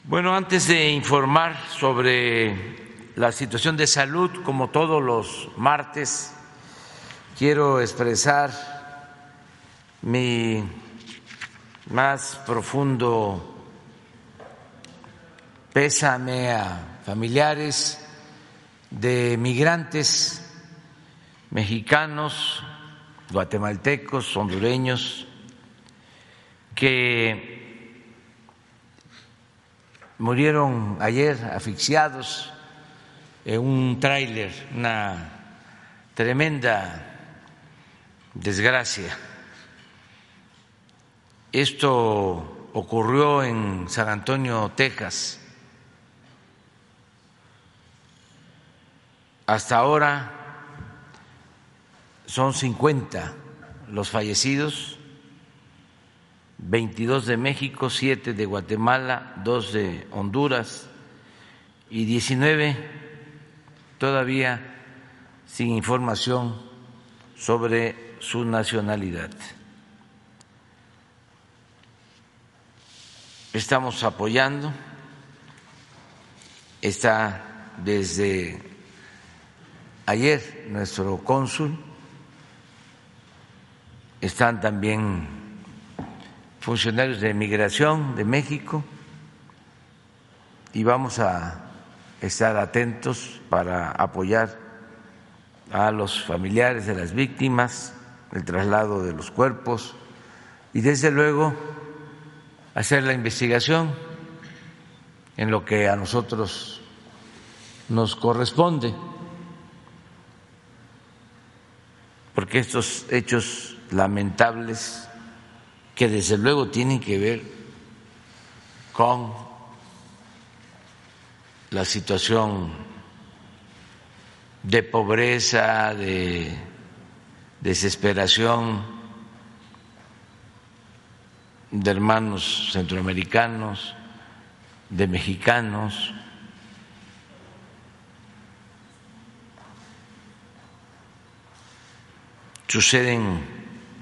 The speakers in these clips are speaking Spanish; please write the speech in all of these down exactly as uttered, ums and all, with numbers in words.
Bueno, antes de informar sobre la situación de salud, como todos los martes, quiero expresar mi más profundo pésame a familiares de migrantes mexicanos, guatemaltecos, hondureños, que murieron ayer asfixiados en un tráiler, una tremenda desgracia. Esto ocurrió en San Antonio, Texas. Hasta ahora son cincuenta los fallecidos, veintidós de México, siete de Guatemala, dos de Honduras y diecinueve todavía sin información sobre su nacionalidad. Estamos apoyando, está desde ayer nuestro cónsul, están también funcionarios de Migración de México y vamos a estar atentos para apoyar a los familiares de las víctimas, el traslado de los cuerpos y desde luego hacer la investigación en lo que a nosotros nos corresponde, porque estos hechos lamentables que desde luego tienen que ver con la situación de pobreza, de desesperación de hermanos centroamericanos, de mexicanos, suceden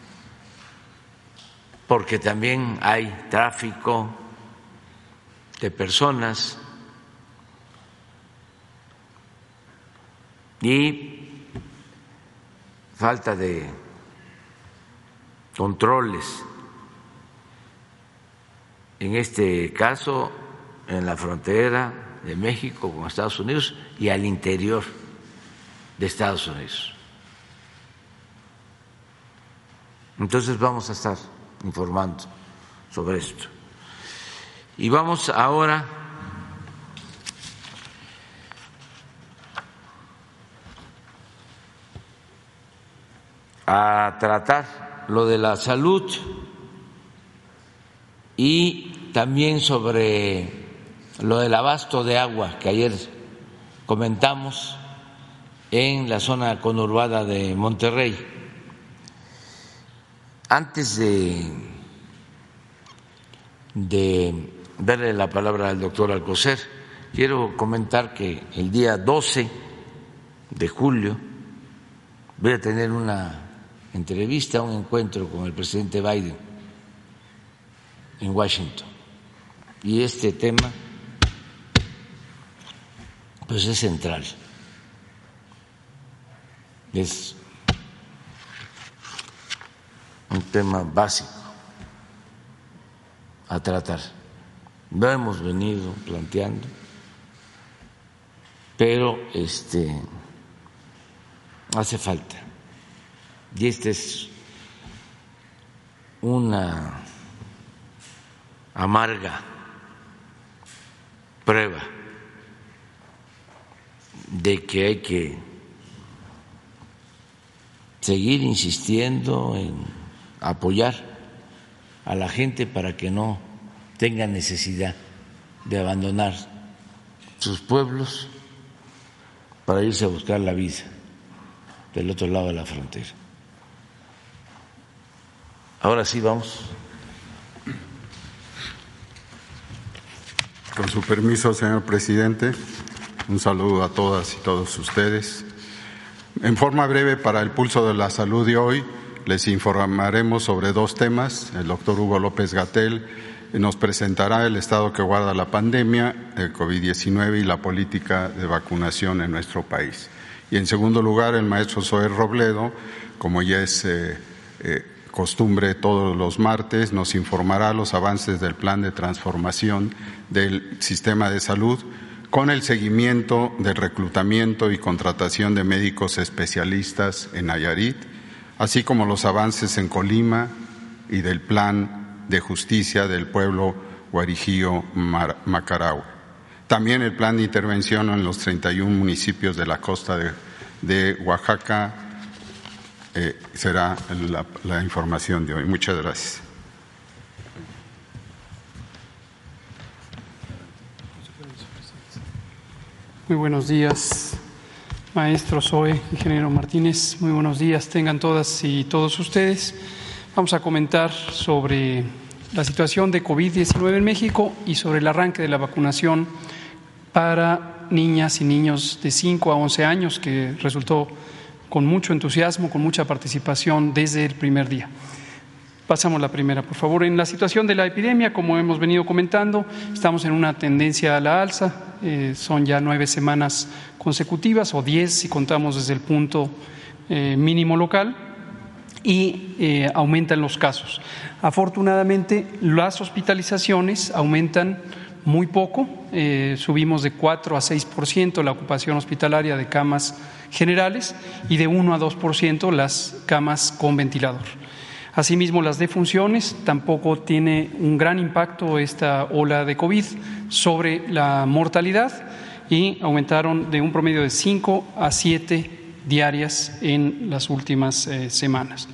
porque también hay tráfico de personas y falta de controles, en este caso en la frontera de México con Estados Unidos y al interior de Estados Unidos. Entonces vamos a estar informando sobre esto. Y vamos ahora a tratar lo de la salud y también sobre lo del abasto de agua que ayer comentamos en la zona conurbada de Monterrey. Antes de, de darle la palabra al doctor Alcocer, quiero comentar que el día doce de julio voy a tener una entrevista, un encuentro con el presidente Biden en Washington. Y este tema pues es central. Es un tema básico a tratar. Lo hemos venido planteando, pero este hace falta. Y esta es una amarga prueba de que hay que seguir insistiendo en apoyar a la gente para que no tenga necesidad de abandonar sus pueblos para irse a buscar la vida del otro lado de la frontera. Ahora sí, vamos. Con su permiso, señor presidente, un saludo a todas y todos ustedes. En forma breve, para el Pulso de la Salud de hoy, les informaremos sobre dos temas. El doctor Hugo López-Gatell nos presentará el estado que guarda la pandemia, el COVID diecinueve y la política de vacunación en nuestro país. Y en segundo lugar, el maestro Zoé Robledo, como ya es eh, eh, costumbre todos los martes, nos informará los avances del plan de transformación del sistema de salud con el seguimiento del reclutamiento y contratación de médicos especialistas en Nayarit, así como los avances en Colima y del plan de justicia del pueblo guarijío Macaragua. También el plan de intervención en los treinta y un municipios de la costa de, de Oaxaca eh, será la, la información de hoy. Muchas gracias. Muy buenos días, maestro Zoé, ingeniero Martínez. Muy buenos días, tengan todas y todos ustedes. Vamos a comentar sobre la situación de COVID diecinueve en México y sobre el arranque de la vacunación para niñas y niños de cinco a once años, que resultó con mucho entusiasmo, con mucha participación desde el primer día. Pasamos la primera, por favor. En la situación de la epidemia, como hemos venido comentando, estamos en una tendencia a la alza. Eh, son ya nueve semanas consecutivas, o diez si contamos desde el punto eh, mínimo local, y eh, aumentan los casos. Afortunadamente, las hospitalizaciones aumentan muy poco, eh, subimos de cuatro a seis por ciento la ocupación hospitalaria de camas generales y de uno a dos por ciento las camas con ventilador. Asimismo, las defunciones, tampoco tiene un gran impacto esta ola de COVID sobre la mortalidad, y aumentaron de un promedio de cinco a siete diarias en las últimas eh, semanas.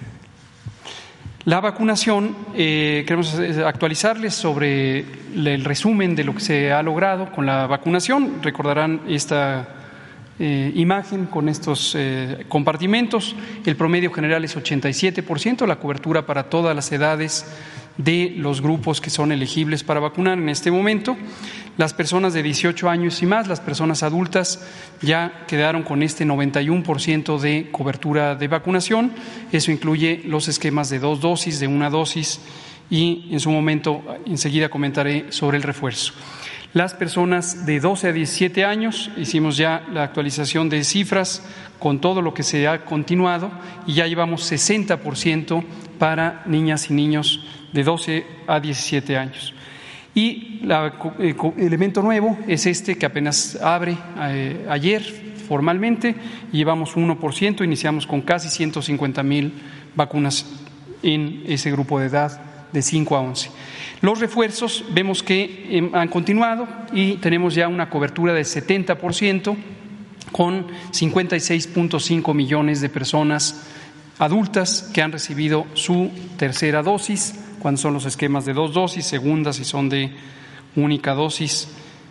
La vacunación, eh, queremos actualizarles sobre el resumen de lo que se ha logrado con la vacunación. Recordarán esta Eh, imagen con estos eh, compartimentos. El promedio general es ochenta y siete por ciento, la cobertura para todas las edades de los grupos que son elegibles para vacunar en este momento. Las personas de dieciocho años y más, las personas adultas, ya quedaron con este noventa y uno por ciento de cobertura de vacunación. Eso incluye los esquemas de dos dosis, de una dosis, y en su momento enseguida comentaré sobre el refuerzo. Las personas de doce a diecisiete años, hicimos ya la actualización de cifras con todo lo que se ha continuado, y ya llevamos sesenta por ciento para niñas y niños de doce a diecisiete años. Y la, el elemento nuevo es este que apenas abre eh, ayer formalmente, y llevamos uno por ciento, iniciamos con casi ciento cincuenta mil vacunas en ese grupo de edad de cinco a once. Los refuerzos vemos que han continuado y tenemos ya una cobertura del setenta por ciento con cincuenta y seis punto cinco millones de personas adultas que han recibido su tercera dosis, cuando son los esquemas de dos dosis, segundas si son de única dosis.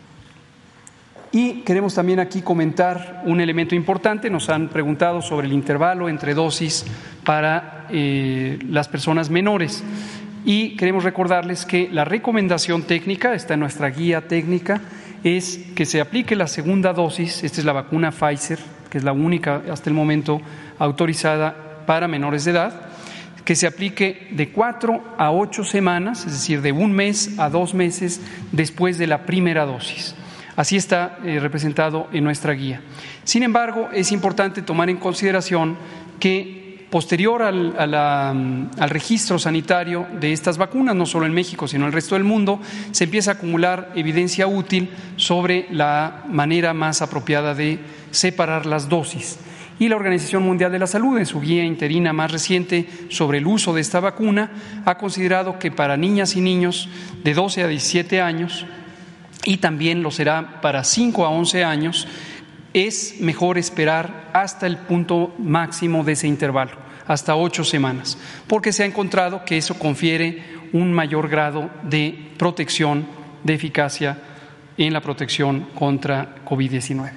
Y queremos también aquí comentar un elemento importante. Nos han preguntado sobre el intervalo entre dosis para eh, las personas menores. Y queremos recordarles que la recomendación técnica, está en nuestra guía técnica, es que se aplique la segunda dosis. Esta es la vacuna Pfizer, que es la única hasta el momento autorizada para menores de edad, que se aplique de cuatro a ocho semanas, es decir, de un mes a dos meses después de la primera dosis. Así está eh, representado en nuestra guía. Sin embargo, es importante tomar en consideración que posterior al, a la, al registro sanitario de estas vacunas, no solo en México, sino en el resto del mundo, se empieza a acumular evidencia útil sobre la manera más apropiada de separar las dosis. Y la Organización Mundial de la Salud, en su guía interina más reciente sobre el uso de esta vacuna, ha considerado que para niñas y niños de doce a diecisiete años, y también lo será para cinco a once años, es mejor esperar hasta el punto máximo de ese intervalo, hasta ocho semanas, porque se ha encontrado que eso confiere un mayor grado de protección, de eficacia en la protección contra COVID diecinueve.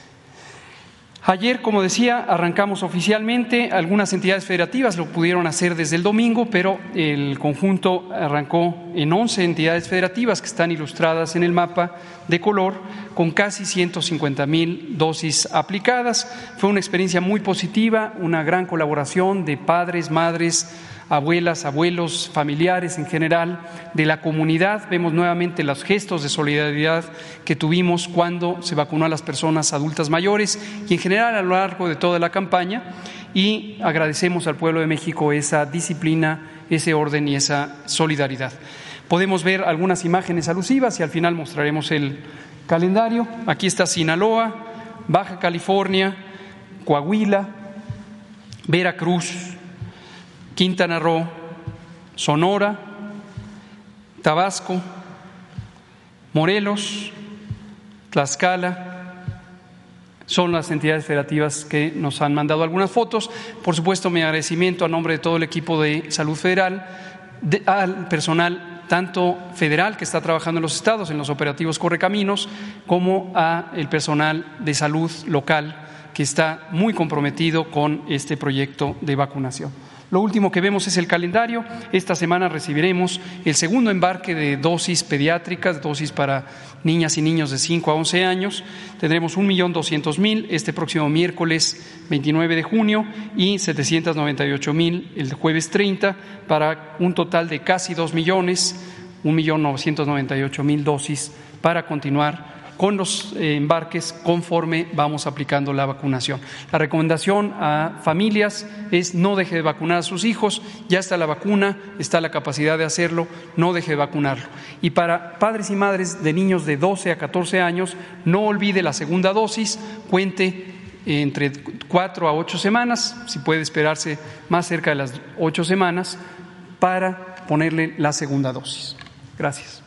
Ayer, como decía, arrancamos oficialmente. Algunas entidades federativas lo pudieron hacer desde el domingo, pero el conjunto arrancó en once entidades federativas que están ilustradas en el mapa de color, con casi ciento cincuenta mil dosis aplicadas. Fue una experiencia muy positiva, una gran colaboración de padres, madres, abuelas, abuelos, familiares en general, de la comunidad. Vemos nuevamente los gestos de solidaridad que tuvimos cuando se vacunó a las personas adultas mayores y en general a lo largo de toda la campaña, y agradecemos al pueblo de México esa disciplina, ese orden y esa solidaridad. Podemos ver algunas imágenes alusivas y al final mostraremos el calendario. Aquí está Sinaloa, Baja California, Coahuila, Veracruz, Quintana Roo, Sonora, Tabasco, Morelos, Tlaxcala. Son las entidades federativas que nos han mandado algunas fotos. Por supuesto, mi agradecimiento a nombre de todo el equipo de Salud Federal, de, al personal tanto federal que está trabajando en los estados, en los operativos Correcaminos, como a el personal de salud local que está muy comprometido con este proyecto de vacunación. Lo último que vemos es el calendario. Esta semana recibiremos el segundo embarque de dosis pediátricas, dosis para niñas y niños de cinco a once años. Tendremos un millón doscientos mil este próximo miércoles veintinueve de junio y setecientos noventa y ocho mil el jueves treinta, para un total de casi dos millones, un millón novecientos noventa y ocho mil dosis para continuar con los embarques conforme vamos aplicando la vacunación. La recomendación a familias es no deje de vacunar a sus hijos, ya está la vacuna, está la capacidad de hacerlo, no deje de vacunarlo. Y para padres y madres de niños de doce a catorce años, no olvide la segunda dosis, cuente entre cuatro a ocho semanas, si puede esperarse más cerca de las ocho semanas, para ponerle la segunda dosis. Gracias.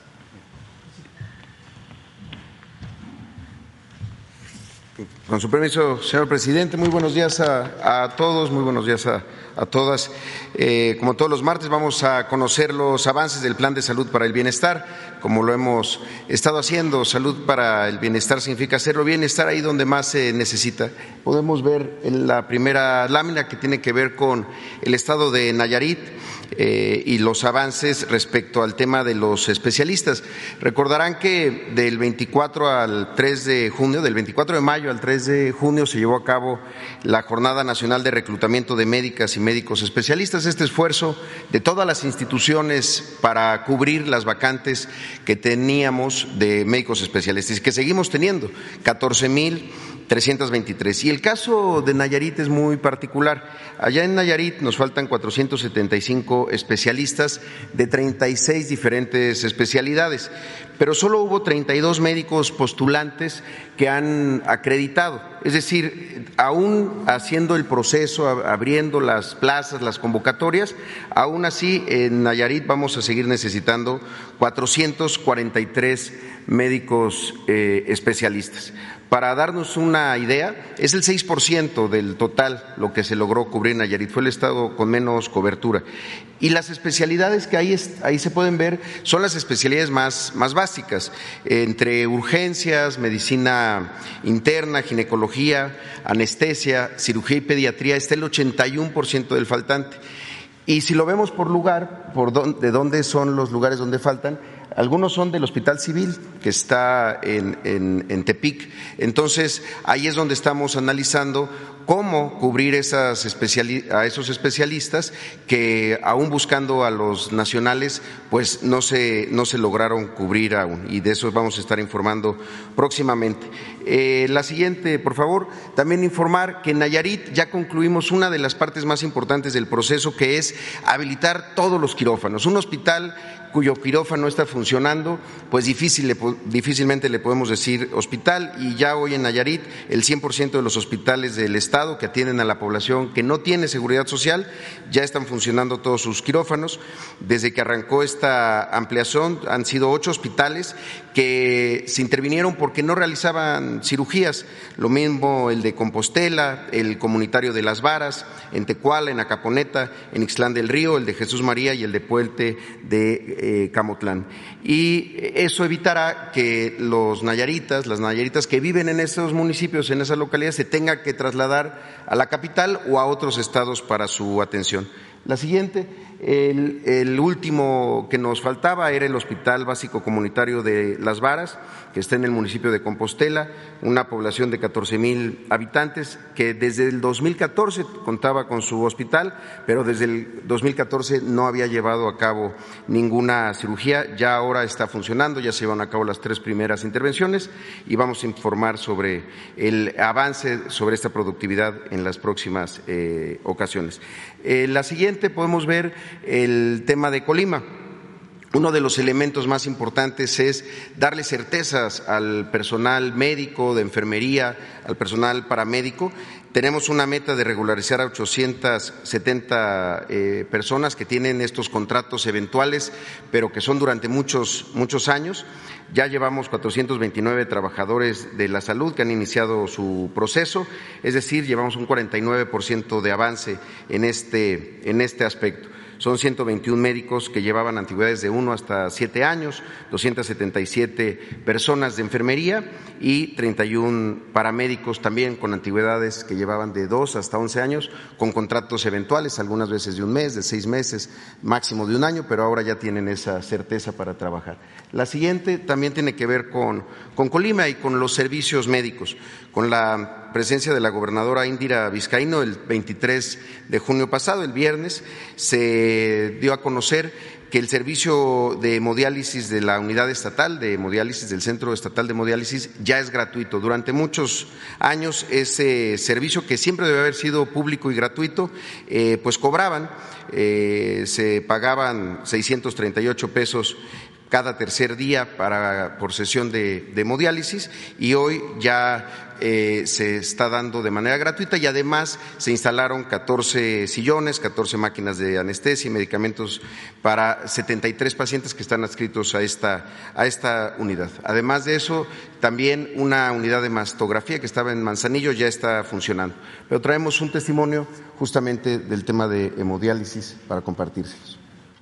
Con su permiso, señor presidente, muy buenos días a, a todos, muy buenos días a, a todas. Eh, como todos los martes, vamos a conocer los avances del Plan de Salud para el Bienestar, como lo hemos estado haciendo. Salud para el bienestar significa hacerlo bien, estar ahí donde más se necesita. Podemos ver en la primera lámina que tiene que ver con el estado de Nayarit. Eh, y los avances respecto al tema de los especialistas. Recordarán que del veinticuatro al tres de junio, del veinticuatro de mayo al tres de junio se llevó a cabo la Jornada Nacional de Reclutamiento de Médicas y Médicos Especialistas. Este esfuerzo de todas las instituciones para cubrir las vacantes que teníamos de médicos especialistas y que seguimos teniendo, catorce mil trescientos veintitrés. Y el caso de Nayarit es muy particular. Allá en Nayarit nos faltan cuatrocientos setenta y cinco especialistas de treinta y seis diferentes especialidades, pero solo hubo treinta y dos médicos postulantes que han acreditado. Es decir, aún haciendo el proceso, abriendo las plazas, las convocatorias, aún así en Nayarit vamos a seguir necesitando cuatrocientos cuarenta y tres médicos eh, especialistas. Para darnos una idea, es el seis por ciento del total lo que se logró cubrir en Nayarit, fue el estado con menos cobertura. Y las especialidades que ahí, ahí se pueden ver son las especialidades más, más básicas, entre urgencias, medicina interna, ginecología, anestesia, cirugía y pediatría, está el ochenta y uno por ciento del faltante. Y si lo vemos por lugar, por dónde, de dónde son los lugares donde faltan, algunos son del Hospital Civil, que está en, en, en Tepic. Entonces, ahí es donde estamos analizando cómo cubrir esas especiali- a esos especialistas que, aún buscando a los nacionales, pues no se, no se lograron cubrir aún. Y de eso vamos a estar informando próximamente. Eh, la siguiente, por favor, también informar que en Nayarit ya concluimos una de las partes más importantes del proceso, que es habilitar todos los quirófanos. Un hospital cuyo quirófano está funcionando, pues difícil, difícilmente le podemos decir hospital, y ya hoy en Nayarit el cien por ciento de los hospitales del estado que atienden a la población que no tiene seguridad social ya están funcionando todos sus quirófanos. Desde que arrancó esta ampliación han sido ocho hospitales que se intervinieron porque no realizaban cirugías, lo mismo el de Compostela, el comunitario de Las Varas, en Tecuala, en Acaponeta, en Ixtlán del Río, el de Jesús María y el de Puente de eh, Camotlán. Y eso evitará que los nayaritas, las nayaritas que viven en esos municipios, en esas localidades, se tengan que trasladar a la capital o a otros estados para su atención. La siguiente, el, el último que nos faltaba era el Hospital Básico Comunitario de Las Varas, que está en el municipio de Compostela, una población de catorce mil habitantes, que desde el dos mil catorce contaba con su hospital, pero desde el dos mil catorce no había llevado a cabo ninguna cirugía. Ya ahora está funcionando, ya se llevan a cabo las tres primeras intervenciones y vamos a informar sobre el avance sobre esta productividad en las próximas eh, ocasiones. Eh, la siguiente podemos ver el tema de Colima. Uno de los elementos más importantes es darle certezas al personal médico, de enfermería, al personal paramédico. Tenemos una meta de regularizar a ochocientas setenta eh, personas que tienen estos contratos eventuales, pero que son durante muchos, muchos años. Ya llevamos cuatrocientos veintinueve trabajadores de la salud que han iniciado su proceso, es decir, llevamos un cuarenta y nueve por ciento de avance en este, en este aspecto. Son ciento veintiún médicos que llevaban antigüedades de uno hasta siete años, doscientas setenta y siete personas de enfermería y treinta y uno paramédicos también con antigüedades que llevaban de dos hasta once años, con contratos eventuales, algunas veces de un mes, de seis meses, máximo de un año, pero ahora ya tienen esa certeza para trabajar. La siguiente también tiene que ver con, con Colima y con los servicios médicos, con la presencia de la gobernadora Indira Vizcaíno el veintitrés de junio pasado, el viernes, se dio a conocer que el servicio de hemodiálisis de la unidad estatal de hemodiálisis del Centro Estatal de Hemodiálisis ya es gratuito. Durante muchos años ese servicio, que siempre debe haber sido público y gratuito, eh, pues cobraban, eh, se pagaban seiscientos treinta y ocho pesos cada tercer día para, por sesión de, de hemodiálisis, y hoy ya eh, se está dando de manera gratuita, y además se instalaron catorce sillones, catorce máquinas de anestesia y medicamentos para setenta y tres pacientes que están adscritos a esta, a esta unidad. Además de eso, también una unidad de mastografía que estaba en Manzanillo ya está funcionando. Pero traemos un testimonio justamente del tema de hemodiálisis para compartírselos.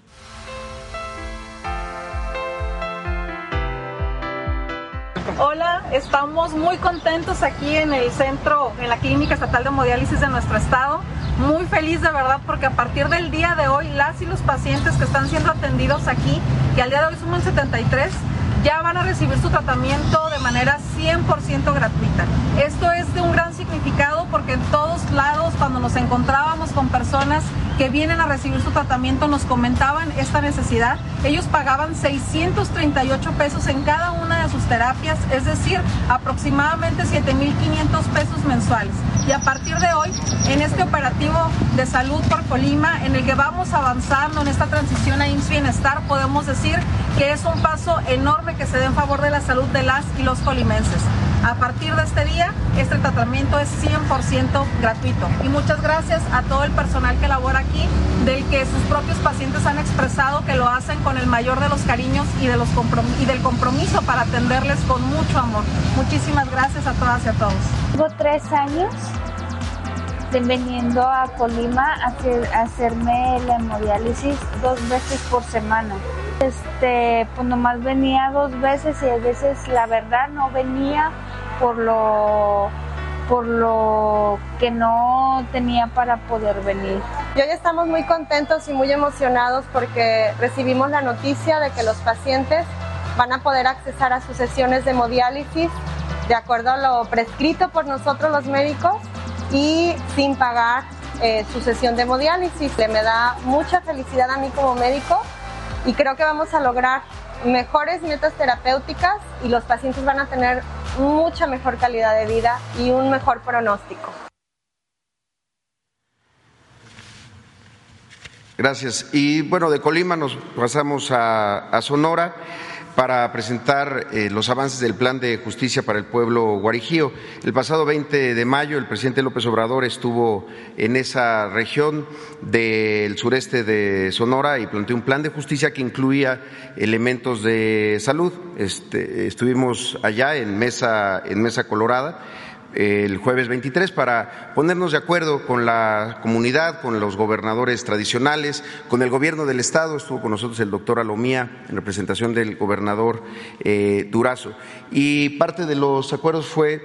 Hola, estamos muy contentos aquí en el centro, en la Clínica Estatal de Hemodiálisis de nuestro estado. Muy feliz de verdad, porque a partir del día de hoy las y los pacientes que están siendo atendidos aquí, que al día de hoy suman setenta y tres, ya van a recibir su tratamiento de manera cien por ciento gratuita. Esto es de un gran significado, porque en todos lados, cuando nos encontrábamos con personas que vienen a recibir su tratamiento, nos comentaban esta necesidad. Ellos pagaban seiscientos treinta y ocho pesos en cada una de sus terapias, es decir, aproximadamente siete mil quinientos pesos mensuales. Y a partir de hoy, en este operativo de salud por Colima, en el que vamos avanzando en esta transición a I M S S Bienestar, podemos decir que es un paso enorme que se dé en favor de la salud de las y los colimenses. A partir de este día, este tratamiento es cien por ciento gratuito. Y muchas gracias a todo el personal que labora aquí, del que sus propios pacientes han expresado que lo hacen con el mayor de los cariños y, de los comprom- y del compromiso para atenderles con mucho amor. Muchísimas gracias a todas y a todos. Tengo tres años de viniendo a Colima a, hacer, a hacerme la hemodiálisis dos veces por semana. Este, pues nomás venía dos veces y a veces la verdad no venía por lo, por lo que no tenía para poder venir. Y hoy estamos muy contentos y muy emocionados porque recibimos la noticia de que los pacientes van a poder accesar a sus sesiones de hemodiálisis de acuerdo a lo prescrito por nosotros los médicos y sin pagar eh, su sesión de hemodiálisis. Me da mucha felicidad a mí como médico y creo que vamos a lograr mejores metas terapéuticas y los pacientes van a tener mucha mejor calidad de vida y un mejor pronóstico. Gracias. Y bueno, de Colima nos pasamos a, a Sonora para presentar eh, los avances del Plan de Justicia para el Pueblo Guarijío. El pasado veinte de mayo el presidente López Obrador estuvo en esa región del sureste de Sonora y planteó un plan de justicia que incluía elementos de salud. Este, estuvimos allá en Mesa, en Mesa Colorada el jueves veintitrés para ponernos de acuerdo con la comunidad, con los gobernadores tradicionales, con el gobierno del estado. Estuvo con nosotros el doctor Alomía en representación del gobernador eh, Durazo, y parte de los acuerdos fue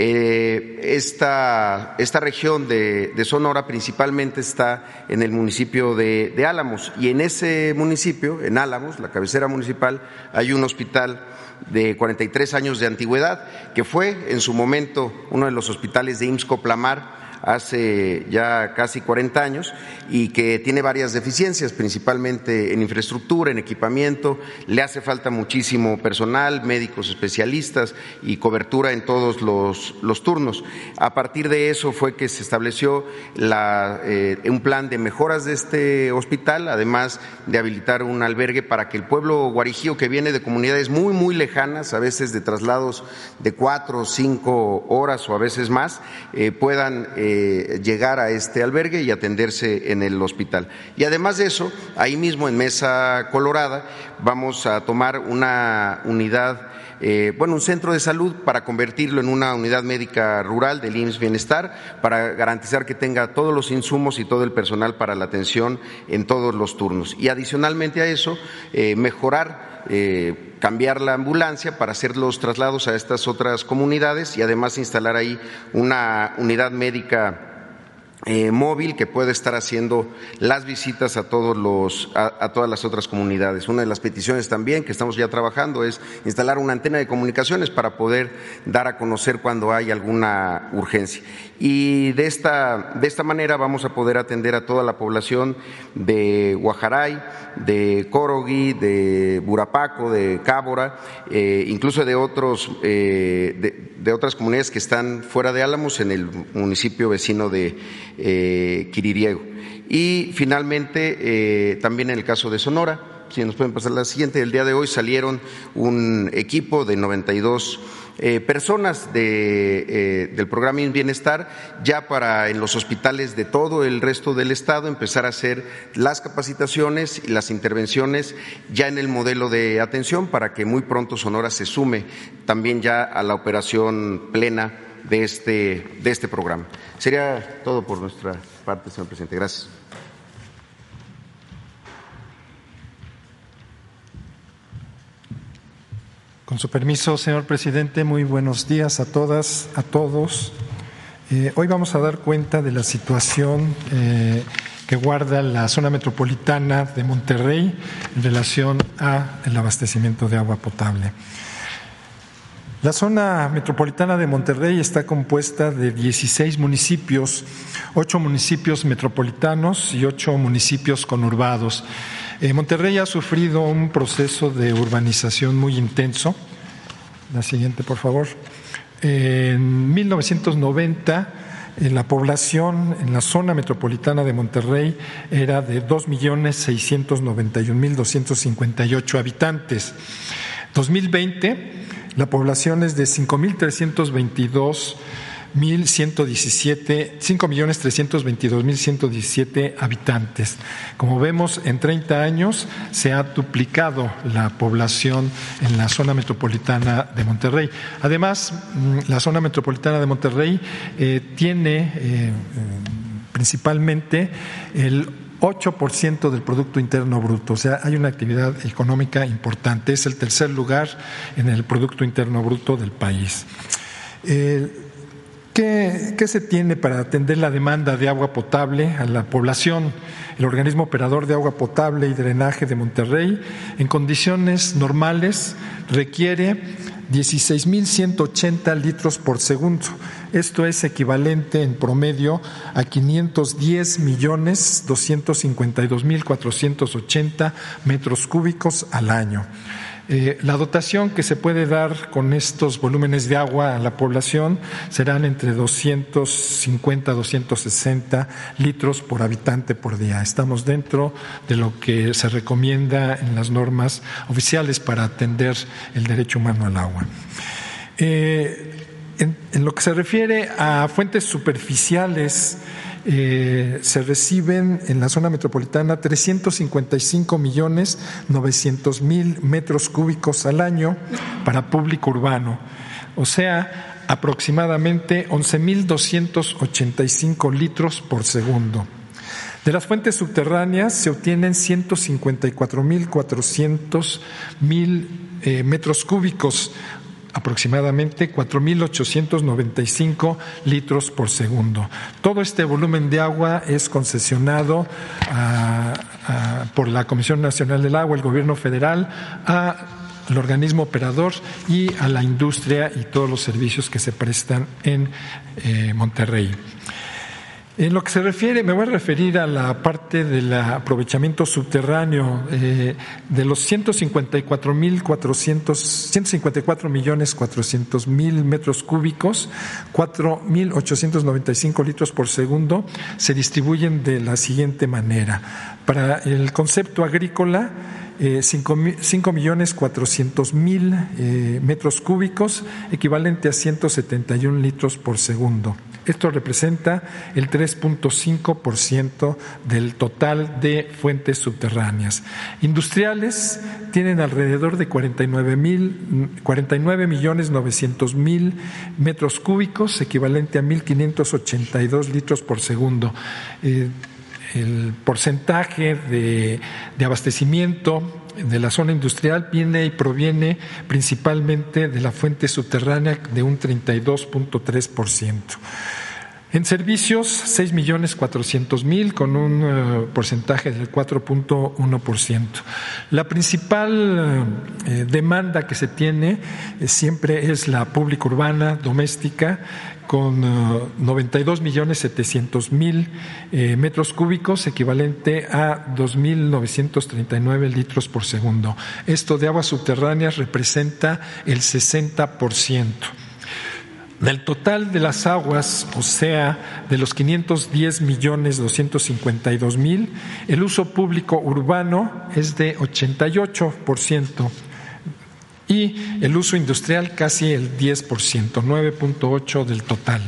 eh, esta, esta región de, de Sonora principalmente está en el municipio de, de Álamos, y en ese municipio, en Álamos, la cabecera municipal, hay un hospital de cuarenta y tres años de antigüedad, que fue en su momento uno de los hospitales de I M S S Coplamar hace ya casi cuarenta años, y que tiene varias deficiencias, principalmente en infraestructura, en equipamiento. Le hace falta muchísimo personal, médicos especialistas y cobertura en todos los, los turnos. A partir de eso fue que se estableció la, eh, un plan de mejoras de este hospital, además de habilitar un albergue para que el pueblo guarijío, que viene de comunidades muy, muy lejanas, a veces de traslados de cuatro o cinco horas o a veces más, eh, puedan eh, llegar a este albergue y atenderse en el hospital. Y además de eso, ahí mismo en Mesa Colorada vamos a tomar una unidad, eh, bueno, un centro de salud para convertirlo en una unidad médica rural del I M S S Bienestar, para garantizar que tenga todos los insumos y todo el personal para la atención en todos los turnos. Y adicionalmente a eso, eh, mejorar Eh, cambiar la ambulancia para hacer los traslados a estas otras comunidades, y además instalar ahí una unidad médica Eh, móvil que puede estar haciendo las visitas a todos los a, a todas las otras comunidades. Una de las peticiones también que estamos ya trabajando es instalar una antena de comunicaciones para poder dar a conocer cuando hay alguna urgencia, y de esta de esta manera vamos a poder atender a toda la población de Guajaray, de Corogui, de Burapaco, de Cábora, eh, incluso de otros eh, de, de otras comunidades que están fuera de Álamos, en el municipio vecino de eh, Quiririego. Y finalmente, eh, también en el caso de Sonora, si nos pueden pasar la siguiente, el día de hoy salieron un equipo de noventa y dos Eh, personas de, eh, del programa I M S S Bienestar, ya para en los hospitales de todo el resto del estado empezar a hacer las capacitaciones y las intervenciones ya en el modelo de atención, para que muy pronto Sonora se sume también ya a la operación plena de este, de este programa. Sería todo por nuestra parte, señor presidente. Gracias. Con su permiso, señor presidente, muy buenos días a todas, a todos. Eh, hoy vamos a dar cuenta de la situación eh, que guarda la zona metropolitana de Monterrey en relación al abastecimiento de agua potable. La zona metropolitana de Monterrey está compuesta de dieciséis municipios, ocho municipios metropolitanos y ocho municipios conurbados. Eh, Monterrey ha sufrido un proceso de urbanización muy intenso. La siguiente, por favor. Eh, en mil novecientos noventa, eh, la población en la zona metropolitana de Monterrey era de dos millones seiscientos noventa y un mil doscientos cincuenta y ocho habitantes. dos mil veinte, la población es de cinco mil trescientos veintidós mil ciento diecisiete, cinco millones trescientos veintidós mil ciento diecisiete habitantes. Como vemos, en treinta años se ha duplicado la población en la zona metropolitana de Monterrey. Además, la zona metropolitana de Monterrey eh, tiene eh, principalmente el ocho por ciento del Producto Interno Bruto, o sea, hay una actividad económica importante. Es el tercer lugar en el Producto Interno Bruto del país. Eh, ¿Qué, ¿Qué se tiene para atender la demanda de agua potable a la población? El organismo operador de agua potable y drenaje de Monterrey, en condiciones normales, requiere dieciséis mil ciento ochenta litros por segundo. Esto es equivalente en promedio a quinientos diez millones doscientos cincuenta y dos mil cuatrocientos ochenta metros cúbicos al año. Eh, la dotación que se puede dar con estos volúmenes de agua a la población serán entre doscientos cincuenta a doscientos sesenta litros por habitante por día. Estamos dentro de lo que se recomienda en las normas oficiales para atender el derecho humano al agua. Eh, en, en lo que se refiere a fuentes superficiales, Eh, se reciben en la zona metropolitana trescientos cincuenta y cinco millones novecientos mil metros cúbicos al año para público urbano. O sea, aproximadamente once mil doscientos ochenta y cinco litros por segundo. De las fuentes subterráneas se obtienen ciento cincuenta y cuatro mil cuatrocientos mil eh, metros cúbicos, aproximadamente cuatro mil ochocientos noventa y cinco litros por segundo. Todo este volumen de agua es concesionado a, a, por la Comisión Nacional del Agua, el Gobierno Federal, al organismo operador y a la industria y todos los servicios que se prestan en eh, Monterrey. En lo que se refiere, me voy a referir a la parte del aprovechamiento subterráneo eh, de los ciento cincuenta y cuatro mil cuatrocientos, ciento cincuenta y cuatro millones cuatrocientos mil metros cúbicos, cuatro mil ochocientos noventa y cinco litros por segundo, se distribuyen de la siguiente manera. Para el concepto agrícola, Eh, cinco millones cuatrocientos mil eh, metros cúbicos, equivalente a ciento setenta y un litros por segundo. Esto representa el tres punto cinco por ciento del total de fuentes subterráneas. Industriales tienen alrededor de cuarenta y nueve millones novecientos mil metros cúbicos, equivalente a mil quinientos ochenta y dos litros por segundo. Eh, El porcentaje de, de abastecimiento de la zona industrial viene y proviene principalmente de la fuente subterránea de un treinta y dos punto tres por ciento. En servicios, seis millones cuatrocientos mil con un uh, porcentaje del cuatro punto uno por ciento. La principal uh, eh, demanda que se tiene eh, siempre es la pública urbana doméstica, con uh, noventa y dos millones setecientos mil eh, metros cúbicos, equivalente a dos mil novecientos treinta y nueve litros por segundo. Esto de aguas subterráneas representa el sesenta por ciento. Del total de las aguas, o sea, de los quinientos diez millones doscientos cincuenta y dos mil, el uso público urbano es de ochenta y ocho por ciento. Y el uso industrial casi el diez por ciento, nueve punto ocho del total.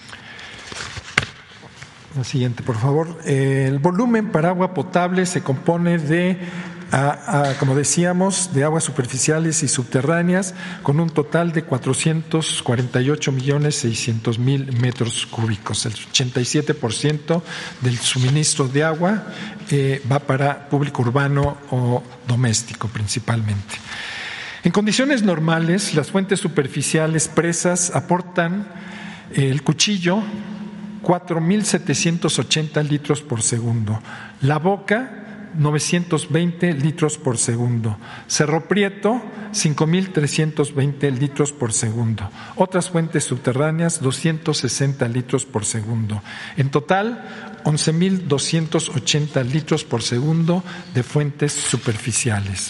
La siguiente, por favor. El volumen para agua potable se compone de, a, a, como decíamos, de aguas superficiales y subterráneas, con un total de cuatrocientos cuarenta y ocho millones seiscientos mil metros cúbicos. El ochenta y siete por ciento del suministro de agua eh, va para público urbano o doméstico principalmente. En condiciones normales, las fuentes superficiales presas aportan el Cuchillo cuatro mil setecientos ochenta litros por segundo, La Boca novecientos veinte litros por segundo, Cerro Prieto cinco mil trescientos veinte litros por segundo, otras fuentes subterráneas doscientos sesenta litros por segundo. En total, once mil doscientos ochenta litros por segundo de fuentes superficiales.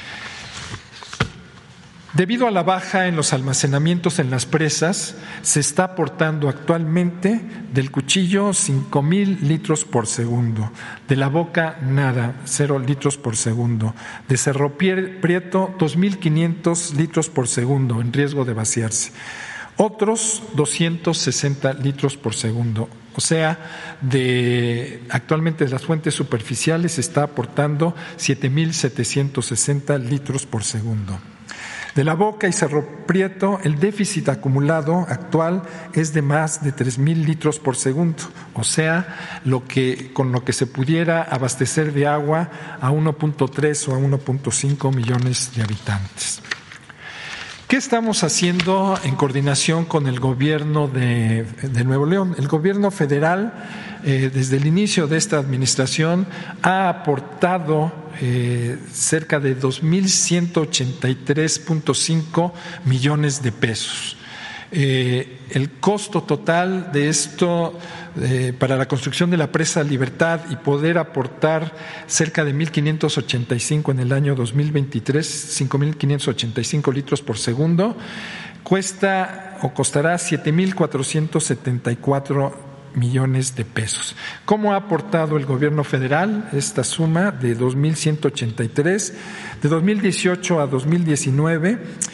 Debido a la baja en los almacenamientos en las presas, se está aportando actualmente del Cuchillo cinco mil litros por segundo, de La Boca nada, cero litros por segundo, de Cerro Prieto dos mil quinientos litros por segundo en riesgo de vaciarse, otros doscientos sesenta litros por segundo. O sea, de actualmente de las fuentes superficiales se está aportando siete mil setecientos sesenta litros por segundo. De La Boca y Cerro Prieto, el déficit acumulado actual es de más de tres mil litros por segundo, o sea, lo que, con lo que se pudiera abastecer de agua a uno punto tres o a uno punto cinco millones de habitantes. ¿Qué estamos haciendo en coordinación con el gobierno de, de Nuevo León? El gobierno federal, eh, desde el inicio de esta administración, ha aportado eh, cerca de dos mil ciento ochenta y tres punto cinco millones de pesos. Eh, el costo total de esto eh, para la construcción de la presa Libertad y poder aportar cerca de mil quinientos ochenta y cinco en el año dos mil veintitrés, cinco mil quinientos ochenta y cinco litros por segundo, cuesta o costará siete mil cuatrocientos setenta y cuatro millones de pesos. ¿Cómo ha aportado el gobierno federal esta suma de dos mil ciento ochenta y tres? De dos mil dieciocho a dos mil diecinueve,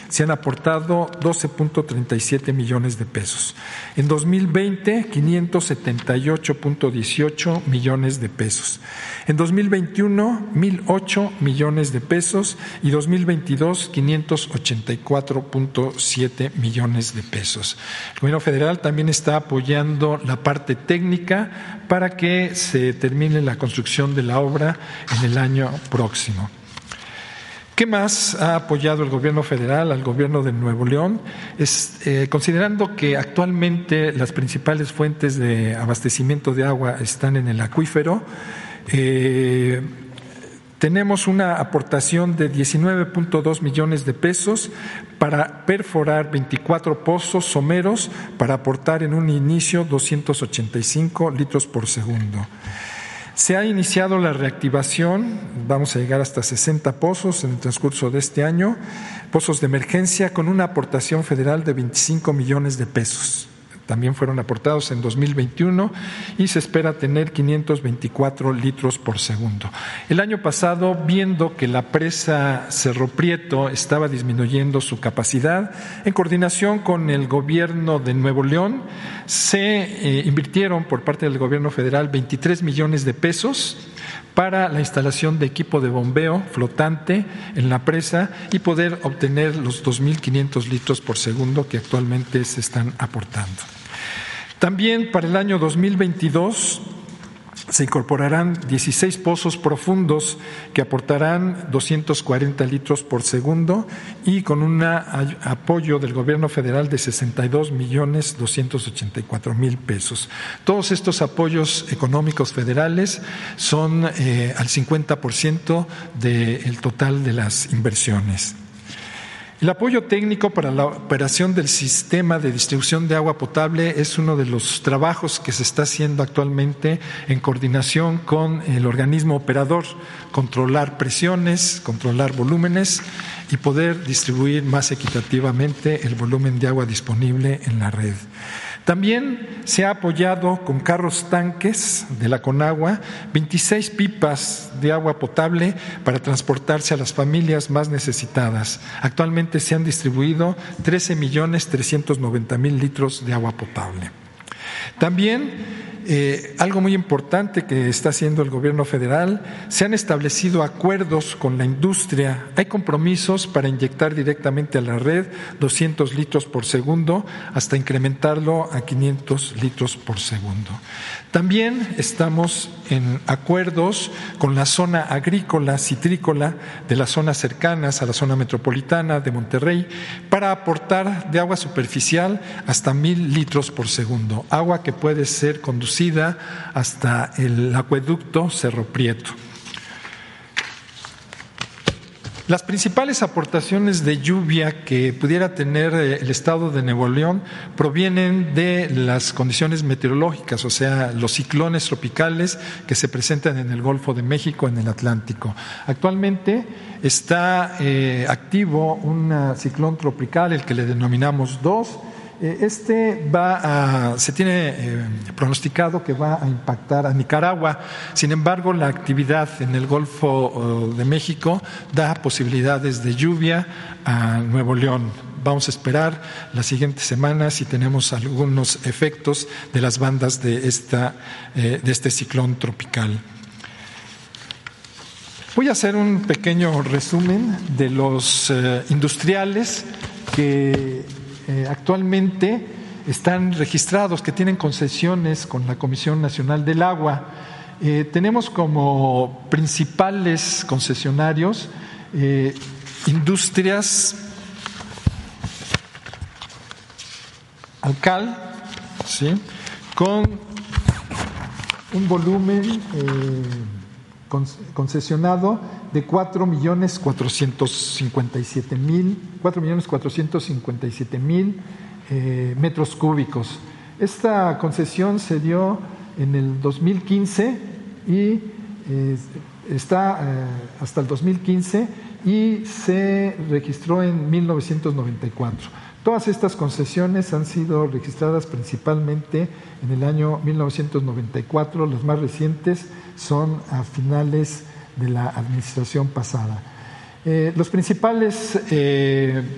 se han aportado doce punto treinta y siete millones de pesos. En dos mil veinte, quinientos setenta y ocho punto dieciocho millones de pesos. En dos mil veintiuno, mil ocho millones de pesos y dos mil veintidós, quinientos ochenta y cuatro punto siete millones de pesos. El Gobierno federal también está apoyando la parte técnica para que se termine la construcción de la obra en el año próximo. ¿Qué más ha apoyado el Gobierno federal al Gobierno de Nuevo León? Es, eh, considerando que actualmente las principales fuentes de abastecimiento de agua están en el acuífero, eh, tenemos una aportación de diecinueve punto dos millones de pesos para perforar veinticuatro pozos someros para aportar en un inicio doscientos ochenta y cinco litros por segundo. Se ha iniciado la reactivación, vamos a llegar hasta sesenta pozos en el transcurso de este año, pozos de emergencia con una aportación federal de veinticinco millones de pesos. También fueron aportados en dos mil veintiuno y se espera tener quinientos veinticuatro litros por segundo. El año pasado, viendo que la presa Cerro Prieto estaba disminuyendo su capacidad, en coordinación con el Gobierno de Nuevo León, se eh, invirtieron por parte del Gobierno federal veintitrés millones de pesos para la instalación de equipo de bombeo flotante en la presa y poder obtener los dos mil quinientos litros por segundo que actualmente se están aportando. También para el año dos mil veintidós se incorporarán dieciséis pozos profundos que aportarán doscientos cuarenta litros por segundo y con un apoyo del Gobierno federal de sesenta y dos millones doscientos ochenta y cuatro mil pesos. Todos estos apoyos económicos federales son eh, al cincuenta por ciento del total de las inversiones. El apoyo técnico para la operación del sistema de distribución de agua potable es uno de los trabajos que se está haciendo actualmente en coordinación con el organismo operador, controlar presiones, controlar volúmenes y poder distribuir más equitativamente el volumen de agua disponible en la red. También se ha apoyado con carros tanques de la Conagua veintiséis pipas de agua potable para transportarse a las familias más necesitadas. Actualmente se han distribuido trece millones trescientos noventa mil litros de agua potable. También Eh, algo muy importante que está haciendo el Gobierno federal, se han establecido acuerdos con la industria, hay compromisos para inyectar directamente a la red doscientos litros por segundo hasta incrementarlo a quinientos litros por segundo. También estamos en acuerdos con la zona agrícola citrícola de las zonas cercanas a la zona metropolitana de Monterrey para aportar de agua superficial hasta mil litros por segundo, agua que puede ser conducida hasta el acueducto Cerro Prieto. Las principales aportaciones de lluvia que pudiera tener el Estado de Nuevo León provienen de las condiciones meteorológicas, o sea, los ciclones tropicales que se presentan en el Golfo de México, en el Atlántico. Actualmente está eh, activo un ciclón tropical, el que le denominamos dos. Este va a, se tiene eh, pronosticado que va a impactar a Nicaragua. Sin embargo, la actividad en el Golfo de México da posibilidades de lluvia a Nuevo León. Vamos a esperar las siguientes semanas si tenemos algunos efectos de las bandas de, esta, eh, de este ciclón tropical. Voy a hacer un pequeño resumen de los eh, industriales que Eh, actualmente están registrados, que tienen concesiones con la Comisión Nacional del Agua. Eh, tenemos como principales concesionarios eh, industrias Alcal, ¿sí?, con un volumen eh, concesionado de cuatro millones cuatrocientos cincuenta y siete mil cuatro millones cuatrocientos cincuenta y siete mil eh, metros cúbicos. Esta concesión se dio en el dos mil quince y eh, está eh, hasta el dos mil quince y se registró en mil novecientos noventa y cuatro. Todas estas concesiones han sido registradas principalmente en el año mil novecientos noventa y cuatro, los más recientes son a finales de la administración pasada. Eh, los principales eh,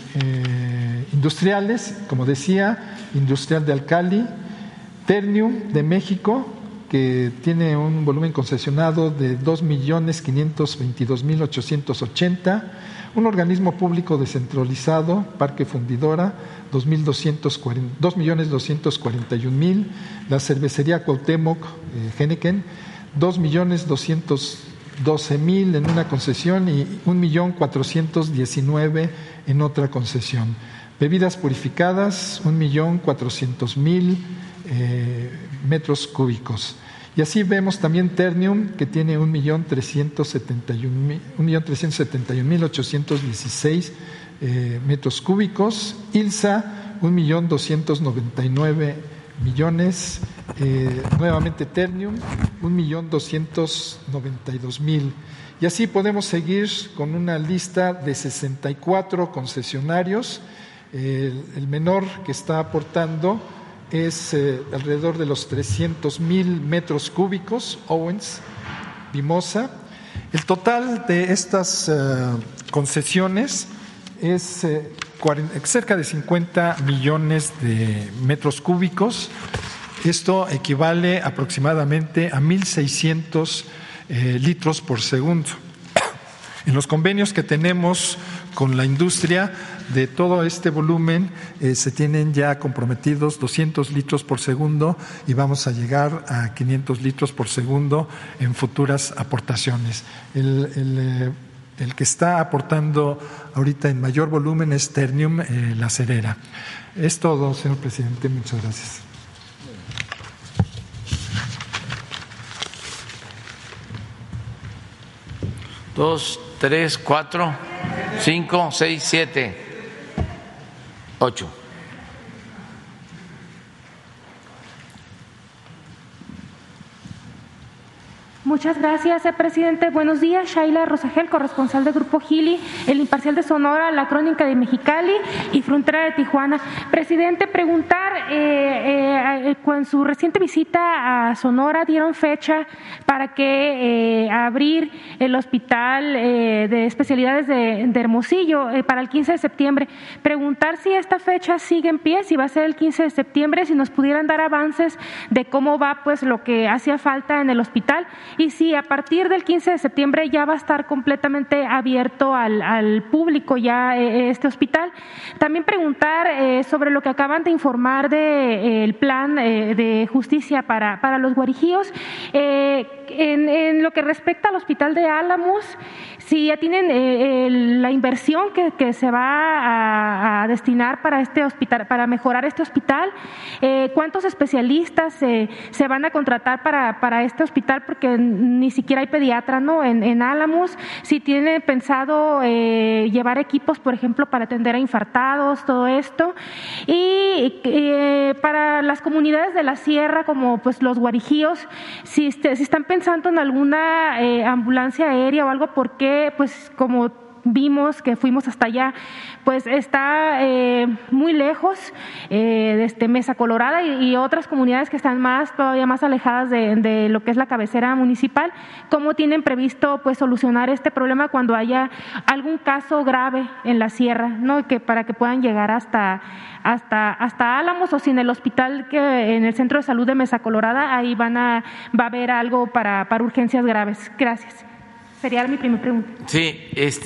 eh, industriales, como decía, Industrial de Alcali, Ternium de México, que tiene un volumen concesionado de dos millones quinientos veintidós mil ochocientos ochenta, un organismo público descentralizado, Parque Fundidora, dos millones doscientos cuarenta y un mil, la cervecería Cuauhtémoc, eh, Heineken, dos millones doscientos doce mil en una concesión y un millón cuatrocientos diecinueve en otra concesión. Bebidas purificadas, un millón cuatrocientos mil eh, metros cúbicos. Y así vemos también Ternium, que tiene un millón trescientos setenta y un mil ochocientos dieciséis eh, metros cúbicos. ILSA, un millón doscientos noventa y nueve millones. Eh, nuevamente Ternium, un millón doscientos noventa y dos mil. Y así podemos seguir con una lista de sesenta y cuatro concesionarios. El, el menor que está aportando es eh, alrededor de los trescientos mil metros cúbicos, Owens, Vimosa. El total de estas eh, concesiones es eh, cuarenta, cerca de cincuenta millones de metros cúbicos. Esto equivale aproximadamente a mil seiscientos eh, litros por segundo. En los convenios que tenemos con la industria de todo este volumen eh, se tienen ya comprometidos doscientos litros por segundo y vamos a llegar a quinientos litros por segundo en futuras aportaciones. El, el, eh, el que está aportando ahorita en mayor volumen es Ternium, eh, La Cerera. Es todo, señor presidente. Muchas gracias. Dos, tres, cuatro, cinco, seis, siete, ocho. Muchas gracias, eh, presidente. Buenos días, Shaila Rosagel, corresponsal del Grupo Gili, El Imparcial de Sonora, La Crónica de Mexicali y Frontera de Tijuana. Presidente, preguntar, eh, eh, con su reciente visita a Sonora dieron fecha para que eh, abrir el hospital eh, de especialidades de, de Hermosillo eh, para el quince de septiembre. Preguntar si esta fecha sigue en pie, si va a ser el quince de septiembre, si nos pudieran dar avances de cómo va pues lo que hacía falta en el hospital. Y si a partir del quince de septiembre ya va a estar completamente abierto al, al público ya eh, este hospital. También preguntar eh, sobre lo que acaban de informar del de, eh, plan eh, de justicia para, para los guarijíos. Eh, en, en lo que respecta al hospital de Álamos, si ya tienen eh, la inversión que, que se va a, a destinar para este hospital, para mejorar este hospital, eh, cuántos especialistas eh, se van a contratar para, para este hospital, porque ni siquiera hay pediatra, ¿no? En, en Álamos, si tienen pensado eh, llevar equipos, por ejemplo, para atender a infartados, todo esto. Y eh, para las comunidades de la sierra, como pues los guarijíos, si, este, si están pensando en alguna eh, ambulancia aérea o algo, porque pues como vimos que fuimos hasta allá, pues está eh, muy lejos eh, de este Mesa Colorada y, y otras comunidades que están más, todavía más alejadas de, de lo que es la cabecera municipal. ¿Cómo tienen previsto pues solucionar este problema cuando haya algún caso grave en la sierra, ¿no? Que para que puedan llegar hasta hasta hasta Álamos, o si en el hospital que en el centro de salud de Mesa Colorada ahí van a va a haber algo para para urgencias graves? Gracias. Sería mi primera pregunta. Sí,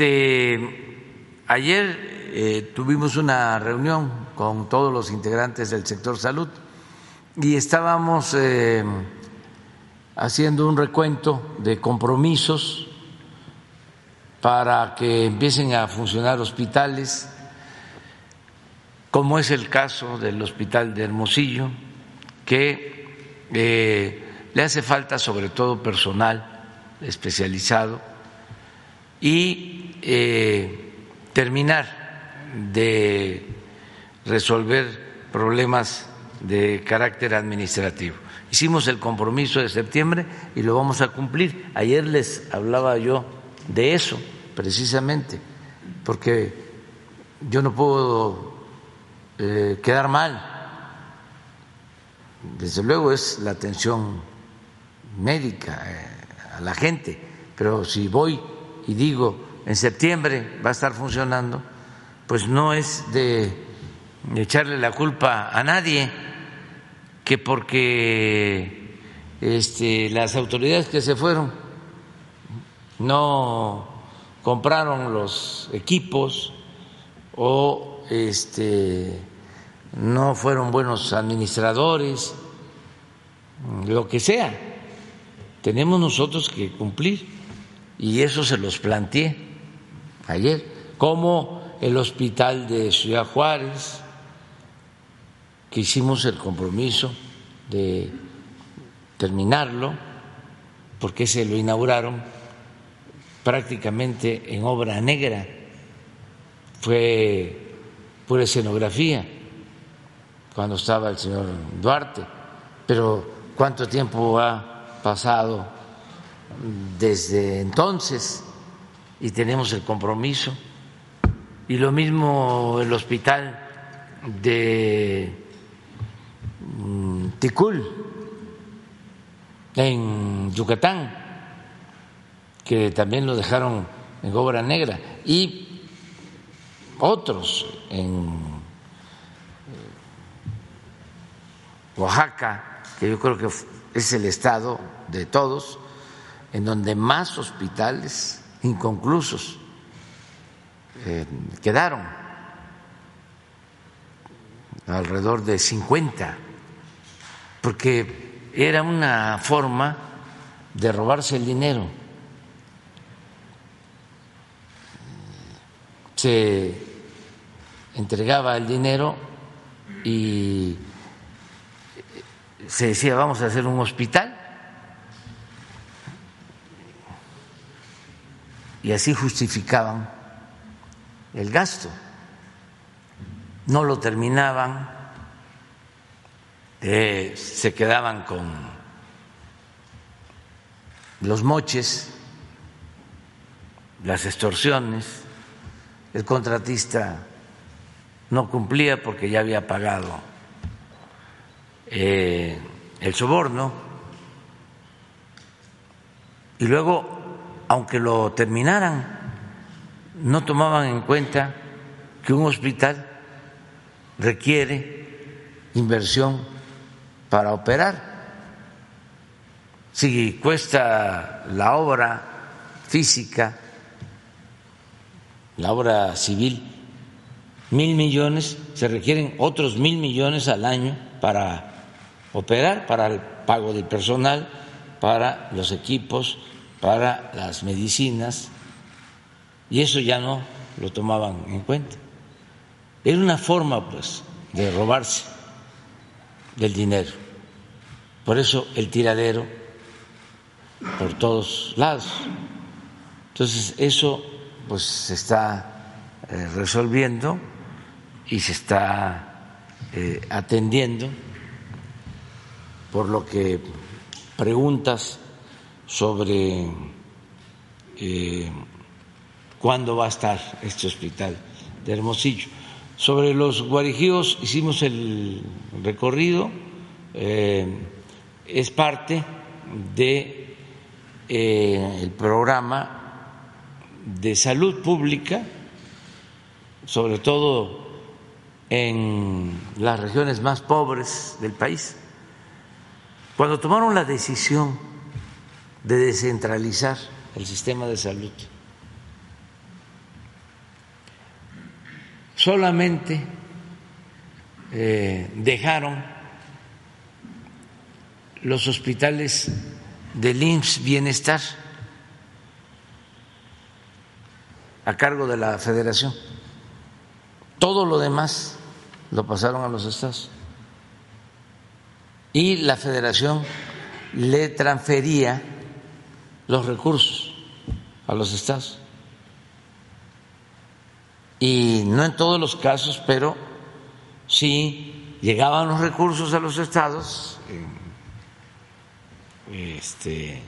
este, ayer eh, tuvimos una reunión con todos los integrantes del sector salud y estábamos eh, haciendo un recuento de compromisos para que empiecen a funcionar hospitales, como es el caso del hospital de Hermosillo, que eh, le hace falta sobre todo personal especializado, y eh, terminar de resolver problemas de carácter administrativo. Hicimos el compromiso de septiembre y lo vamos a cumplir. Ayer les hablaba yo de eso precisamente, porque yo no puedo eh, quedar mal. Desde luego es la atención médica eh, a la gente, pero si voy y digo en septiembre va a estar funcionando, pues no es de echarle la culpa a nadie, que porque este, las autoridades que se fueron no compraron los equipos o este, no fueron buenos administradores, lo que sea, tenemos nosotros que cumplir, y eso se los planteé ayer, como el hospital de Ciudad Juárez, que hicimos el compromiso de terminarlo, porque se lo inauguraron prácticamente en obra negra, fue pura escenografía cuando estaba el señor Duarte, pero ¿cuánto tiempo ha pasado desde entonces? Y tenemos el compromiso. Y lo mismo el hospital de Ticul, en Yucatán, que también lo dejaron en obra negra, y otros en Oaxaca, que yo creo que es el estado de todos, en donde más hospitales inconclusos eh, quedaron, alrededor de cincuenta, porque era una forma de robarse el dinero. Se entregaba el dinero y se decía vamos a hacer un hospital, y así justificaban el gasto. No lo terminaban, eh, se quedaban con los moches, las extorsiones, el contratista no cumplía porque ya había pagado eh, el soborno, y luego, aunque lo terminaran, no tomaban en cuenta que un hospital requiere inversión para operar. Si cuesta la obra física, la obra civil, mil millones, se requieren otros mil millones al año para operar, para el pago del personal, para los equipos, para las medicinas, y eso ya no lo tomaban en cuenta. Era una forma, pues, de robarse del dinero. Por eso el tiradero por todos lados. Entonces eso, pues, se está eh, resolviendo y se está eh, atendiendo. Por lo que preguntas sobre eh, cuándo va a estar este hospital de Hermosillo. Sobre los guarijíos hicimos el recorrido, eh, es parte de eh, el programa de salud pública, sobre todo en las regiones más pobres del país. Cuando tomaron la decisión de descentralizar el sistema de salud, solamente eh, dejaron los hospitales del I M S S Bienestar a cargo de la Federación. Todo lo demás lo pasaron a los estados. Y la Federación le transfería los recursos a los estados. Y no en todos los casos, pero sí llegaban los recursos a los estados en este,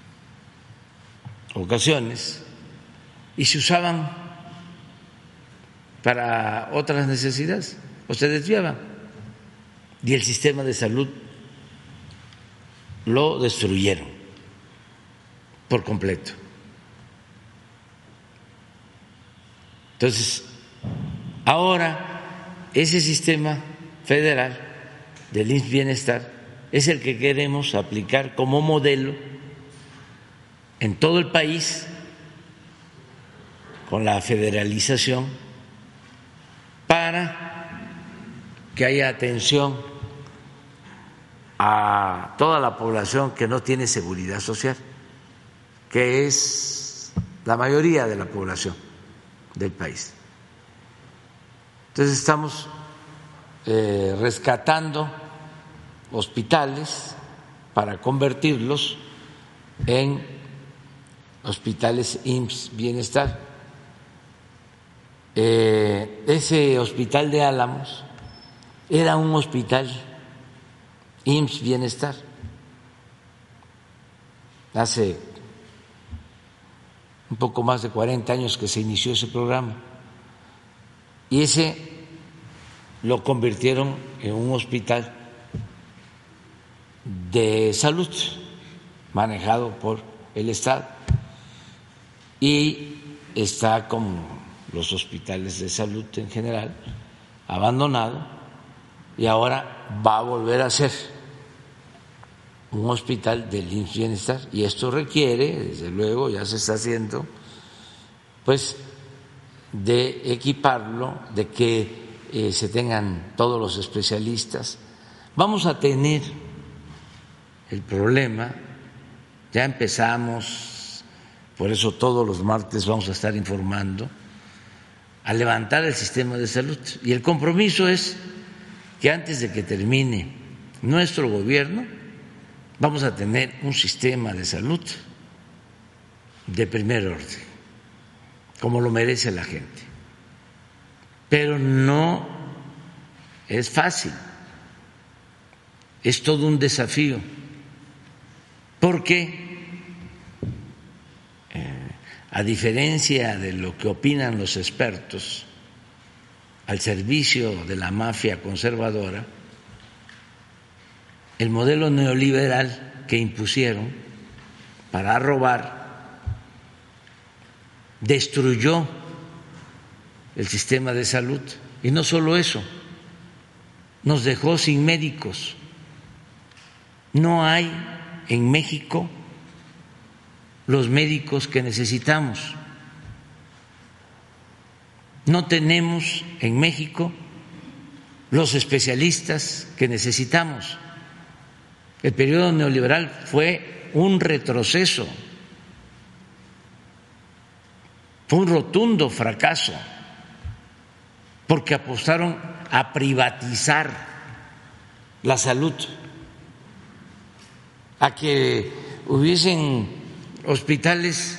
ocasiones, y se usaban para otras necesidades o se desviaban, y el sistema de salud lo destruyeron por completo. Entonces, Ahora, ese sistema federal del I M S S Bienestar es el que queremos aplicar como modelo en todo el país, con la federalización, para que haya atención a toda la población que no tiene seguridad social, que es la mayoría de la población del país. Entonces estamos eh, rescatando hospitales para convertirlos en hospitales I M S S Bienestar. Eh, ese hospital de Álamos era un hospital I M S S Bienestar hace un poco más de cuarenta años que se inició ese programa, y ese lo convirtieron en un hospital de salud manejado por el Estado, y está como los hospitales de salud en general abandonado, y ahora va a volver a ser un hospital del I M S S Bienestar, y esto requiere, desde luego, ya se está haciendo, pues de equiparlo, de que eh, se tengan todos los especialistas. Vamos a tener el problema, ya empezamos, por eso todos los martes vamos a estar informando, a levantar el sistema de salud, y el compromiso es que antes de que termine nuestro gobierno vamos a tener un sistema de salud de primer orden, como lo merece la gente. Pero no es fácil, es todo un desafío, porque eh, a diferencia de lo que opinan los expertos al servicio de la mafia conservadora, el modelo neoliberal que impusieron para robar destruyó el sistema de salud, y no solo eso, nos dejó sin médicos. No hay en México los médicos que necesitamos. No tenemos en México los especialistas que necesitamos. El periodo neoliberal fue un retroceso, fue un rotundo fracaso, porque apostaron a privatizar la salud, a que hubiesen hospitales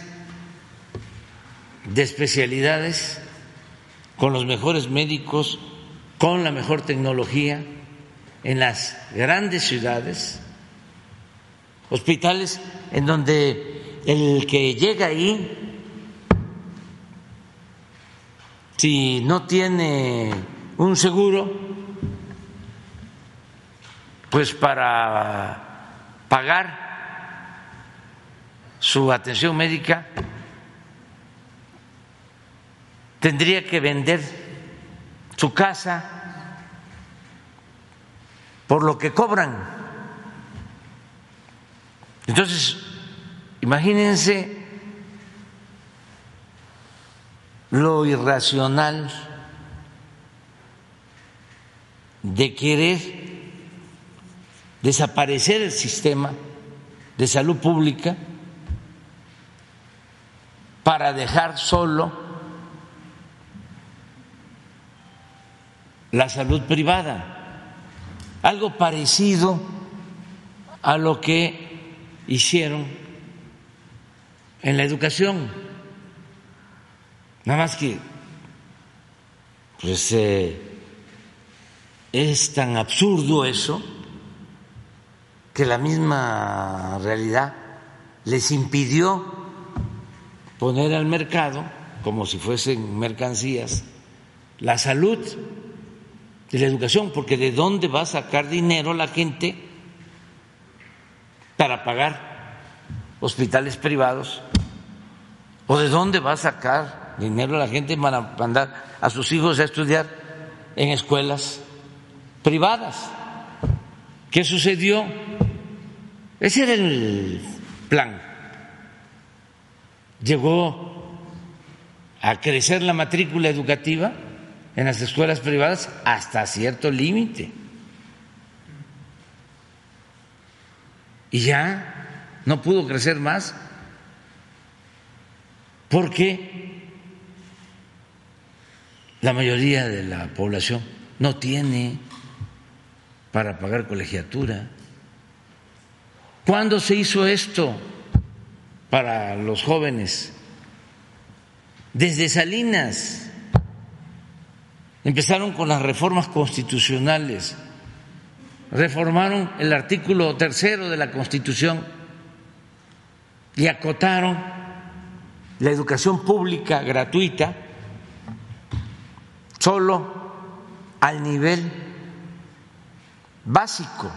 de especialidades con los mejores médicos, con la mejor tecnología en las grandes ciudades, hospitales en donde el que llega ahí, si no tiene un seguro, pues para pagar su atención médica tendría que vender su casa por lo que cobran. Entonces, imagínense lo irracional de querer desaparecer el sistema de salud pública para dejar solo la salud privada, algo parecido a lo que hicieron en la educación, nada más que pues eh, es tan absurdo eso que la misma realidad les impidió poner al mercado, como si fuesen mercancías, la salud y la educación, porque ¿de dónde va a sacar dinero la gente para pagar hospitales privados? ¿O de dónde va a sacar dinero a la gente para mandar a sus hijos a estudiar en escuelas privadas. ¿Qué sucedió? Ese era el plan. Llegó a crecer la matrícula educativa en las escuelas privadas hasta cierto límite. Y ya no pudo crecer más porque la mayoría de la población no tiene para pagar colegiatura. ¿Cuándo se hizo esto para los jóvenes? Desde Salinas. Empezaron con las reformas constitucionales, reformaron el artículo tercero de la Constitución y acotaron la educación pública gratuita solo al nivel básico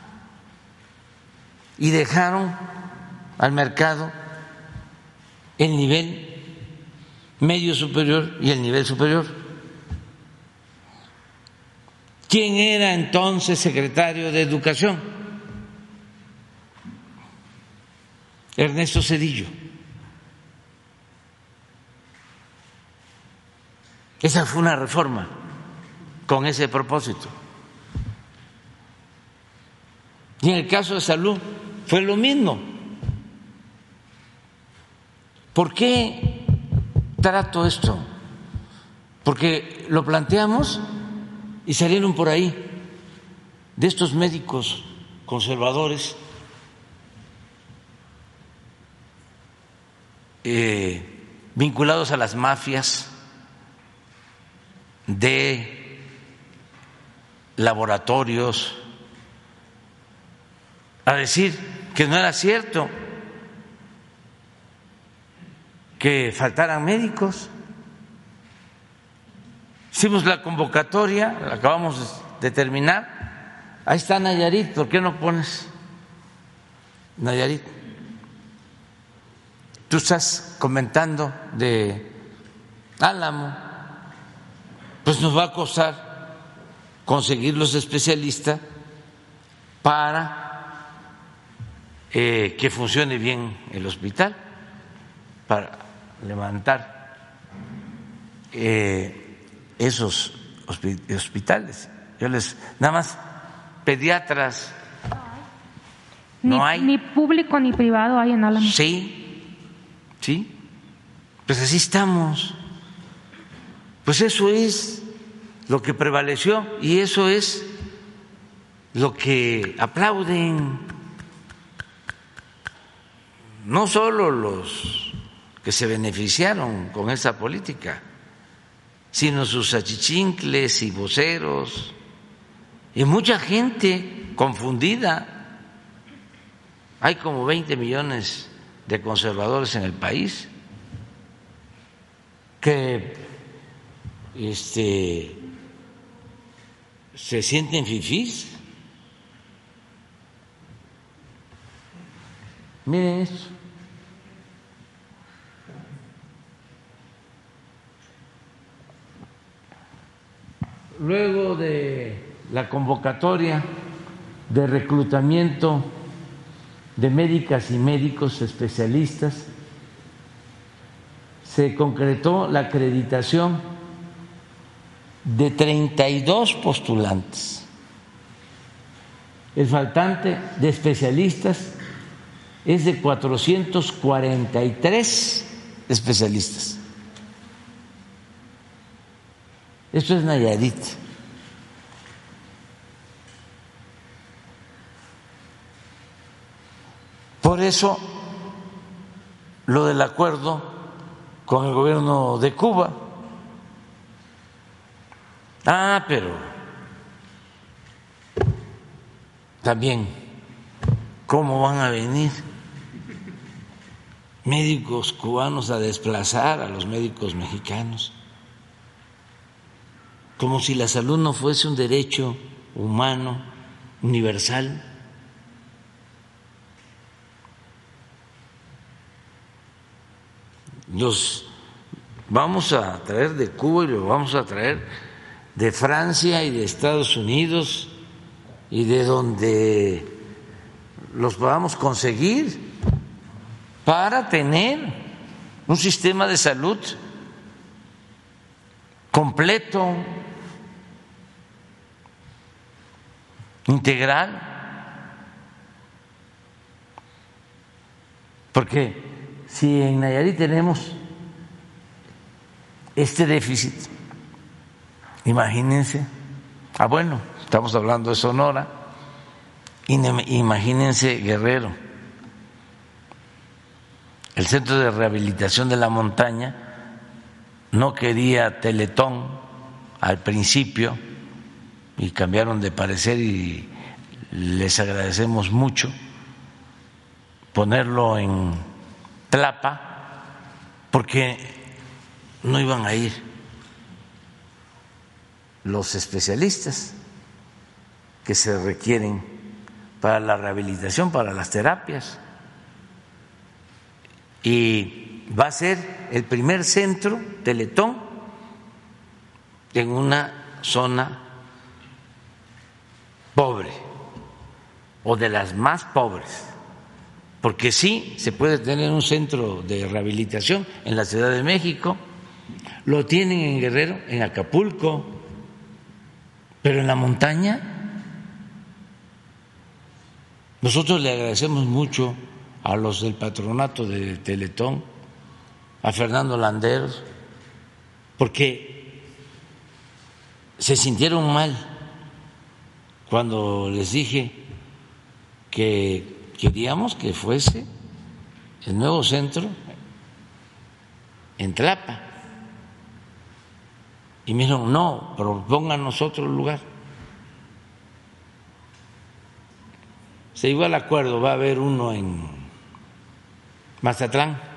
y dejaron al mercado el nivel medio superior y el nivel superior. ¿Quién era entonces secretario de Educación? Ernesto Zedillo. Esa fue una reforma con ese propósito. Y en el caso de salud fue lo mismo. ¿Por qué trato esto? Porque lo planteamos y salieron por ahí de estos médicos conservadores eh, vinculados a las mafias de laboratorios a decir que no era cierto que faltaran médicos. Hicimos la convocatoria, la acabamos de terminar. Ahí está Nayarit, ¿por qué no pones Nayarit? Tú estás comentando de Álamo, pues nos va a costar conseguir los especialistas para eh, que funcione bien el hospital, para levantar eh, esos hospitales. Yo les, nada más, pediatras no ni, hay. Ni público ni privado hay en Álamo. Sí, sí, pues así estamos. Pues eso es lo que prevaleció y eso es lo que aplauden no solo los que se beneficiaron con esa política, sino sus achichincles y voceros y mucha gente confundida. Hay como veinte millones de conservadores en el país que este, se sienten fifís. Miren esto. Luego de la convocatoria de reclutamiento de médicas y médicos especialistas, se concretó la acreditación de treinta y dos postulantes. El faltante de especialistas es de cuatrocientos cuarenta y tres especialistas. Esto es Nayarit. Por eso, lo del acuerdo con el gobierno de Cuba. Ah, pero también, ¿cómo van a venir médicos cubanos a desplazar a los médicos mexicanos? Como si la salud no fuese un derecho humano universal. Los vamos a traer de Cuba y lo vamos a traer de Francia y de Estados Unidos y de donde los podamos conseguir para tener un sistema de salud completo, integral, porque si en Nayarit tenemos este déficit, imagínense, ah bueno, estamos hablando de Sonora, imagínense Guerrero, el Centro de Rehabilitación de la Montaña no quería Teletón al principio y cambiaron de parecer y les agradecemos mucho ponerlo en Tlapa porque no iban a ir los especialistas que se requieren para la rehabilitación, para las terapias, y va a ser el primer centro Teletón en una zona pobre o de las más pobres, porque sí se puede tener un centro de rehabilitación en la Ciudad de México, lo tienen en Guerrero, en Acapulco, pero en la montaña. Nosotros le agradecemos mucho a los del patronato de Teletón, a Fernando Landeros, porque se sintieron mal cuando les dije que queríamos que fuese el nuevo centro en Tlapa. Y me dijeron, no, propónganos otro lugar. Se llegó al acuerdo, va a haber uno en Mazatlán,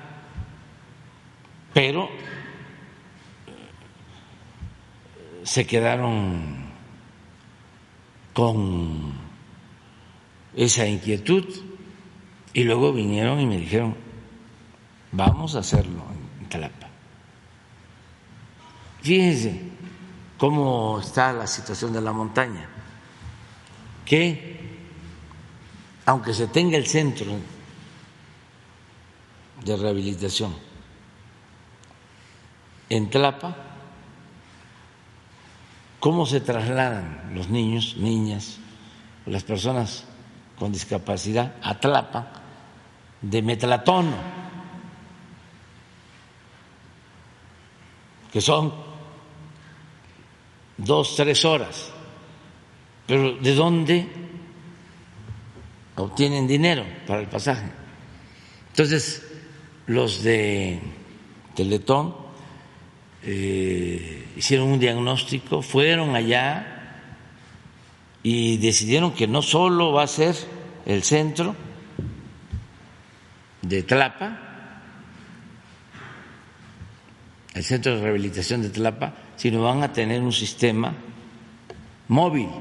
pero se quedaron con esa inquietud y luego vinieron y me dijeron, vamos a hacerlo en Tlapa. Fíjense cómo está la situación de la montaña, que aunque se tenga el centro de rehabilitación en Tlapa, cómo se trasladan los niños, niñas, las personas con discapacidad a Tlapa de Metlatono, que son dos, tres horas, pero ¿de dónde obtienen dinero para el pasaje? Entonces, los de Teletón eh, hicieron un diagnóstico, fueron allá y decidieron que no solo va a ser el centro de Tlapa, el centro de rehabilitación de Tlapa, sino van a tener un sistema móvil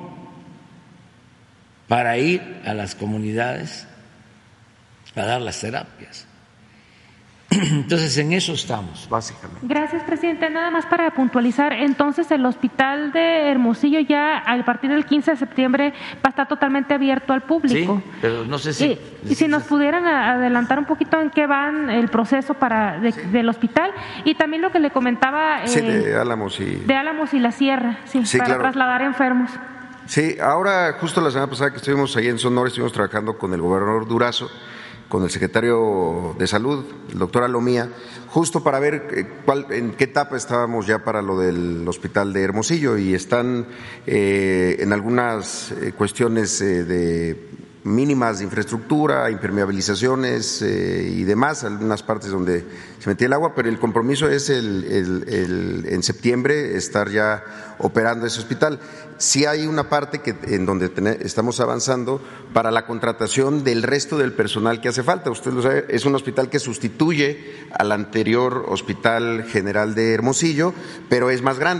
para ir a las comunidades a dar las terapias. Entonces, en eso estamos, básicamente. Gracias, presidente. Nada más para puntualizar, entonces el hospital de Hermosillo ya a partir del quince de septiembre va a estar totalmente abierto al público. Sí, pero no sé si... Y, y si nos pudieran adelantar un poquito en qué van el proceso para de, del hospital y también lo que le comentaba... Sí, eh, de Álamos y... De Álamos y la Sierra, sí, sí, para claro. trasladar enfermos. Sí, ahora justo la semana pasada que estuvimos ahí en Sonora, estuvimos trabajando con el gobernador Durazo, con el secretario de Salud, el doctor Alomía, justo para ver cuál, en qué etapa estábamos ya para lo del hospital de Hermosillo, y están eh, en algunas eh, cuestiones eh, de mínimas de infraestructura, impermeabilizaciones eh, y demás, algunas partes donde se metía el agua, pero el compromiso es el, el, el, en septiembre estar ya operando ese hospital. Sí hay una parte que en donde ten, estamos avanzando para la contratación del resto del personal que hace falta. Usted lo sabe, es un hospital que sustituye al anterior Hospital General de Hermosillo, pero es más grande.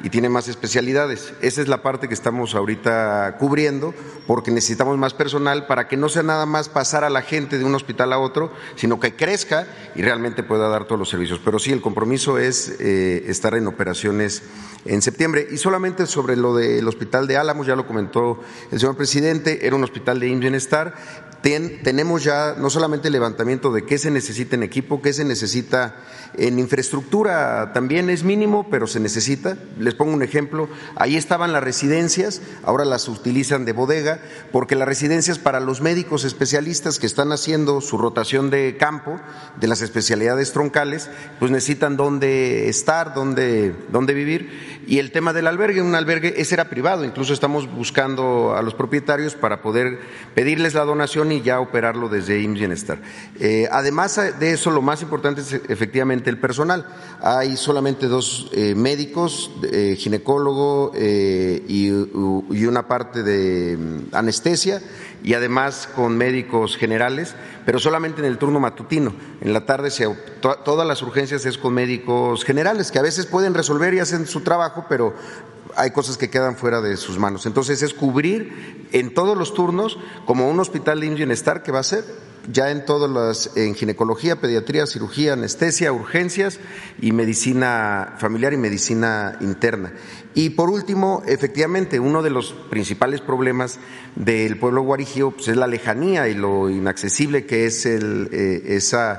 y tiene más especialidades. Esa es la parte que estamos ahorita cubriendo, porque necesitamos más personal para que no sea nada más pasar a la gente de un hospital a otro, sino que crezca y realmente pueda dar todos los servicios. Pero sí, el compromiso es eh, estar en operaciones en septiembre. Y solamente sobre lo del hospital de Álamos, ya lo comentó el señor presidente, era un hospital de I M S S Bienestar. Ten, tenemos ya no solamente el levantamiento de qué se necesita en equipo, qué se necesita en infraestructura, también es mínimo, pero se necesita. Les pongo un ejemplo, ahí estaban las residencias, ahora las utilizan de bodega, porque las residencias para los médicos especialistas que están haciendo su rotación de campo, de las especialidades troncales, pues necesitan dónde estar, dónde, dónde vivir. Y el tema del albergue, un albergue, ese era privado, incluso estamos buscando a los propietarios para poder pedirles la donación y ya operarlo desde I M S S Bienestar. Eh, además de eso, lo más importante es efectivamente el personal. Hay solamente dos eh, médicos, eh, ginecólogo eh, y, y una parte de anestesia, y además con médicos generales, pero solamente en el turno matutino. En la tarde se, to, todas las urgencias es con médicos generales, que a veces pueden resolver y hacen su trabajo, pero hay cosas que quedan fuera de sus manos. Entonces es cubrir en todos los turnos, como un hospital de I M S S Bienestar que va a ser ya en todas las, en ginecología, pediatría, cirugía, anestesia, urgencias y medicina familiar y medicina interna. Y por último, efectivamente, uno de los principales problemas del pueblo guarijío pues, es la lejanía y lo inaccesible que es el, eh, esa,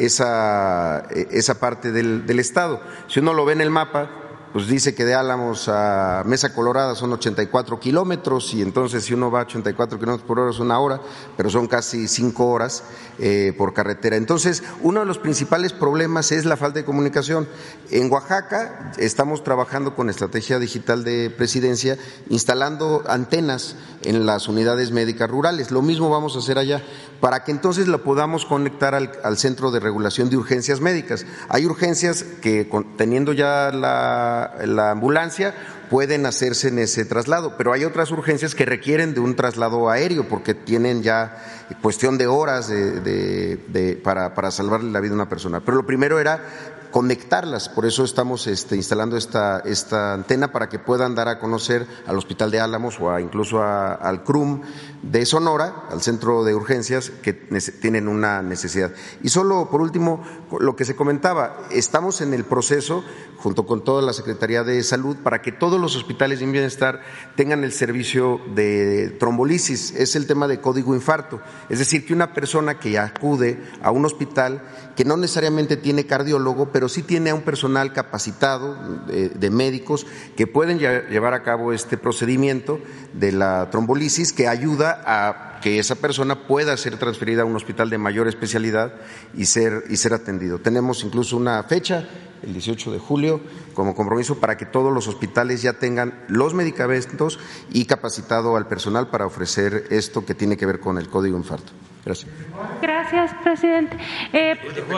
esa, esa parte del, del estado. Si uno lo ve en el mapa, pues dice que de Álamos a Mesa Colorada son ochenta y cuatro kilómetros, y entonces si uno va a ochenta y cuatro kilómetros por hora es una hora, pero son casi cinco horas eh, por carretera. Entonces, uno de los principales problemas es la falta de comunicación. En Oaxaca estamos trabajando con estrategia digital de presidencia, instalando antenas en las unidades médicas rurales. Lo mismo vamos a hacer allá, para que entonces lo podamos conectar al, al Centro de Regulación de Urgencias Médicas. Hay urgencias que, con, teniendo ya la la ambulancia, pueden hacerse en ese traslado, pero hay otras urgencias que requieren de un traslado aéreo porque tienen ya cuestión de horas de, de, de, para, para salvarle la vida a una persona. Pero lo primero era conectarlas, por eso estamos este, instalando esta, esta antena para que puedan dar a conocer al Hospital de Álamos o a, incluso a, al C R U M de Sonora, al Centro de Urgencias, que tienen una necesidad. Y solo por último, lo que se comentaba, estamos en el proceso, junto con toda la Secretaría de Salud, para que todos los hospitales de bienestar tengan el servicio de trombolisis, es el tema de código infarto, es decir, que una persona que acude a un hospital que no necesariamente tiene cardiólogo, pero sí tiene a un personal capacitado de, de médicos que pueden llevar a cabo este procedimiento de la trombolisis, que ayuda a que esa persona pueda ser transferida a un hospital de mayor especialidad y ser, y ser atendido. Tenemos incluso una fecha, el dieciocho de julio, como compromiso para que todos los hospitales ya tengan los medicamentos y capacitado al personal para ofrecer esto que tiene que ver con el código infarto. Gracias. Gracias, presidente. Eh,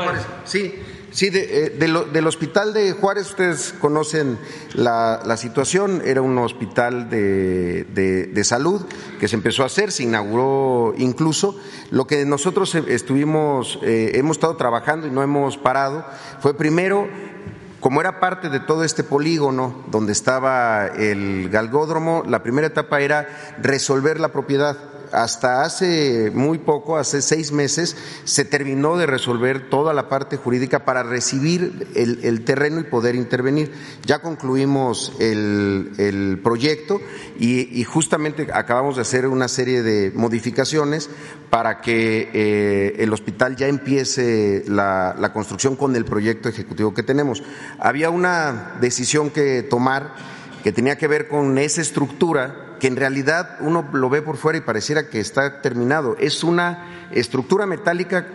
sí. Sí, de, de lo, del hospital de Juárez, ustedes conocen la, la situación, era un hospital de, de, de salud que se empezó a hacer, se inauguró incluso. Lo que nosotros estuvimos, eh, hemos estado trabajando y no hemos parado, fue primero, como era parte de todo este polígono donde estaba el galgódromo, la primera etapa era resolver la propiedad. Hasta hace muy poco, hace seis meses, se terminó de resolver toda la parte jurídica para recibir el, el terreno y poder intervenir. Ya concluimos el, el proyecto y, y justamente acabamos de hacer una serie de modificaciones para que eh, el hospital ya empiece la, la construcción con el proyecto ejecutivo que tenemos. Había una decisión que tomar que tenía que ver con esa estructura, que en realidad uno lo ve por fuera y pareciera que está terminado. Es una estructura metálica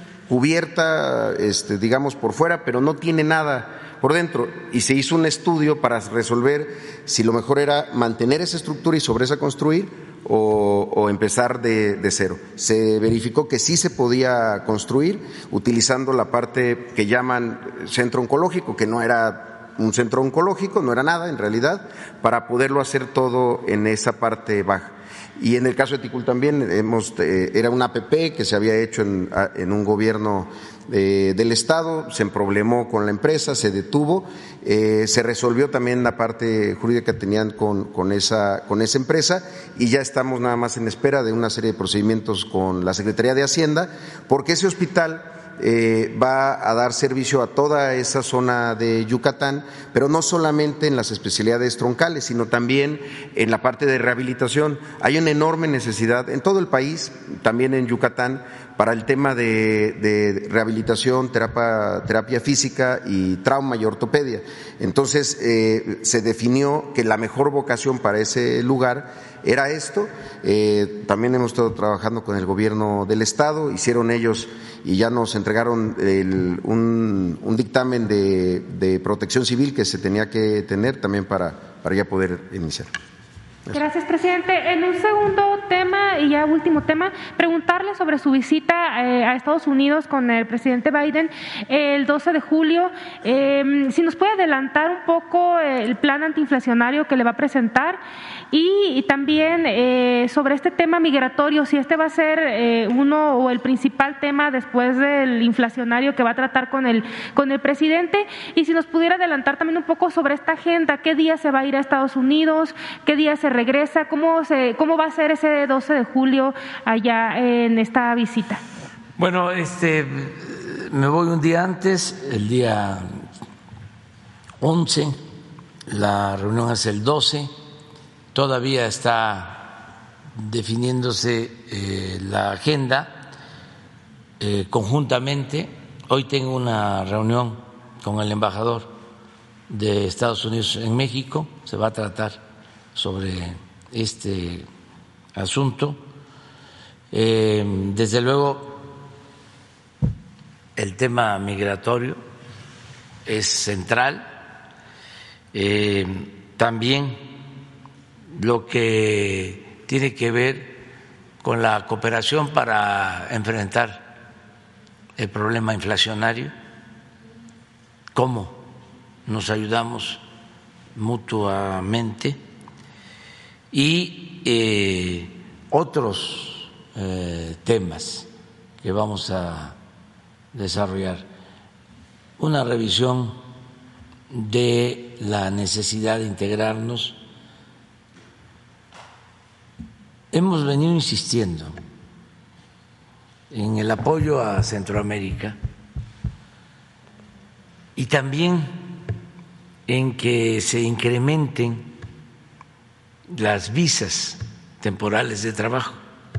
cubierta, este, digamos, por fuera, pero no tiene nada por dentro. Y se hizo un estudio para resolver si lo mejor era mantener esa estructura y sobre esa construir o, o empezar de, de cero. Se verificó que sí se podía construir utilizando la parte que llaman centro oncológico, que no era un centro oncológico, no era nada en realidad, para poderlo hacer todo en esa parte baja. Y en el caso de Ticul también hemos, eh, era una A P P que se había hecho en, en un gobierno de, del Estado, se emproblemó con la empresa, se detuvo, eh, se resolvió también la parte jurídica que tenían con, con, esa, con esa empresa y ya estamos nada más en espera de una serie de procedimientos con la Secretaría de Hacienda, porque ese hospital Eh, va a dar servicio a toda esa zona de Yucatán, pero no solamente en las especialidades troncales, sino también en la parte de rehabilitación. Hay una enorme necesidad en todo el país, también en Yucatán, para el tema de, de rehabilitación, terapia, terapia física y trauma y ortopedia. Entonces, eh, se definió que la mejor vocación para ese lugar era esto. Eh, también hemos estado trabajando con el gobierno del Estado, hicieron ellos y ya nos entregaron el, un, un dictamen de, de protección civil que se tenía que tener también para, para ya poder iniciar. Gracias. Gracias, presidente. En un segundo tema y ya último tema, preguntarle sobre su visita eh, a Estados Unidos con el presidente Biden eh, el doce de julio. Eh, si nos puede adelantar un poco eh, el plan antiinflacionario que le va a presentar y, y también eh, sobre este tema migratorio, si este va a ser eh, uno o el principal tema después del inflacionario que va a tratar con el, con el presidente, y si nos pudiera adelantar también un poco sobre esta agenda, qué día se va a ir a Estados Unidos, qué día se regresa, cómo se cómo va a ser ese doce de julio allá en esta visita. Bueno, este me voy un día antes, el día once, la reunión es el doce, todavía está definiéndose eh, la agenda eh, conjuntamente. Hoy tengo una reunión con el embajador de Estados Unidos en México, se va a tratar sobre este asunto. Eh, desde luego, el tema migratorio es central. Eh, también lo que tiene que ver con la cooperación para enfrentar el problema inflacionario, cómo nos ayudamos mutuamente, y eh, otros eh, temas que vamos a desarrollar. Una revisión de la necesidad de integrarnos. Hemos venido insistiendo en el apoyo a Centroamérica y también en que se incrementen las visas temporales de trabajo,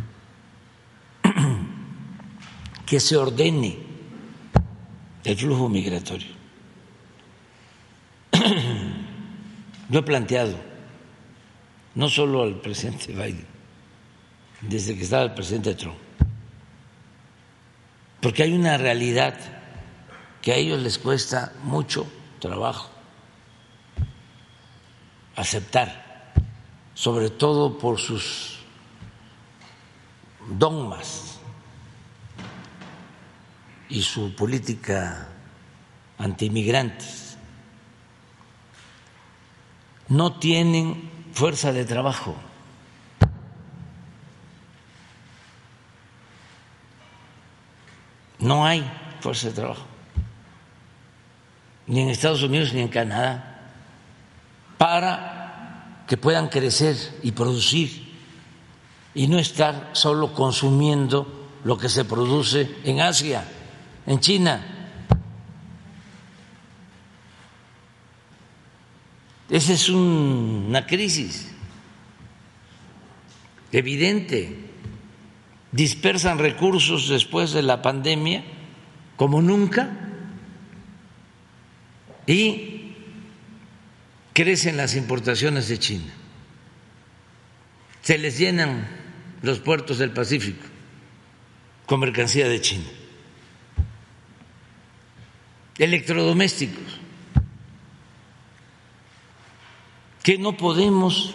que se ordene el flujo migratorio. Lo he planteado no solo al presidente Biden, desde que estaba el presidente Trump, porque hay una realidad que a ellos les cuesta mucho trabajo aceptar, sobre todo por sus dogmas y su política antiinmigrantes. No tienen fuerza de trabajo. No hay fuerza de trabajo, ni en Estados Unidos ni en Canadá, para que puedan crecer y producir y no estar solo consumiendo lo que se produce en Asia, en China. Esa es un, una crisis evidente. Dispersan recursos después de la pandemia como nunca y crecen las importaciones de China. Se les llenan los puertos del Pacífico con mercancía de China. Electrodomésticos, que no podemos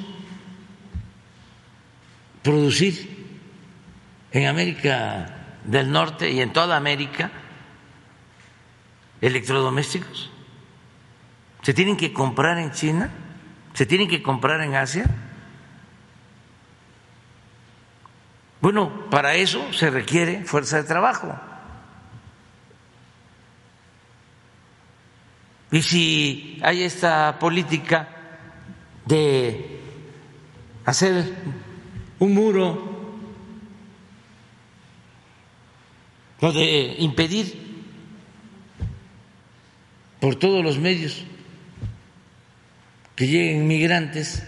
producir en América del Norte y en toda América electrodomésticos. ¿Se tienen que comprar en China? ¿Se tienen que comprar en Asia? Bueno, para eso se requiere fuerza de trabajo. Y si hay esta política de hacer un muro o de impedir por todos los medios que lleguen migrantes,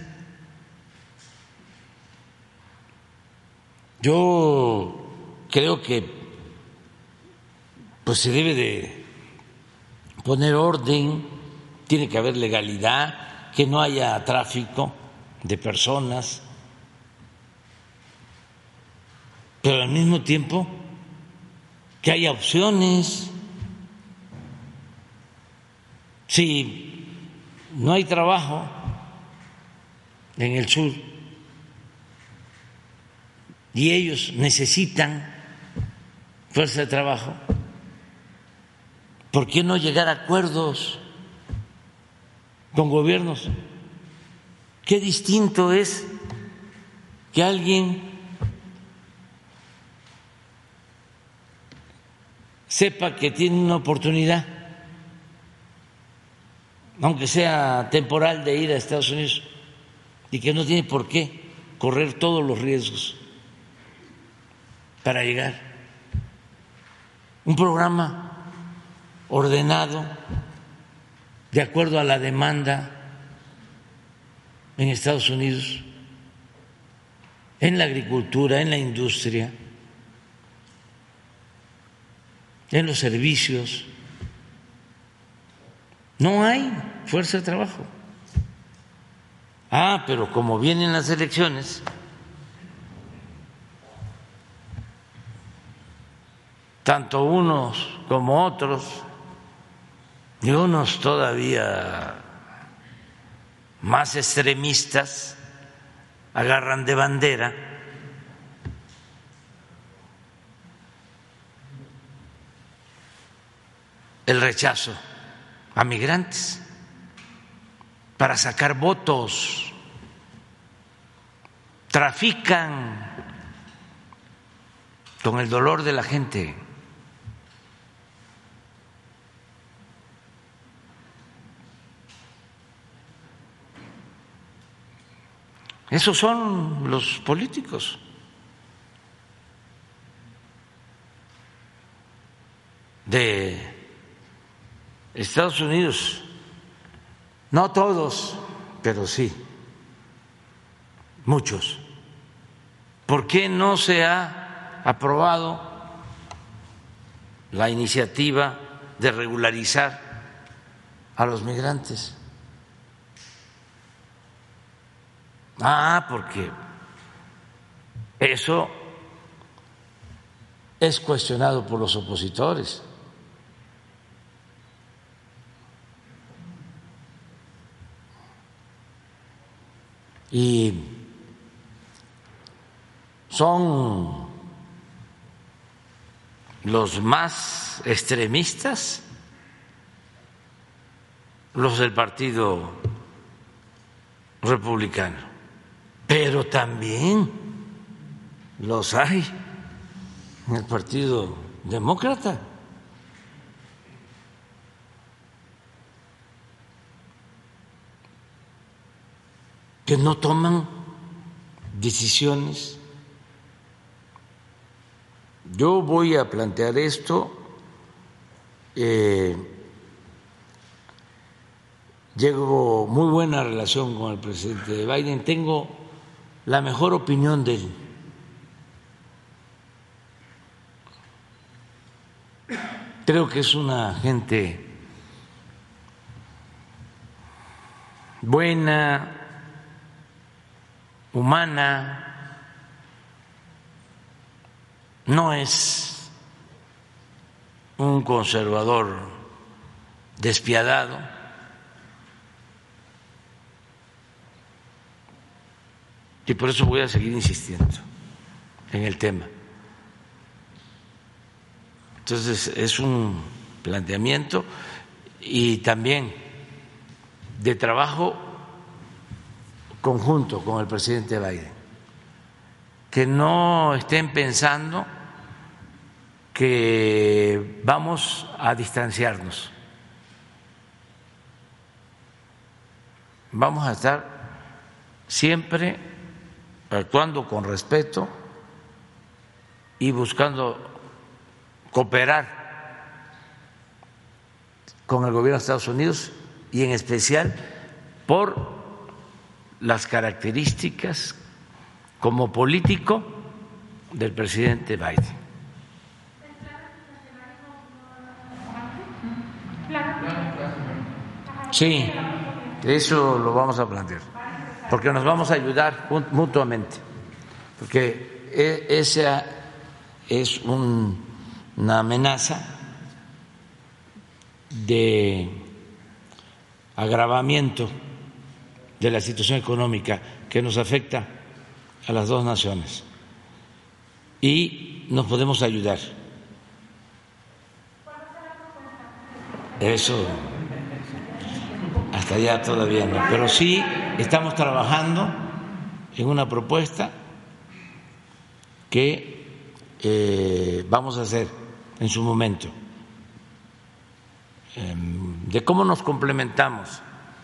yo creo que pues se debe de poner orden, tiene que haber legalidad, que no haya tráfico de personas, pero al mismo tiempo que haya opciones. Si no hay trabajo en el sur y ellos necesitan fuerza de trabajo, ¿por qué no llegar a acuerdos con gobiernos? Qué distinto es que alguien sepa que tiene una oportunidad, aunque sea temporal, de ir a Estados Unidos y que no tiene por qué correr todos los riesgos para llegar. Un programa ordenado de acuerdo a la demanda en Estados Unidos, en la agricultura, en la industria, en los servicios. No hay fuerza de trabajo. Ah, pero como vienen las elecciones, tanto unos como otros, y unos todavía más extremistas, agarran de bandera el rechazo a migrantes para sacar votos, trafican con el dolor de la gente. Esos son los políticos. De Estados Unidos, no todos, pero sí, muchos. ¿Por qué no se ha aprobado la iniciativa de regularizar a los migrantes? Ah, porque eso es cuestionado por los opositores. Y son los más extremistas los del Partido Republicano, pero también los hay en el Partido Demócrata. Que no toman decisiones. Yo voy a plantear esto. Eh, llevo muy buena relación con el presidente Biden, tengo la mejor opinión de él. Creo que es una gente buena, humana, no es un conservador despiadado. Y por eso voy a seguir insistiendo en el tema. Entonces, es un planteamiento y también de trabajo conjunto con el presidente Biden, que no estén pensando que vamos a distanciarnos vamos a estar siempre actuando con respeto y buscando cooperar con el gobierno de Estados Unidos y en especial por las características como político del presidente Biden. Sí, eso lo vamos a plantear, porque nos vamos a ayudar mutuamente, porque esa es un, una amenaza de agravamiento de la situación económica que nos afecta a las dos naciones y nos podemos ayudar. Eso hasta allá todavía no, pero sí estamos trabajando en una propuesta que eh, vamos a hacer en su momento, eh, de cómo nos complementamos.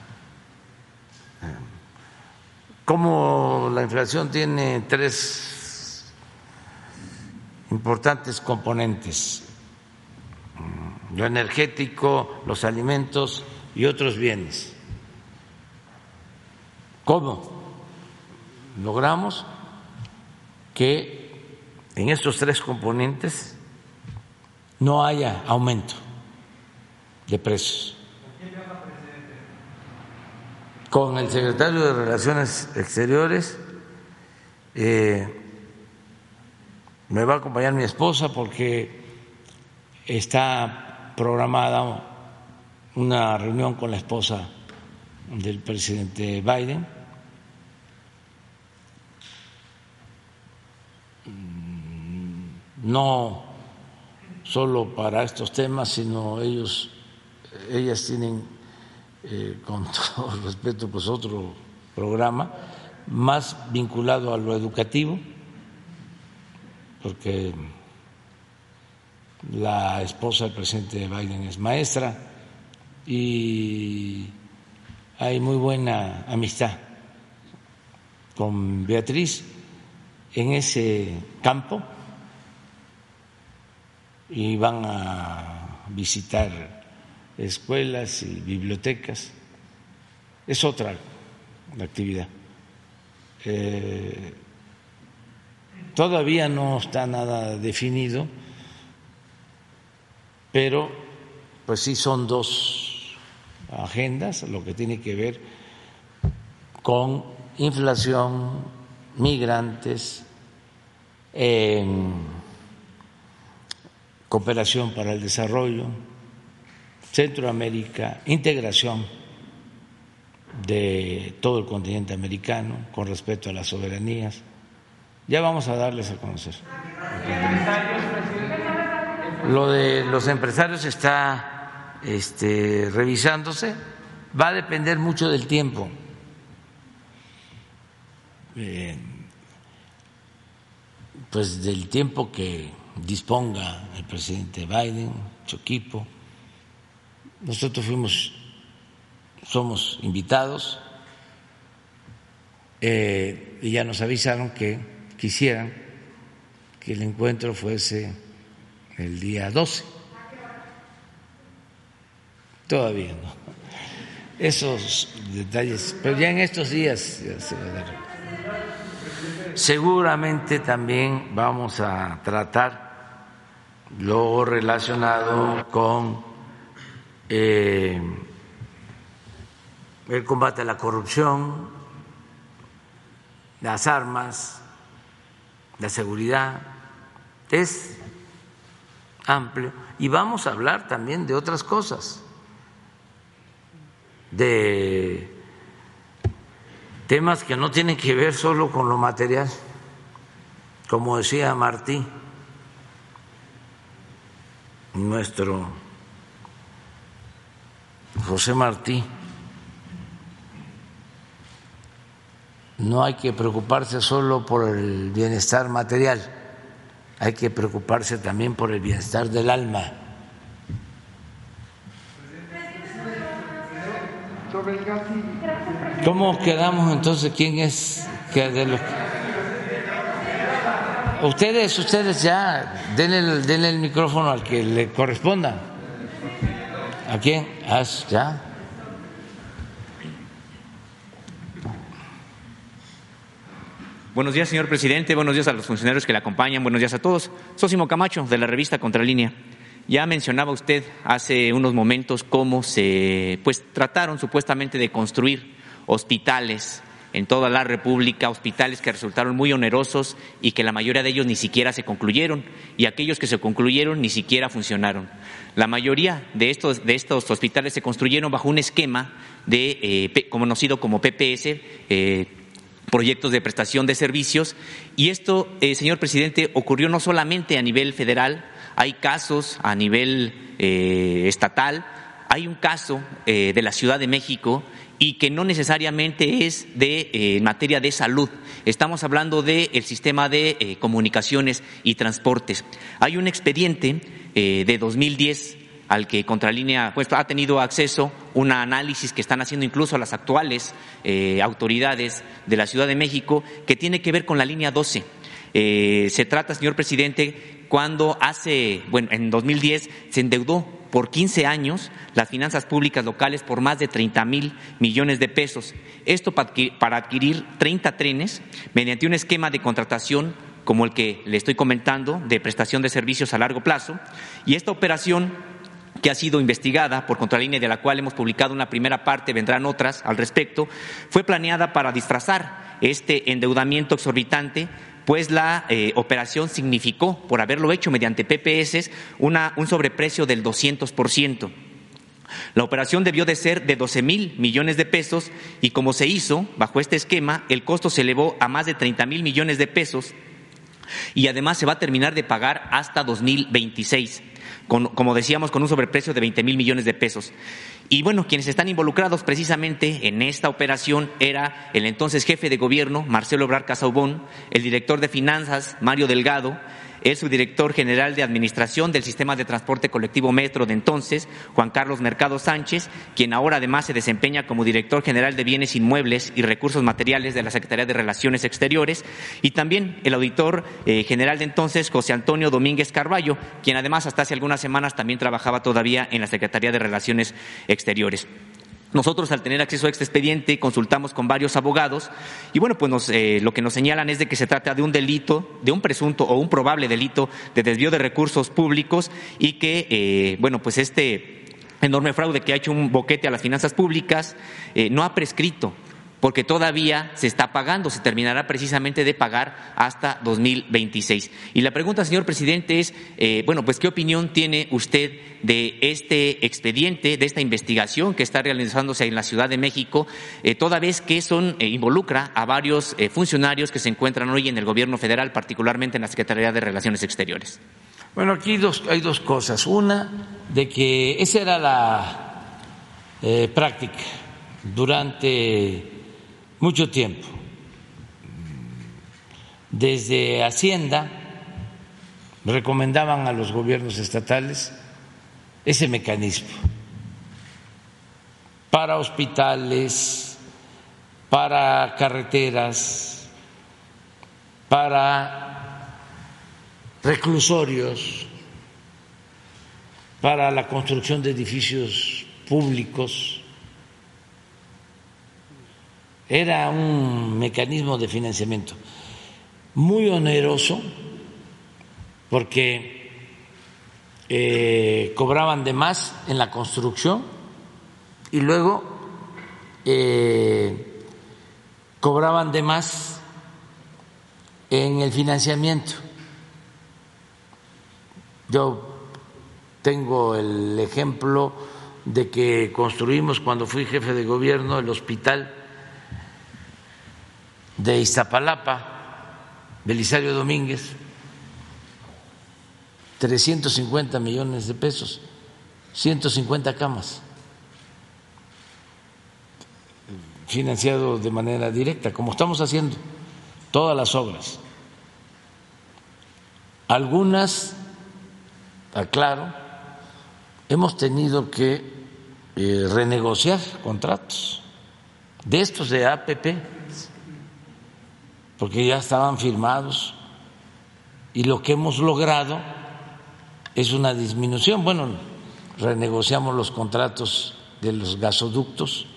Como la inflación tiene tres importantes componentes: lo energético, los alimentos y otros bienes. ¿Cómo logramos que en estos tres componentes no haya aumento de precios? Con el secretario de Relaciones Exteriores, eh, me va a acompañar mi esposa porque está programada una reunión con la esposa del presidente Biden. No solo para estos temas, sino ellos, ellas tienen, eh, con todo respeto, pues otro programa más vinculado a lo educativo, porque la esposa del presidente Biden es maestra y hay muy buena amistad con Beatriz en ese campo y van a visitar escuelas y bibliotecas. Es otra actividad. Eh, todavía no está nada definido, pero pues sí son dos agendas, lo que tiene que ver con inflación, migrantes, eh, cooperación para el desarrollo, Centroamérica, integración de todo el continente americano con respecto a las soberanías. Ya vamos a darles a conocer. Lo de los empresarios está este, revisándose, va a depender mucho del tiempo. Eh, pues del tiempo que disponga el presidente Biden, su equipo. Nosotros fuimos, somos invitados eh, y ya nos avisaron que quisieran que el encuentro fuese el día doce. Todavía no. Esos detalles, pero ya en estos días ya se va a dar. Seguramente también vamos a tratar lo relacionado con eh, el combate a la corrupción, las armas, la seguridad. Es amplio y vamos a hablar también de otras cosas, de temas que no tienen que ver solo con lo material, como decía Martí, nuestro José Martí. No hay que preocuparse solo por el bienestar material, hay que preocuparse también por el bienestar del alma. ¿Cómo quedamos entonces? ¿Quién es que de los ustedes ustedes ya denle, denle el micrófono al que le corresponda? ¿A quién? Ah, ya. Buenos días, señor presidente. Buenos días a los funcionarios que le acompañan. Buenos días a todos. Sósimo Camacho, de la revista Contralínea. Ya mencionaba usted hace unos momentos cómo se pues trataron supuestamente de construir hospitales en toda la República, hospitales que resultaron muy onerosos y que la mayoría de ellos ni siquiera se concluyeron, y aquellos que se concluyeron ni siquiera funcionaron. La mayoría de estos, de estos hospitales se construyeron bajo un esquema de eh, conocido como P P S, eh, proyectos de prestación de servicios, y esto, eh, señor presidente, ocurrió no solamente a nivel federal, hay casos a nivel eh, estatal, hay un caso eh, de la Ciudad de México, y que no necesariamente es de eh, materia de salud. Estamos hablando del sistema de eh, comunicaciones y transportes. Hay un expediente eh, de dos mil diez al que Contralínea pues, ha tenido acceso, un análisis que están haciendo incluso las actuales eh, autoridades de la Ciudad de México, que tiene que ver con la línea doce. Eh, se trata, señor presidente, cuando hace, bueno, en dos mil diez se endeudó por quince años las finanzas públicas locales por más de treinta mil millones de pesos. Esto para adquirir treinta trenes mediante un esquema de contratación como el que le estoy comentando, de prestación de servicios a largo plazo, y esta operación, que ha sido investigada por Contralínea y de la cual hemos publicado una primera parte, vendrán otras al respecto, fue planeada para disfrazar este endeudamiento exorbitante, pues la eh, operación significó, por haberlo hecho mediante P P S, una, un sobreprecio del doscientos por ciento. La operación debió de ser de doce mil millones de pesos y como se hizo bajo este esquema, el costo se elevó a más de treinta mil millones de pesos y además se va a terminar de pagar hasta dos mil veintiséis. Con, como decíamos, con un sobreprecio de veinte mil millones de pesos. Y bueno, quienes están involucrados precisamente en esta operación era el entonces jefe de gobierno, Marcelo Ebrard Casaubon, el director de finanzas, Mario Delgado, el subdirector general de administración del sistema de transporte colectivo Metro de entonces, Juan Carlos Mercado Sánchez, quien ahora además se desempeña como director general de bienes inmuebles y recursos materiales de la Secretaría de Relaciones Exteriores, y también el auditor eh, general de entonces, José Antonio Domínguez Carballo, quien además hasta hace algunas semanas también trabajaba todavía en la Secretaría de Relaciones Exteriores. Nosotros, al tener acceso a este expediente, consultamos con varios abogados y, bueno, pues nos, eh, lo que nos señalan es de que se trata de un delito, de un presunto o un probable delito de desvío de recursos públicos y que, eh, bueno, pues este enorme fraude que ha hecho un boquete a las finanzas públicas eh, no ha prescrito, porque todavía se está pagando, se terminará precisamente de pagar hasta dos mil veintiséis. Y la pregunta, señor presidente, es, eh, bueno, pues ¿qué opinión tiene usted de este expediente, de esta investigación que está realizándose en la Ciudad de México, eh, toda vez que son, eh, involucra a varios eh, funcionarios que se encuentran hoy en el gobierno federal, particularmente en la Secretaría de Relaciones Exteriores? Bueno, aquí dos, hay dos cosas. Una, de que esa era la eh, práctica durante mucho tiempo. Desde Hacienda recomendaban a los gobiernos estatales ese mecanismo para hospitales, para carreteras, para reclusorios, para la construcción de edificios públicos. Era un mecanismo de financiamiento muy oneroso porque eh, cobraban de más en la construcción y luego eh, cobraban de más en el financiamiento. Yo tengo el ejemplo de que construimos, cuando fui jefe de gobierno, el hospital de Iztapalapa, Belisario Domínguez, trescientos cincuenta millones de pesos, ciento cincuenta camas, financiado de manera directa, como estamos haciendo todas las obras. Algunas, aclaro, hemos tenido que eh, renegociar contratos de estos de A P P, porque ya estaban firmados, y lo que hemos logrado es una disminución. Bueno, renegociamos los contratos de los gasoductos,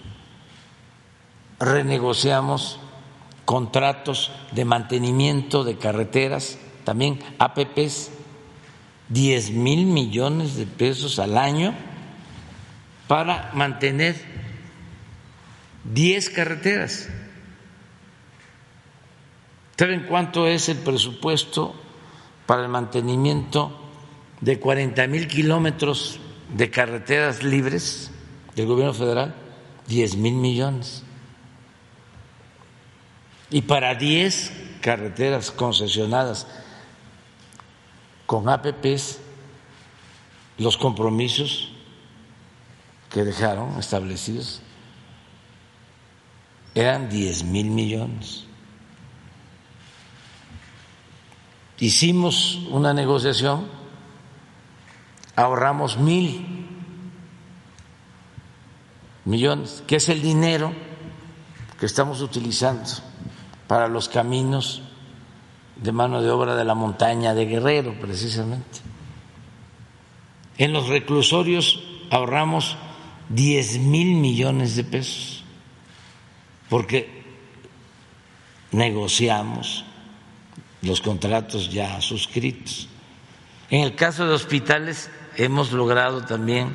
renegociamos contratos de mantenimiento de carreteras, también A P Ps, diez mil millones de pesos al año para mantener diez carreteras. ¿Saben cuánto es el presupuesto para el mantenimiento de cuarenta mil kilómetros de carreteras libres del gobierno federal? diez mil millones. Y para diez carreteras concesionadas con A P Ps, los compromisos que dejaron establecidos eran diez mil millones. Hicimos una negociación, ahorramos mil millones, que es el dinero que estamos utilizando para los caminos de mano de obra de la montaña de Guerrero, precisamente. En los reclusorios ahorramos diez mil millones de pesos, porque negociamos los contratos ya suscritos. En el caso de hospitales hemos logrado también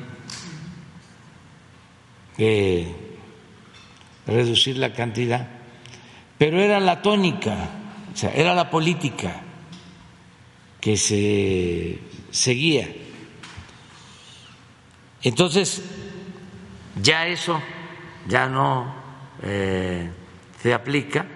eh, reducir la cantidad, pero era la tónica, o sea, era la política que se seguía. Entonces, ya eso ya no eh, se aplica.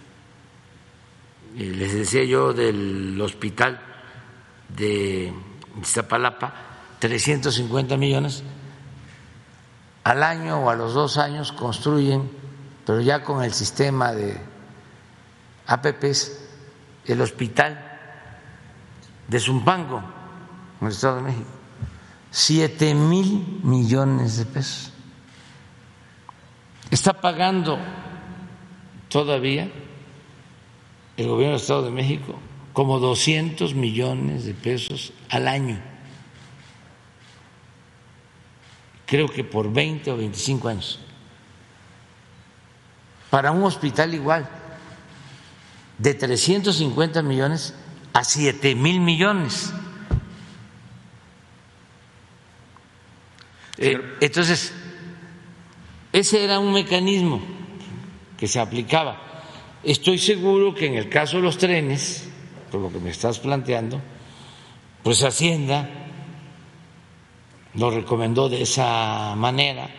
Y les decía yo del hospital de Iztapalapa, trescientos cincuenta millones al año o a los dos años construyen, pero ya con el sistema de A P Ps, el hospital de Zumpango, en el Estado de México, siete mil millones de pesos. Está pagando todavía el gobierno del Estado de México como doscientos millones de pesos al año, creo que por veinte o veinticinco años, para un hospital igual, de trescientos cincuenta millones a siete mil millones. Eh, entonces, ese era un mecanismo que se aplicaba. Estoy seguro que en el caso de los trenes, por lo que me estás planteando, pues Hacienda lo recomendó de esa manera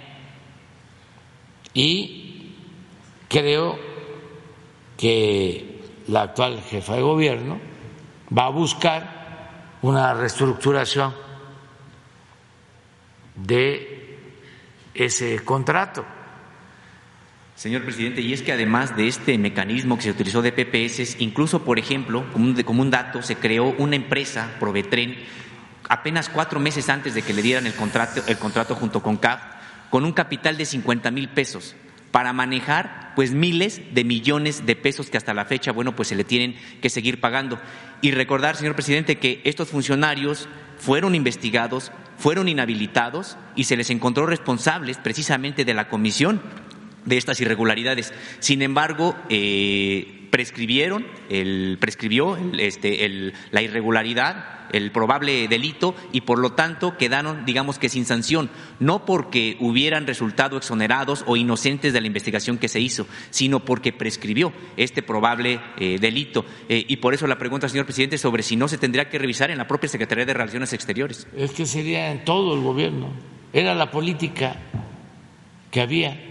y creo que la actual jefa de gobierno va a buscar una reestructuración de ese contrato. Señor presidente, y es que además de este mecanismo que se utilizó de P P S, incluso, por ejemplo, como un, como un dato, se creó una empresa, Provetren, apenas cuatro meses antes de que le dieran el contrato, el contrato junto con C A F, con un capital de cincuenta mil pesos para manejar pues miles de millones de pesos que hasta la fecha, bueno, pues se le tienen que seguir pagando. Y recordar, señor presidente, que estos funcionarios fueron investigados, fueron inhabilitados y se les encontró responsables precisamente de la comisión de estas irregularidades. Sin embargo, eh, prescribieron, el, prescribió el, este, el, la irregularidad, el probable delito, y por lo tanto quedaron, digamos que sin sanción, no porque hubieran resultado exonerados o inocentes de la investigación que se hizo, sino porque prescribió este probable eh, delito. Eh, y por eso la pregunta, señor presidente, sobre si no se tendría que revisar en la propia Secretaría de Relaciones Exteriores. Es que sería en todo el gobierno, era la política que había.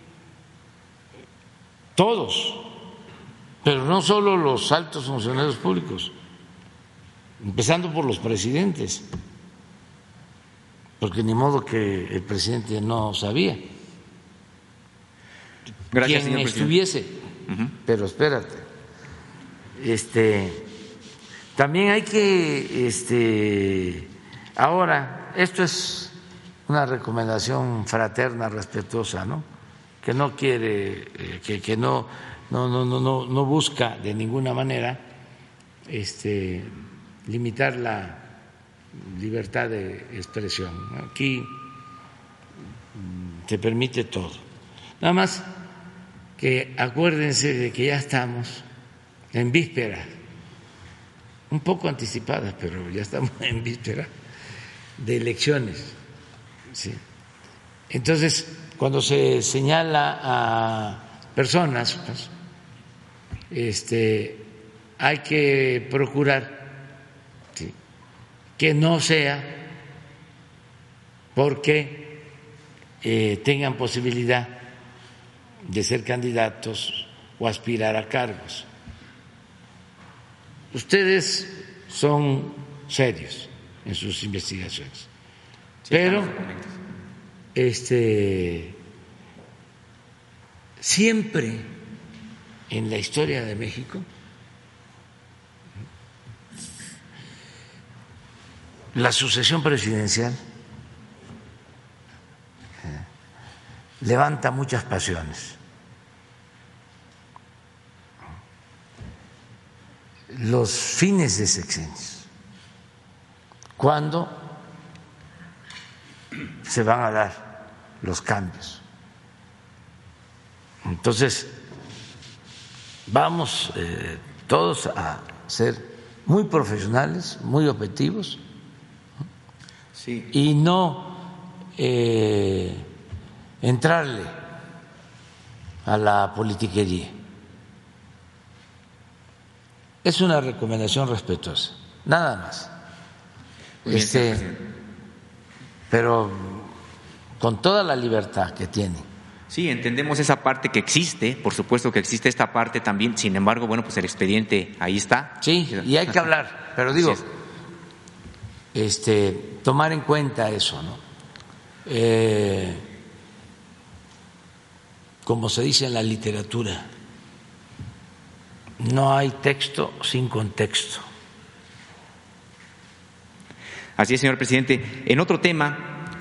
Todos, pero no solo los altos funcionarios públicos, empezando por los presidentes, porque ni modo que el presidente no sabía. Gracias, quien señor estuviese, uh-huh. Pero espérate, este, también hay que, este, ahora, esto es una recomendación fraterna, respetuosa, ¿no?, que no quiere, eh, que, que no, no, no, no, no busca de ninguna manera este, limitar la libertad de expresión. Aquí se permite todo. Nada más que acuérdense de que ya estamos en vísperas, un poco anticipadas, pero ya estamos en vísperas de elecciones. ¿Sí? Entonces, cuando se señala a personas, pues, este, hay que procurar, ¿sí?, que no sea porque eh, tengan posibilidad de ser candidatos o aspirar a cargos. Ustedes son serios en sus investigaciones, sí, pero este, siempre en la historia de México la sucesión presidencial levanta muchas pasiones. Los fines de sexenios, ¿cuándo se van a dar los cambios? Entonces, vamos eh, todos a ser muy profesionales, muy objetivos, sí, y no eh, entrarle a la politiquería. Es una recomendación respetuosa, nada más. Bien, este, pero con toda la libertad que tiene. Sí, entendemos esa parte que existe, por supuesto que existe esta parte también, sin embargo, bueno, pues el expediente ahí está. Sí, y hay que hablar, pero digo, este, tomar en cuenta eso, ¿no? Eh, como se dice en la literatura, no hay texto sin contexto. Así es, señor presidente. En otro tema,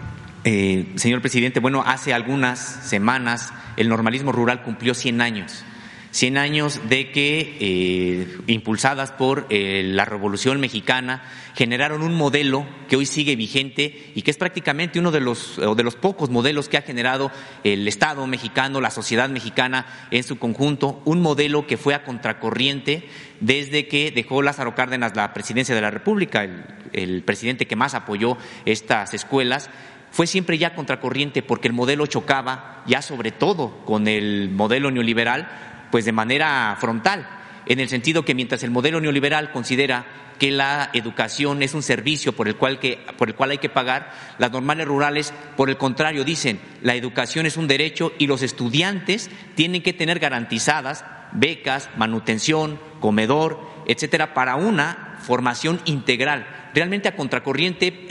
eh, señor presidente, bueno, hace algunas semanas el normalismo rural cumplió cien años. cien años de que, eh, impulsadas por eh, la Revolución Mexicana, generaron un modelo que hoy sigue vigente y que es prácticamente uno de los, o de los pocos modelos que ha generado el Estado mexicano, la sociedad mexicana en su conjunto, un modelo que fue a contracorriente desde que dejó Lázaro Cárdenas la presidencia de la República, el, el presidente que más apoyó estas escuelas. Fue siempre ya contracorriente porque el modelo chocaba ya sobre todo con el modelo neoliberal, pues de manera frontal, en el sentido que mientras el modelo neoliberal considera que la educación es un servicio por el cual que, por el cual hay que pagar, las normales rurales, por el contrario, dicen la educación es un derecho y los estudiantes tienen que tener garantizadas becas, manutención, comedor, etcétera, para una formación integral. Realmente a contracorriente eh,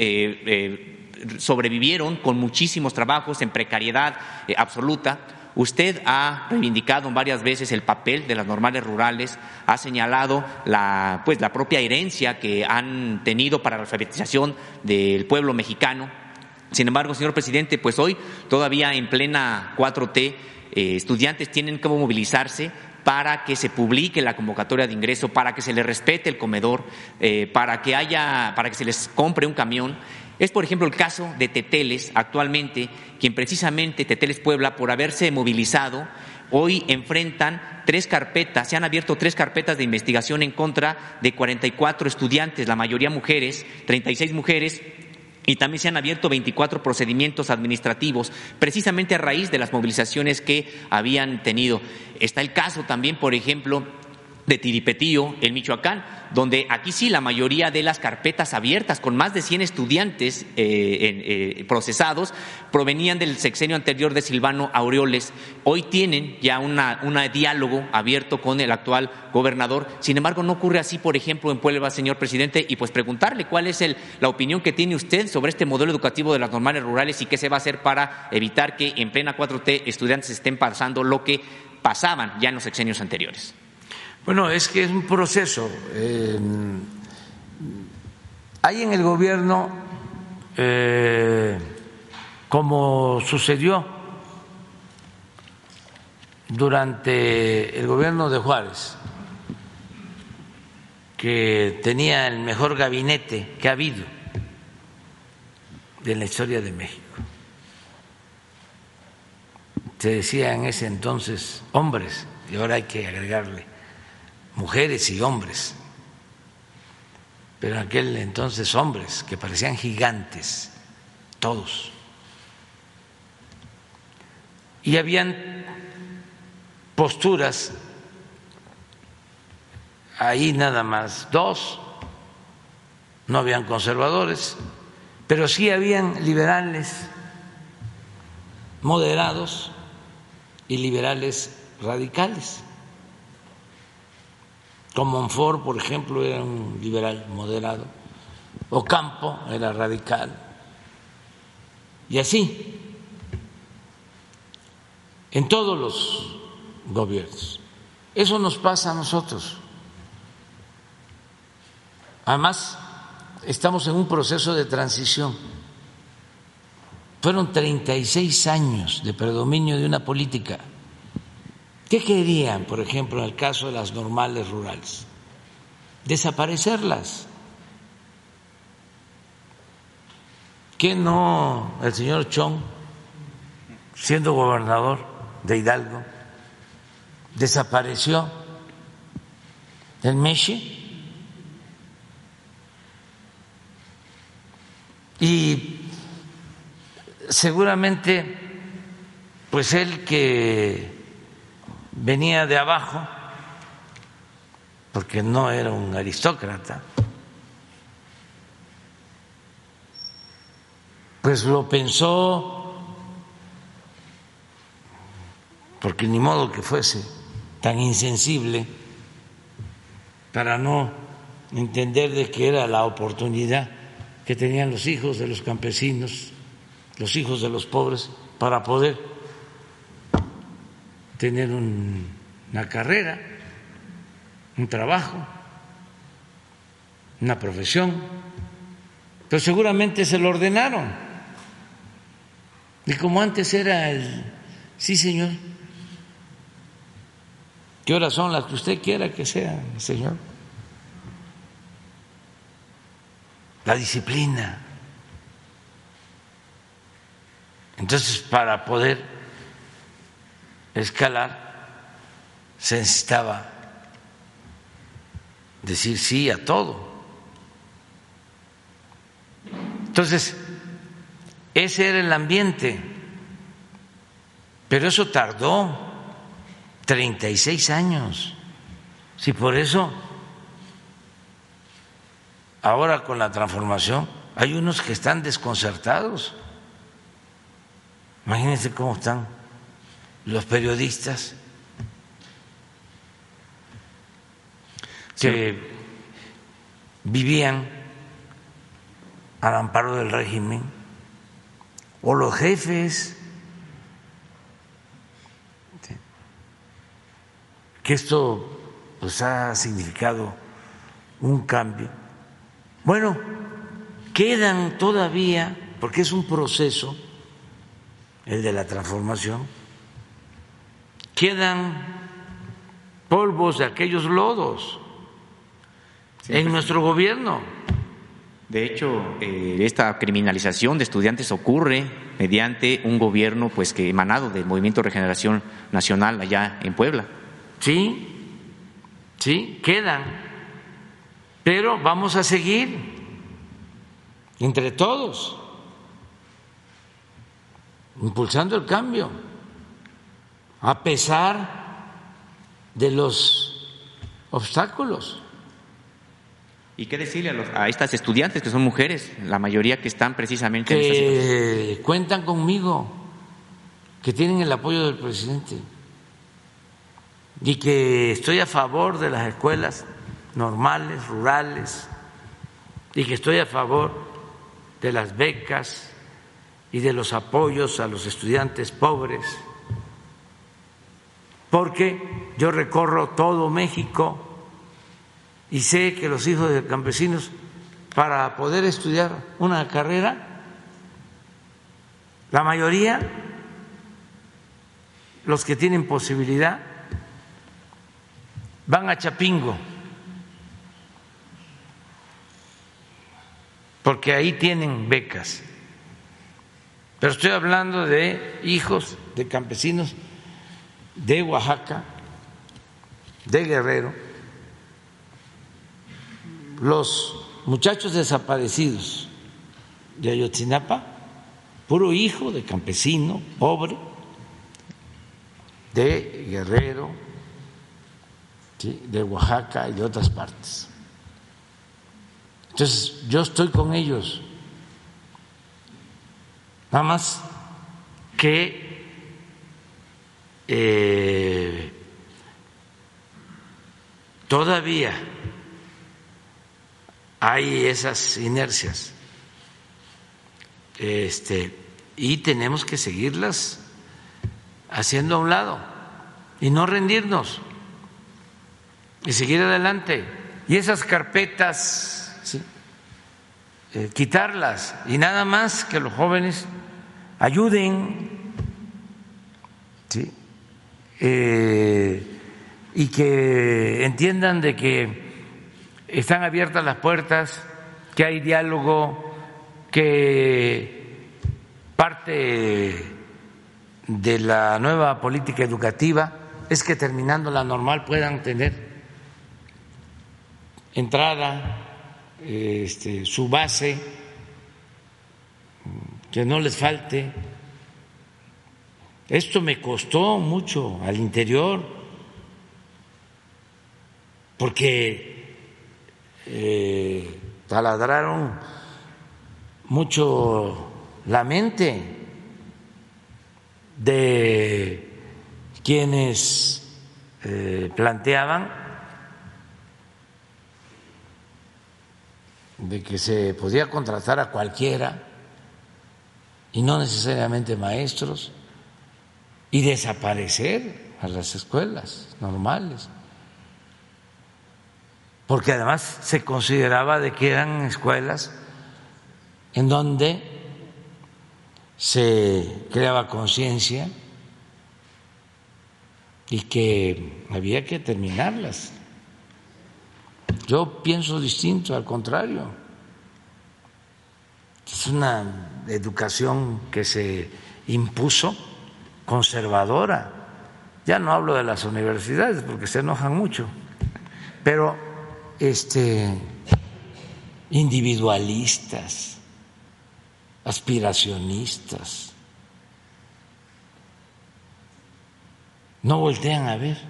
eh, sobrevivieron con muchísimos trabajos en precariedad eh, absoluta. Usted ha reivindicado varias veces el papel de las normales rurales, ha señalado la, pues, la propia herencia que han tenido para la alfabetización del pueblo mexicano. Sin embargo, señor presidente, pues hoy todavía en plena cuatro T, eh, estudiantes tienen que movilizarse para que se publique la convocatoria de ingreso, para que se les respete el comedor, eh, para que haya, para que se les compre un camión. Es, por ejemplo, el caso de Teteles actualmente, quien precisamente Teteles Puebla, por haberse movilizado, hoy enfrentan tres carpetas, se han abierto tres carpetas de investigación en contra de cuarenta y cuatro estudiantes, la mayoría mujeres, treinta y seis mujeres, y también se han abierto veinticuatro procedimientos administrativos, precisamente a raíz de las movilizaciones que habían tenido. Está el caso también, por ejemplo, de Tiripetío, en Michoacán, donde aquí sí la mayoría de las carpetas abiertas, con más de cien estudiantes eh, eh, procesados, provenían del sexenio anterior de Silvano Aureoles. Hoy tienen ya una, una diálogo abierto con el actual gobernador. Sin embargo, no ocurre así, por ejemplo, en Puebla, señor presidente, y pues preguntarle cuál es el, la opinión que tiene usted sobre este modelo educativo de las normales rurales y qué se va a hacer para evitar que en plena cuatro T estudiantes estén pasando lo que pasaban ya en los sexenios anteriores. Bueno, es que es un proceso. Eh, hay en el gobierno, eh, como sucedió durante el gobierno de Juárez, que tenía el mejor gabinete que ha habido en la historia de México. Se decía en ese entonces hombres, y ahora hay que agregarle mujeres y hombres, pero en aquel entonces hombres que parecían gigantes, todos. Y habían posturas, ahí nada más dos, no habían conservadores, pero sí habían liberales moderados y liberales radicales. Como Monfort, por ejemplo, era un liberal moderado, Ocampo era radical, y así en todos los gobiernos. Eso nos pasa a nosotros. Además, estamos en un proceso de transición. Fueron treinta y seis años de predominio de una política. ¿Qué querían, por ejemplo, en el caso de las normales rurales? Desaparecerlas. ¿Qué no el señor Chong, siendo gobernador de Hidalgo, desapareció el Meche? Y seguramente, pues él que venía de abajo, porque no era un aristócrata, pues lo pensó, porque ni modo que fuese tan insensible para no entender de que era la oportunidad que tenían los hijos de los campesinos, los hijos de los pobres, para poder tener un, una carrera, un trabajo, una profesión. Pero seguramente se lo ordenaron. Y como antes era el sí, señor, ¿qué horas son las que usted quiera que sea, señor? La disciplina. Entonces, para poder escalar, se necesitaba decir sí a todo. Entonces, ese era el ambiente, pero eso tardó treinta y seis años. Si por eso ahora con la transformación hay unos que están desconcertados. Imagínense cómo están los periodistas que sí. vivían al amparo del régimen, o los jefes, que esto pues ha significado un cambio. Bueno, quedan todavía, porque es un proceso, el de la transformación, quedan polvos de aquellos lodos sí, en pues, nuestro gobierno. De hecho, eh, esta criminalización de estudiantes ocurre mediante un gobierno pues que emanado del Movimiento de Regeneración Nacional allá en Puebla. Sí, sí, quedan, pero vamos a seguir entre todos impulsando el cambio, a pesar de los obstáculos. ¿Y qué decirle a, los, a estas estudiantes que son mujeres, la mayoría que están precisamente que en esta situación? Cuentan conmigo, que tienen el apoyo del presidente y que estoy a favor de las escuelas normales, rurales, y que estoy a favor de las becas y de los apoyos a los estudiantes pobres, porque yo recorro todo México y sé que los hijos de campesinos, para poder estudiar una carrera, la mayoría los que tienen posibilidad van a Chapingo, porque ahí tienen becas. Pero estoy hablando de hijos de campesinos de Oaxaca, de Guerrero, los muchachos desaparecidos de Ayotzinapa, puro hijo de campesino, pobre, de Guerrero, ¿sí?, de Oaxaca y de otras partes. Entonces, yo estoy con ellos, nada más que eh, todavía hay esas inercias, este, y tenemos que seguirlas haciendo a un lado y no rendirnos y seguir adelante. Y esas carpetas, ¿sí?, eh, quitarlas, y nada más que los jóvenes ayuden, ¿sí?, eh, y que entiendan de que están abiertas las puertas, que hay diálogo, que parte de la nueva política educativa es que terminando la normal puedan tener entrada, este, su base, que no les falte. Esto me costó mucho al interior, porque eh, taladraron mucho la mente de quienes eh, planteaban de que se podía contratar a cualquiera y no necesariamente maestros, y desaparecer a las escuelas normales, porque además se consideraba de que eran escuelas en donde se creaba conciencia y que había que terminarlas. Yo pienso distinto, al contrario. Es una educación que se impuso conservadora. Ya no hablo de las universidades porque se enojan mucho, pero este individualistas, aspiracionistas, no voltean a ver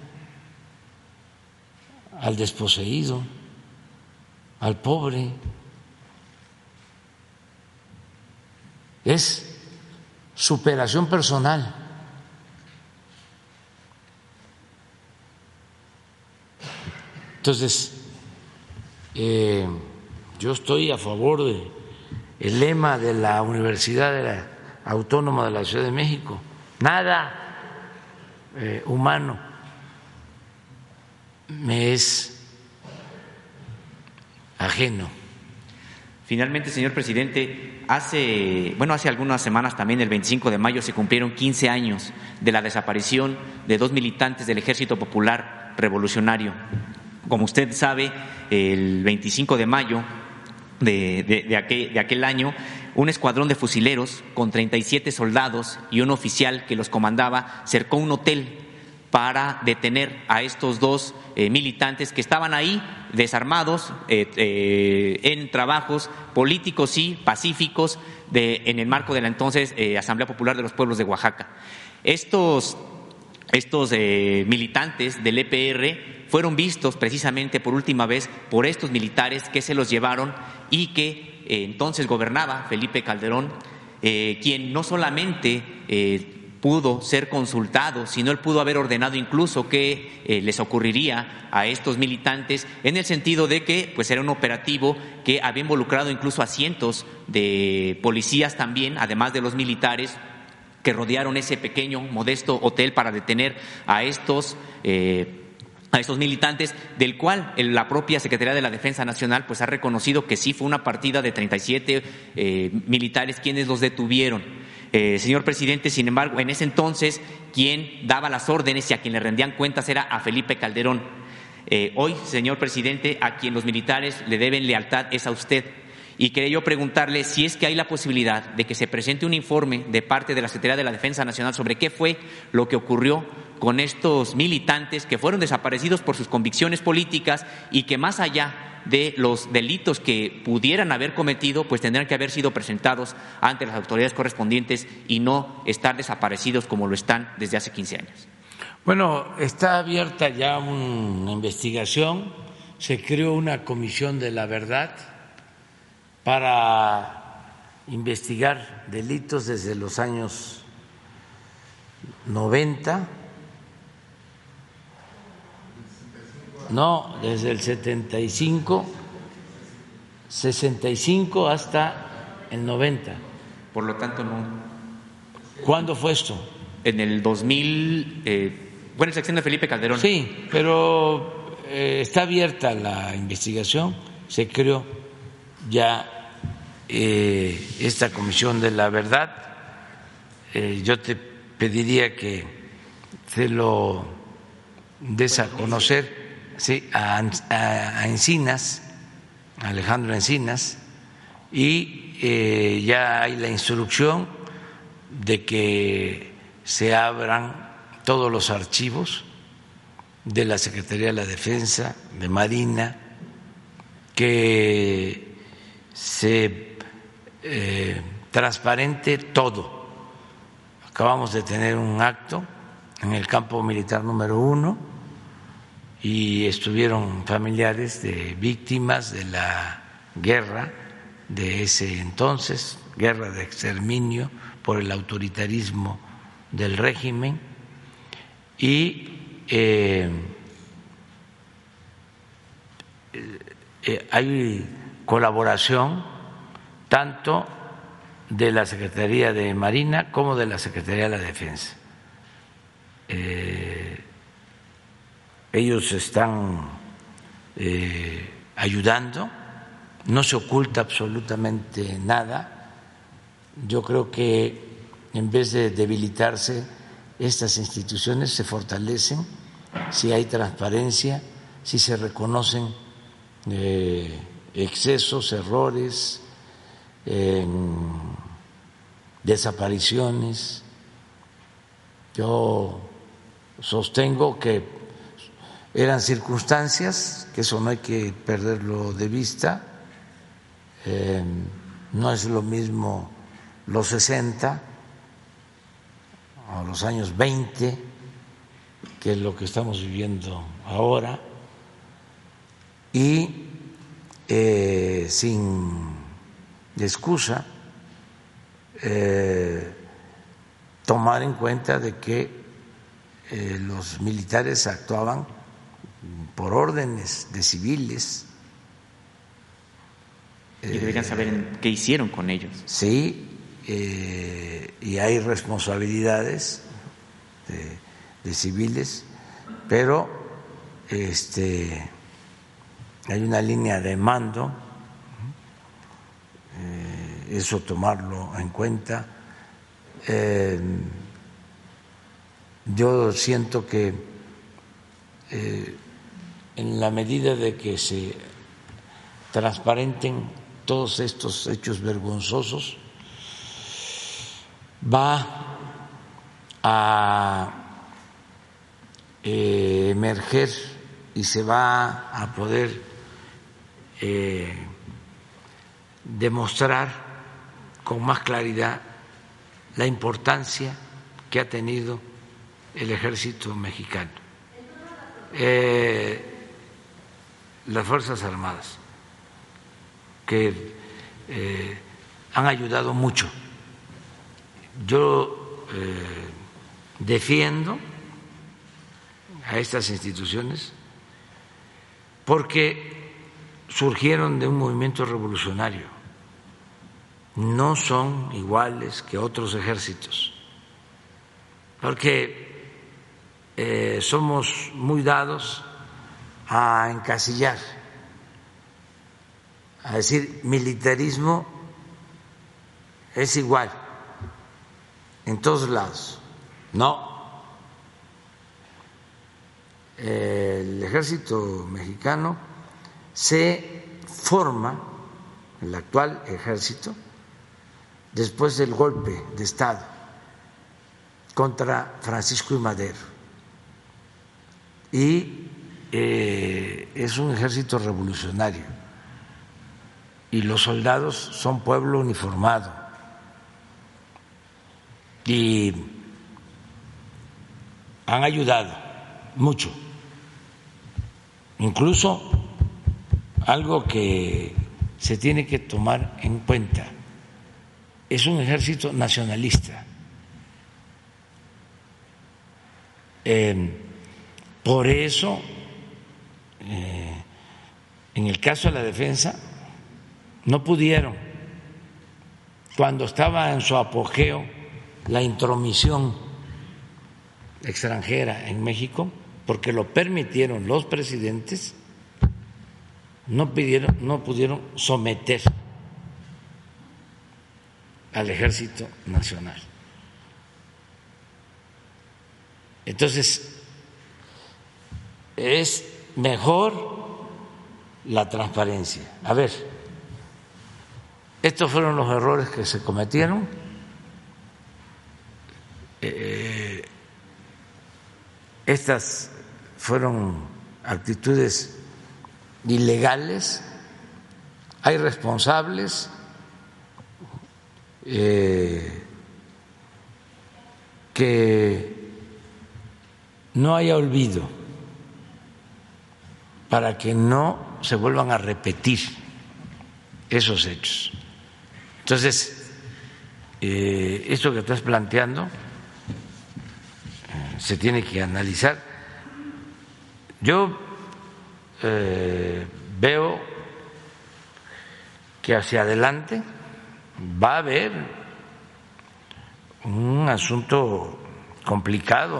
al desposeído, al pobre. Es superación personal. Entonces, eh, yo estoy a favor de el lema de la Universidad de la Autónoma de la Ciudad de México: nada eh, humano me es ajeno. Finalmente, señor presidente, hace, bueno, hace algunas semanas también, el veinticinco de mayo, se cumplieron quince años de la desaparición de dos militantes del Ejército Popular Revolucionario. Como usted sabe, el veinticinco de mayo de, de, de, aquel, de aquel año, un escuadrón de fusileros con treinta y siete soldados y un oficial que los comandaba cercó un hotel para detener a estos dos eh, militantes que estaban ahí desarmados eh, eh, en trabajos políticos y pacíficos de, en el marco de la entonces eh, Asamblea Popular de los Pueblos de Oaxaca. Estos, estos eh, militantes del E P R fueron vistos precisamente por última vez por estos militares que se los llevaron y que eh, entonces gobernaba Felipe Calderón, eh, quien no solamente eh, pudo ser consultado, sino él pudo haber ordenado incluso qué eh, les ocurriría a estos militantes, en el sentido de que pues era un operativo que había involucrado incluso a cientos de policías también, además de los militares que rodearon ese pequeño, modesto hotel para detener a estos eh, a estos militantes, del cual la propia Secretaría de la Defensa Nacional pues ha reconocido que sí fue una partida de treinta y siete eh, militares quienes los detuvieron. Eh, señor presidente, sin embargo, en ese entonces quien daba las órdenes y a quien le rendían cuentas era a Felipe Calderón. Eh, hoy, señor presidente, a quien los militares le deben lealtad es a usted. Y quería yo preguntarle si es que hay la posibilidad de que se presente un informe de parte de la Secretaría de la Defensa Nacional sobre qué fue lo que ocurrió con estos militantes que fueron desaparecidos por sus convicciones políticas y que, más allá de los delitos que pudieran haber cometido, pues tendrán que haber sido presentados ante las autoridades correspondientes y no estar desaparecidos como lo están desde hace quince años. Bueno, está abierta ya una investigación, se creó una comisión de la verdad para investigar delitos desde los años noventa, no, desde el setenta y cinco, sesenta y cinco hasta el noventa. Por lo tanto, no. ¿Cuándo fue esto? En el dos mil, eh, bueno, el sexenio de Felipe Calderón. Sí, pero eh, está abierta la investigación, se creó ya eh, esta comisión de la verdad. Eh, yo te pediría que se lo des a conocer. Sí, a, a, a Encinas, a Alejandro Encinas, y eh, ya hay la instrucción de que se abran todos los archivos de la Secretaría de la Defensa, de Marina, que se eh, transparente todo. Acabamos de tener un acto en el campo militar número uno y estuvieron familiares de víctimas de la guerra de ese entonces, guerra de exterminio por el autoritarismo del régimen, y eh, eh, hay colaboración tanto de la Secretaría de Marina como de la Secretaría de la Defensa. Eh, ellos están eh, ayudando, no se oculta absolutamente nada. Yo creo que en vez de debilitarse, estas instituciones se fortalecen si hay transparencia, si se reconocen eh, excesos, errores, eh, desapariciones. Yo sostengo que eran circunstancias, que eso no hay que perderlo de vista, eh, no es lo mismo los sesenta o los años veinte que lo que estamos viviendo ahora, y eh, sin excusa eh, tomar en cuenta de que eh, los militares actuaban por órdenes de civiles. Y deberían saber qué hicieron con ellos. Sí, eh, y hay responsabilidades de, de civiles, pero este, hay una línea de mando, eh, eso tomarlo en cuenta. Eh, yo siento que eh, en la medida de que se transparenten todos estos hechos vergonzosos, va a eh, emerger y se va a poder eh, demostrar con más claridad la importancia que ha tenido el ejército mexicano, eh, las Fuerzas Armadas, que eh, han ayudado mucho. Yo eh, defiendo a estas instituciones porque surgieron de un movimiento revolucionario, no son iguales que otros ejércitos, porque eh, somos muy dados a encasillar, a decir militarismo es igual en todos lados. No. El ejército mexicano se forma, el actual ejército, después del golpe de Estado contra Francisco I. Madero. Y eh, es un ejército revolucionario. Y los soldados son pueblo uniformado. Y han ayudado mucho. Incluso algo que se tiene que tomar en cuenta, es un ejército nacionalista. Eh, por eso, eh, en el caso de la defensa, no pudieron, cuando estaba en su apogeo la intromisión extranjera en México, porque lo permitieron los presidentes, no pidieron, no pudieron someter al Ejército Nacional. Entonces, es mejor la transparencia. A ver, estos fueron los errores que se cometieron. Eh, estas fueron actitudes ilegales, hay responsables, eh, que no haya olvido para que no se vuelvan a repetir esos hechos. Entonces, eh, esto que estás planteando eh, se tiene que analizar. Yo eh, veo que hacia adelante va a haber un asunto complicado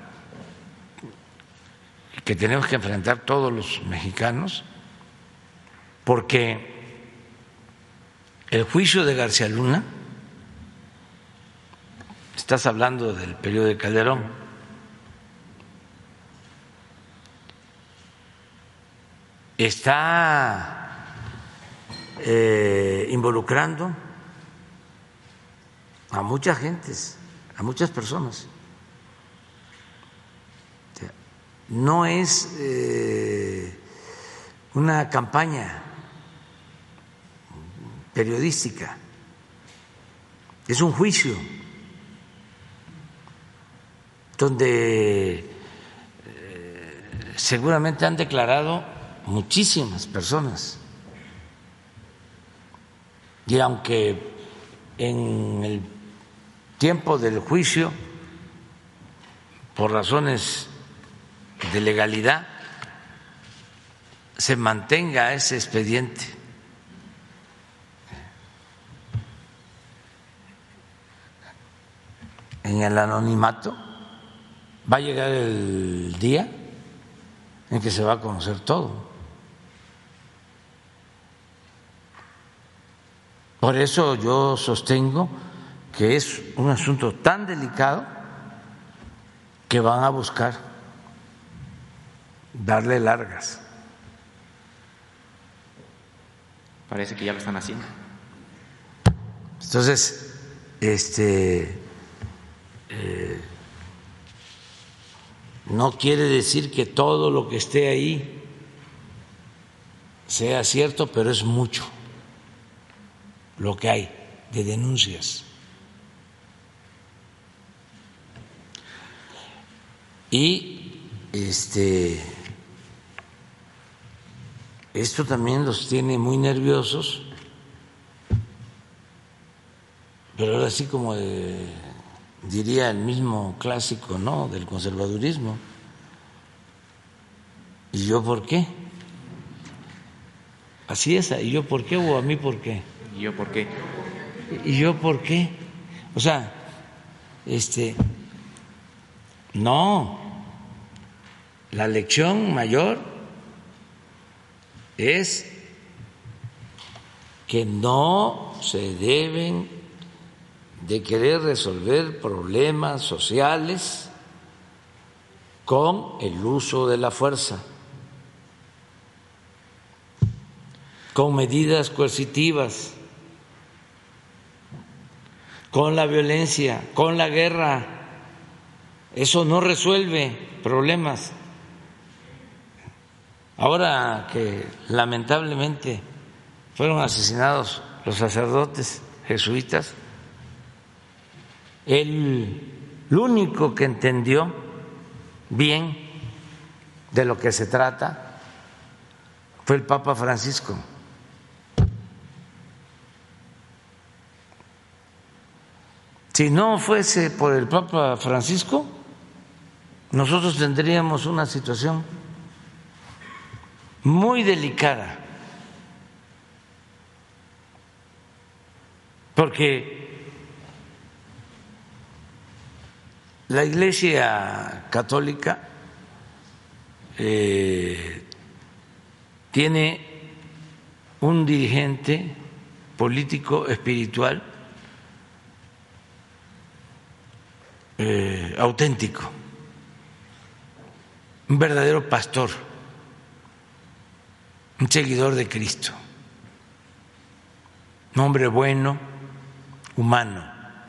que tenemos que enfrentar todos los mexicanos, porque el juicio de García Luna, estás hablando del periodo de Calderón, está eh, involucrando a muchas gentes, a muchas personas. No es eh, una campaña periodística, es un juicio donde eh, seguramente han declarado muchísimas personas. Y aunque en el tiempo del juicio, por razones de legalidad, se mantenga ese expediente, en el anonimato, va a llegar el día en que se va a conocer todo. Por eso yo sostengo que es un asunto tan delicado que van a buscar darle largas. Parece que ya lo están haciendo. Entonces, este eh, no quiere decir que todo lo que esté ahí sea cierto, pero es mucho lo que hay de denuncias. Y este esto también los tiene muy nerviosos, pero ahora sí, como de, diría el mismo clásico, ¿no?, del conservadurismo. ¿Y yo por qué? Así es, ¿y yo por qué o a mí por qué? ¿Y yo por qué? ¿Y yo por qué? O sea, este, no, la lección mayor es que no se deben de querer resolver problemas sociales con el uso de la fuerza, con medidas coercitivas, con la violencia, con la guerra. Eso no resuelve problemas. Ahora que lamentablemente fueron asesinados los sacerdotes jesuitas, el, el único que entendió bien de lo que se trata fue el Papa Francisco. Si no fuese por el Papa Francisco, nosotros tendríamos una situación muy delicada, porque la Iglesia Católica eh, tiene un dirigente político espiritual eh, auténtico, un verdadero pastor, un seguidor de Cristo, un hombre bueno, humano.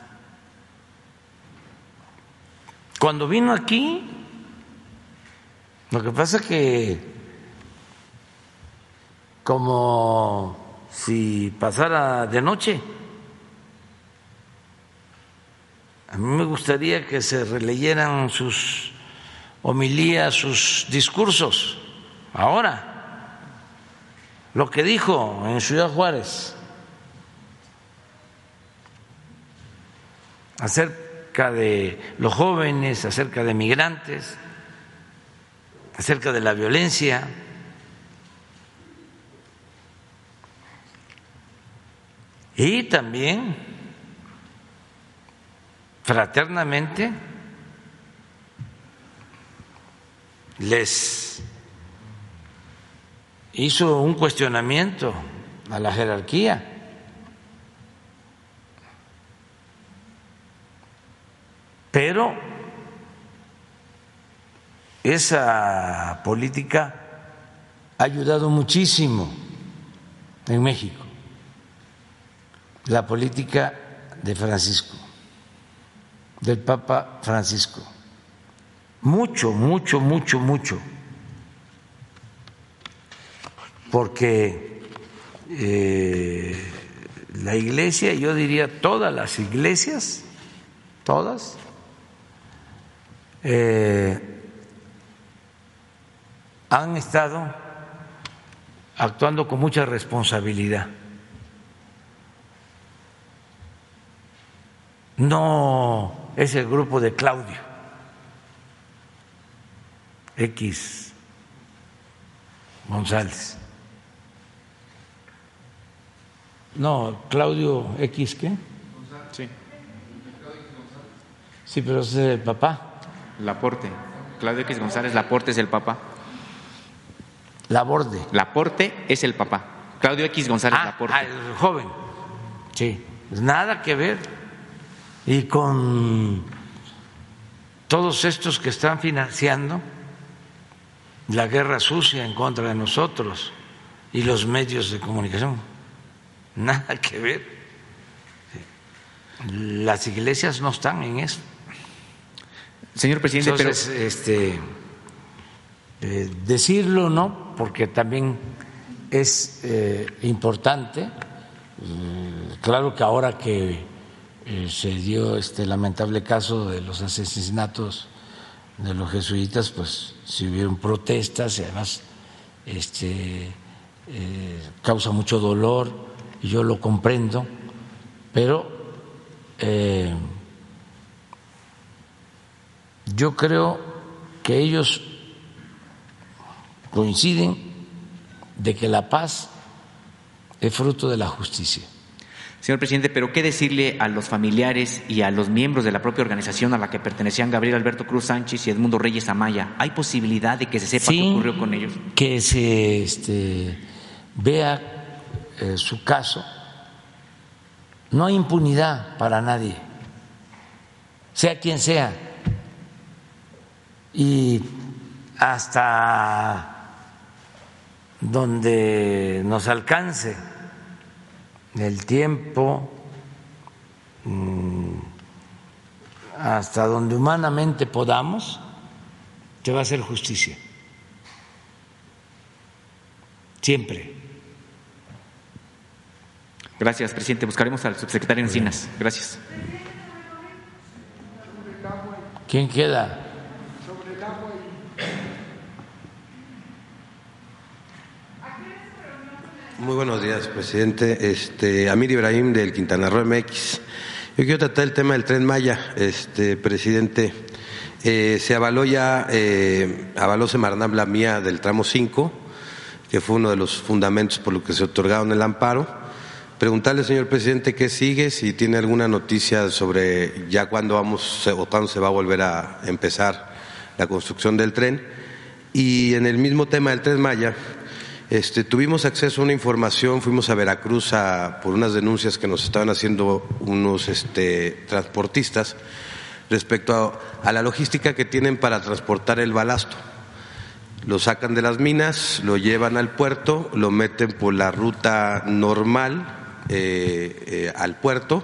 Cuando vino aquí, lo que pasa es que como si pasara de noche, a mí me gustaría que se releyeran sus homilías, sus discursos, ahora, lo que dijo en Ciudad Juárez acerca de los jóvenes, acerca de migrantes, acerca de la violencia. Y también fraternamente les hizo un cuestionamiento a la jerarquía. Pero esa política ha ayudado muchísimo en México, la política de Francisco, del Papa Francisco. Mucho, mucho, mucho, mucho. Porque eh, la Iglesia, yo diría todas las iglesias, todas, eh, han estado actuando con mucha responsabilidad. No es el grupo de Claudio X González. No, Claudio X ¿qué? Sí. Sí, pero es el papá. Laporte. Claudio X González Laporte es el papá. Laborde. Laporte es el papá. Claudio X González ah, Laporte. Ah, el joven. Sí, nada que ver. Y con todos estos que están financiando la guerra sucia en contra de nosotros y los medios de comunicación, nada que ver. Las iglesias no están en eso. Señor presidente, Entonces, pero este, eh, decirlo no, porque también es eh, importante. Eh, claro que ahora que eh, se dio este lamentable caso de los asesinatos de los jesuitas, pues si hubieron protestas y además este, eh, causa mucho dolor y yo lo comprendo, pero eh, yo creo que ellos coinciden de que la paz es fruto de la justicia. Señor presidente, pero ¿qué decirle a los familiares y a los miembros de la propia organización a la que pertenecían Gabriel Alberto Cruz Sánchez y Edmundo Reyes Amaya? ¿Hay posibilidad de que se sepa sí, qué ocurrió con ellos? Que se este, vea eh, su caso no hay impunidad para nadie, sea quien sea, y hasta donde nos alcance el tiempo, hasta donde humanamente podamos, se va a hacer justicia. Siempre. Gracias, presidente. Buscaremos al subsecretario Encinas. Gracias. ¿Quién queda? Muy buenos días, presidente. Este, Amir Ibrahim del Quintana Roo M X. Yo quiero tratar el tema del Tren Maya, este, presidente. Eh, se avaló ya, eh, avaló Semarnat la mía del tramo cinco, que fue uno de los fundamentos por los que se otorgaron el amparo. Preguntarle, señor presidente, qué sigue, si tiene alguna noticia sobre ya cuándo vamos o cuándo se va a volver a empezar la construcción del tren. Y en el mismo tema del Tren Maya, este, tuvimos acceso a una información, fuimos a Veracruz a, por unas denuncias que nos estaban haciendo unos este, transportistas respecto a, a la logística que tienen para transportar el balasto. Lo sacan de las minas, lo llevan al puerto, lo meten por la ruta normal eh, eh, al puerto,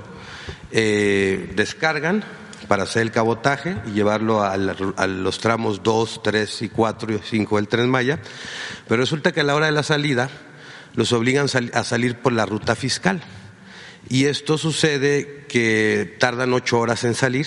eh, descargan para hacer el cabotaje y llevarlo a, la, a los tramos dos, tres y cuatro y cinco del Tren Maya, pero resulta que a la hora de la salida los obligan a salir por la ruta fiscal y esto sucede que tardan ocho horas en salir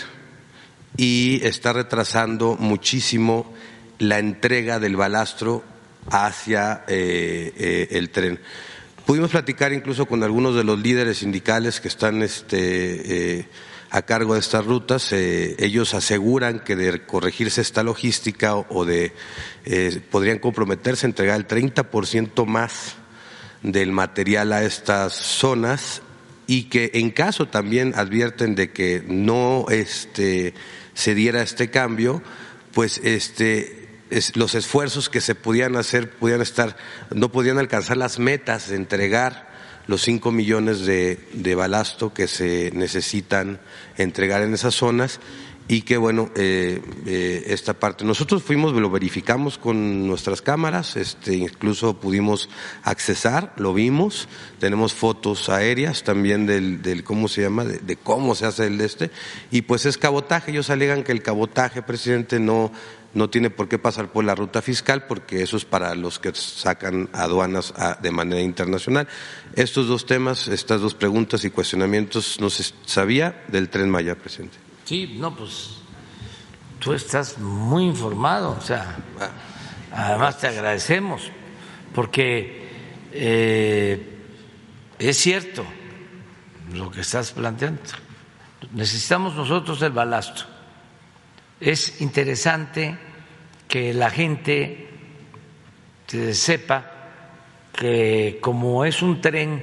y está retrasando muchísimo la entrega del balastro hacia eh, eh, el tren. Pudimos platicar incluso con algunos de los líderes sindicales que están este, eh, a cargo de estas rutas. Eh, ellos aseguran que de corregirse esta logística o, o de eh, podrían comprometerse a entregar el treinta por ciento más del material a estas zonas y que en caso también advierten de que no este, se diera este cambio, pues este Es, los esfuerzos que se podían hacer podían estar, no podían alcanzar las metas de entregar los cinco millones de, de balasto que se necesitan entregar en esas zonas y que bueno, eh, eh, esta parte nosotros fuimos, lo verificamos con nuestras cámaras, este, incluso pudimos accesar, lo vimos, tenemos fotos aéreas también del, del cómo se llama, de, de cómo se hace el este y pues es cabotaje. Ellos alegan que el cabotaje, presidente, no no tiene por qué pasar por la ruta fiscal porque eso es para los que sacan aduanas a, de manera internacional. Estos dos temas, estas dos preguntas y cuestionamientos no se sabía del Tren Maya, presidente. Sí, no, pues tú estás muy informado, o sea, además te agradecemos porque eh, es cierto lo que estás planteando. Necesitamos nosotros el balasto. Es interesante que la gente sepa que como es un tren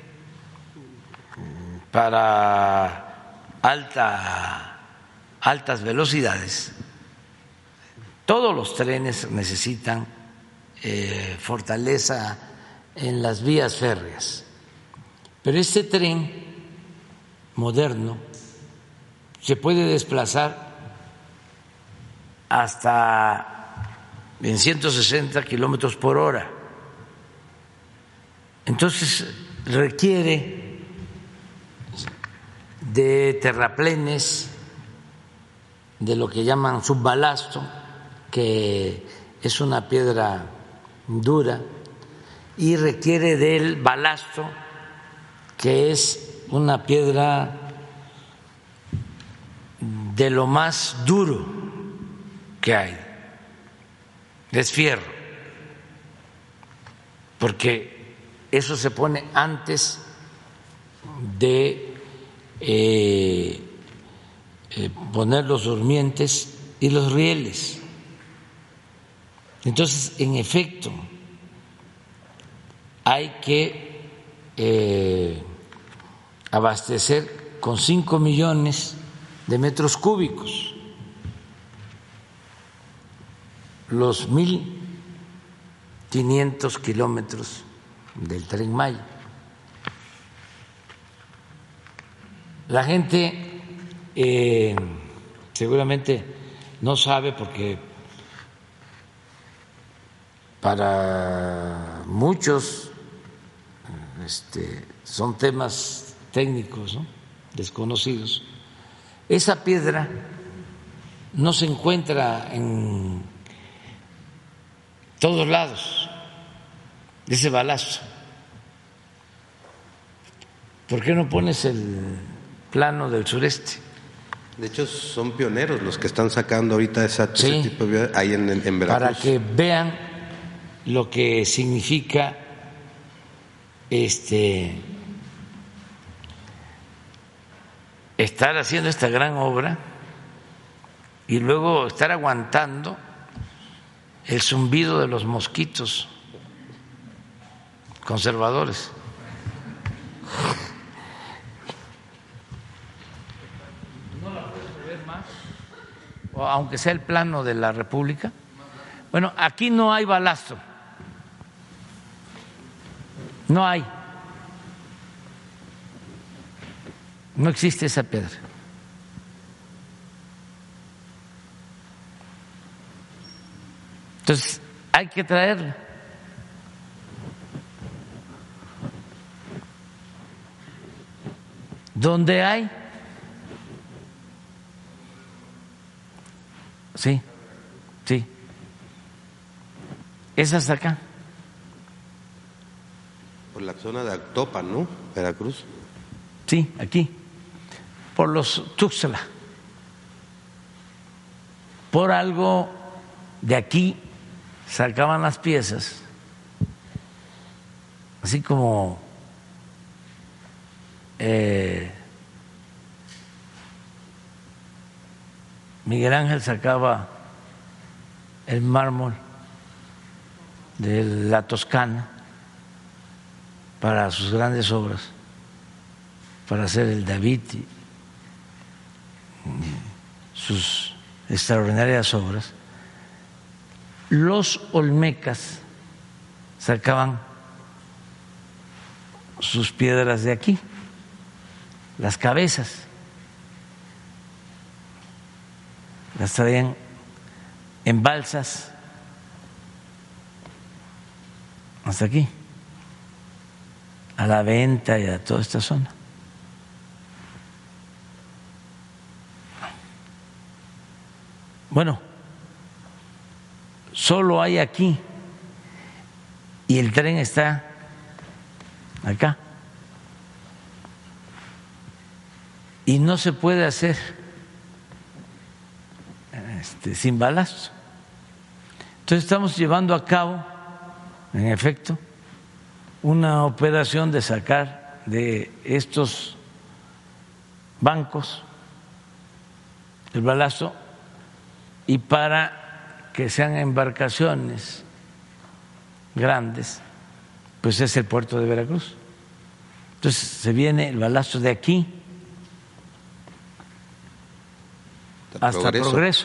para alta, altas velocidades, todos los trenes necesitan eh, fortaleza en las vías férreas, pero este tren moderno se puede desplazar hasta en ciento sesenta kilómetros por hora. Entonces requiere de terraplenes, de lo que llaman subbalasto, que es una piedra dura, y requiere del balasto, que es una piedra de lo más duro que hay, es fierro, porque eso se pone antes de eh, eh, poner los durmientes y los rieles. Entonces, en efecto, hay que eh, abastecer con cinco millones de metros cúbicos los mil quinientos kilómetros del Tren Maya. La gente eh, seguramente no sabe porque para muchos este, son temas técnicos, ¿no?, desconocidos. Esa piedra no se encuentra en todos lados, ese balazo. ¿Por qué no pones el plano del sureste? De hecho, son pioneros los que están sacando ahorita esa, sí, ese tipo de ahí en, en Veracruz. Para que vean lo que significa este estar haciendo esta gran obra y luego estar aguantando el zumbido de los mosquitos conservadores. ¿No la puedes ver más? O aunque sea el plano de la República. Bueno, aquí no hay balazo. No hay. No existe esa piedra. Entonces, hay que traerla. ¿Dónde hay? Sí, sí. Es hasta acá. Por la zona de Actopan, ¿no? Veracruz. Sí, aquí. Por los Tuxtla. Por algo de aquí sacaban las piezas, así como eh, Miguel Ángel sacaba el mármol de la Toscana para sus grandes obras, para hacer el David y sus extraordinarias obras. Los olmecas sacaban sus piedras de aquí, las cabezas, las traían en balsas hasta aquí, a la venta y a toda esta zona. Bueno, solo hay aquí y el tren está acá. Y no se puede hacer este, sin balazo. Entonces estamos llevando a cabo, en efecto, una operación de sacar de estos bancos el balazo, y para que sean embarcaciones grandes, pues es el puerto de Veracruz. Entonces se viene el balazo de aquí hasta Progreso. Progreso.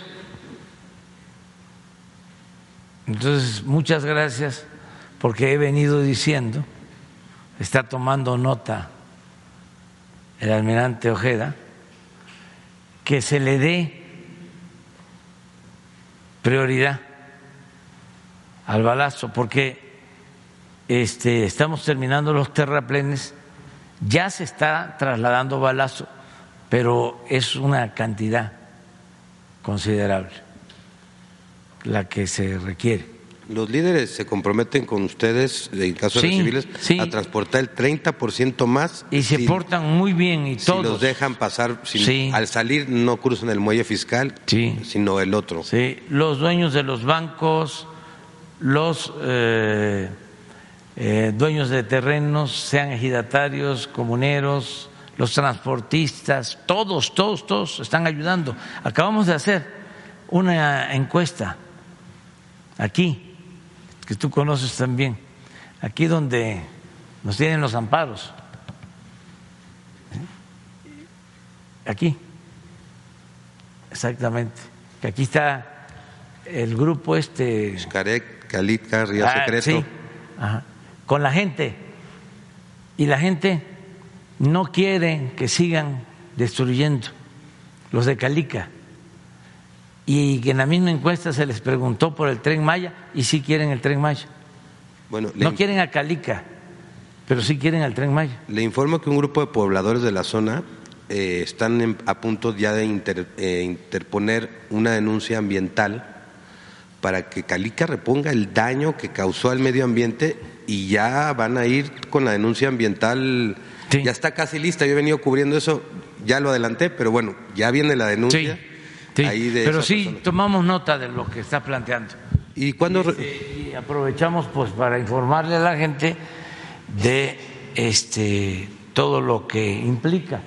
Entonces, muchas gracias, porque he venido diciendo, está tomando nota el almirante Ojeda, que se le dé prioridad al balazo, porque este, estamos terminando los terraplenes, ya se está trasladando balazo, pero es una cantidad considerable la que se requiere. Los líderes se comprometen con ustedes, en caso de sí, civiles, sí. a transportar el treinta por ciento más. Y se si, portan muy bien y si todos. Si los dejan pasar, sin, sí. al salir no cruzan el muelle fiscal, sí. sino el otro. Sí, los dueños de los bancos, los eh, eh, dueños de terrenos, sean ejidatarios, comuneros, los transportistas, todos, todos, todos están ayudando. Acabamos de hacer una encuesta aquí, que tú conoces también, aquí donde nos tienen los amparos, aquí, exactamente, que aquí está el grupo este Xcarec, Calica, Río ah, Secreto, sí, ajá, con la gente, y la gente no quiere que sigan destruyendo, los de Calica, y que en la misma encuesta se les preguntó por el Tren Maya y sí quieren el Tren Maya. Bueno, no quieren a Calica, pero sí quieren al Tren Maya. Le informo que un grupo de pobladores de la zona eh, están en, a punto ya de inter, eh, interponer una denuncia ambiental para que Calica reponga el daño que causó al medio ambiente, y ya van a ir con la denuncia ambiental. Sí. Ya está casi lista, yo he venido cubriendo eso, ya lo adelanté, pero bueno, ya viene la denuncia. Sí, sí. Ahí de pero sí persona. Tomamos nota de lo que está planteando. ¿Y cuándo? Y, este, y aprovechamos pues para informarle a la gente de este todo lo que implica.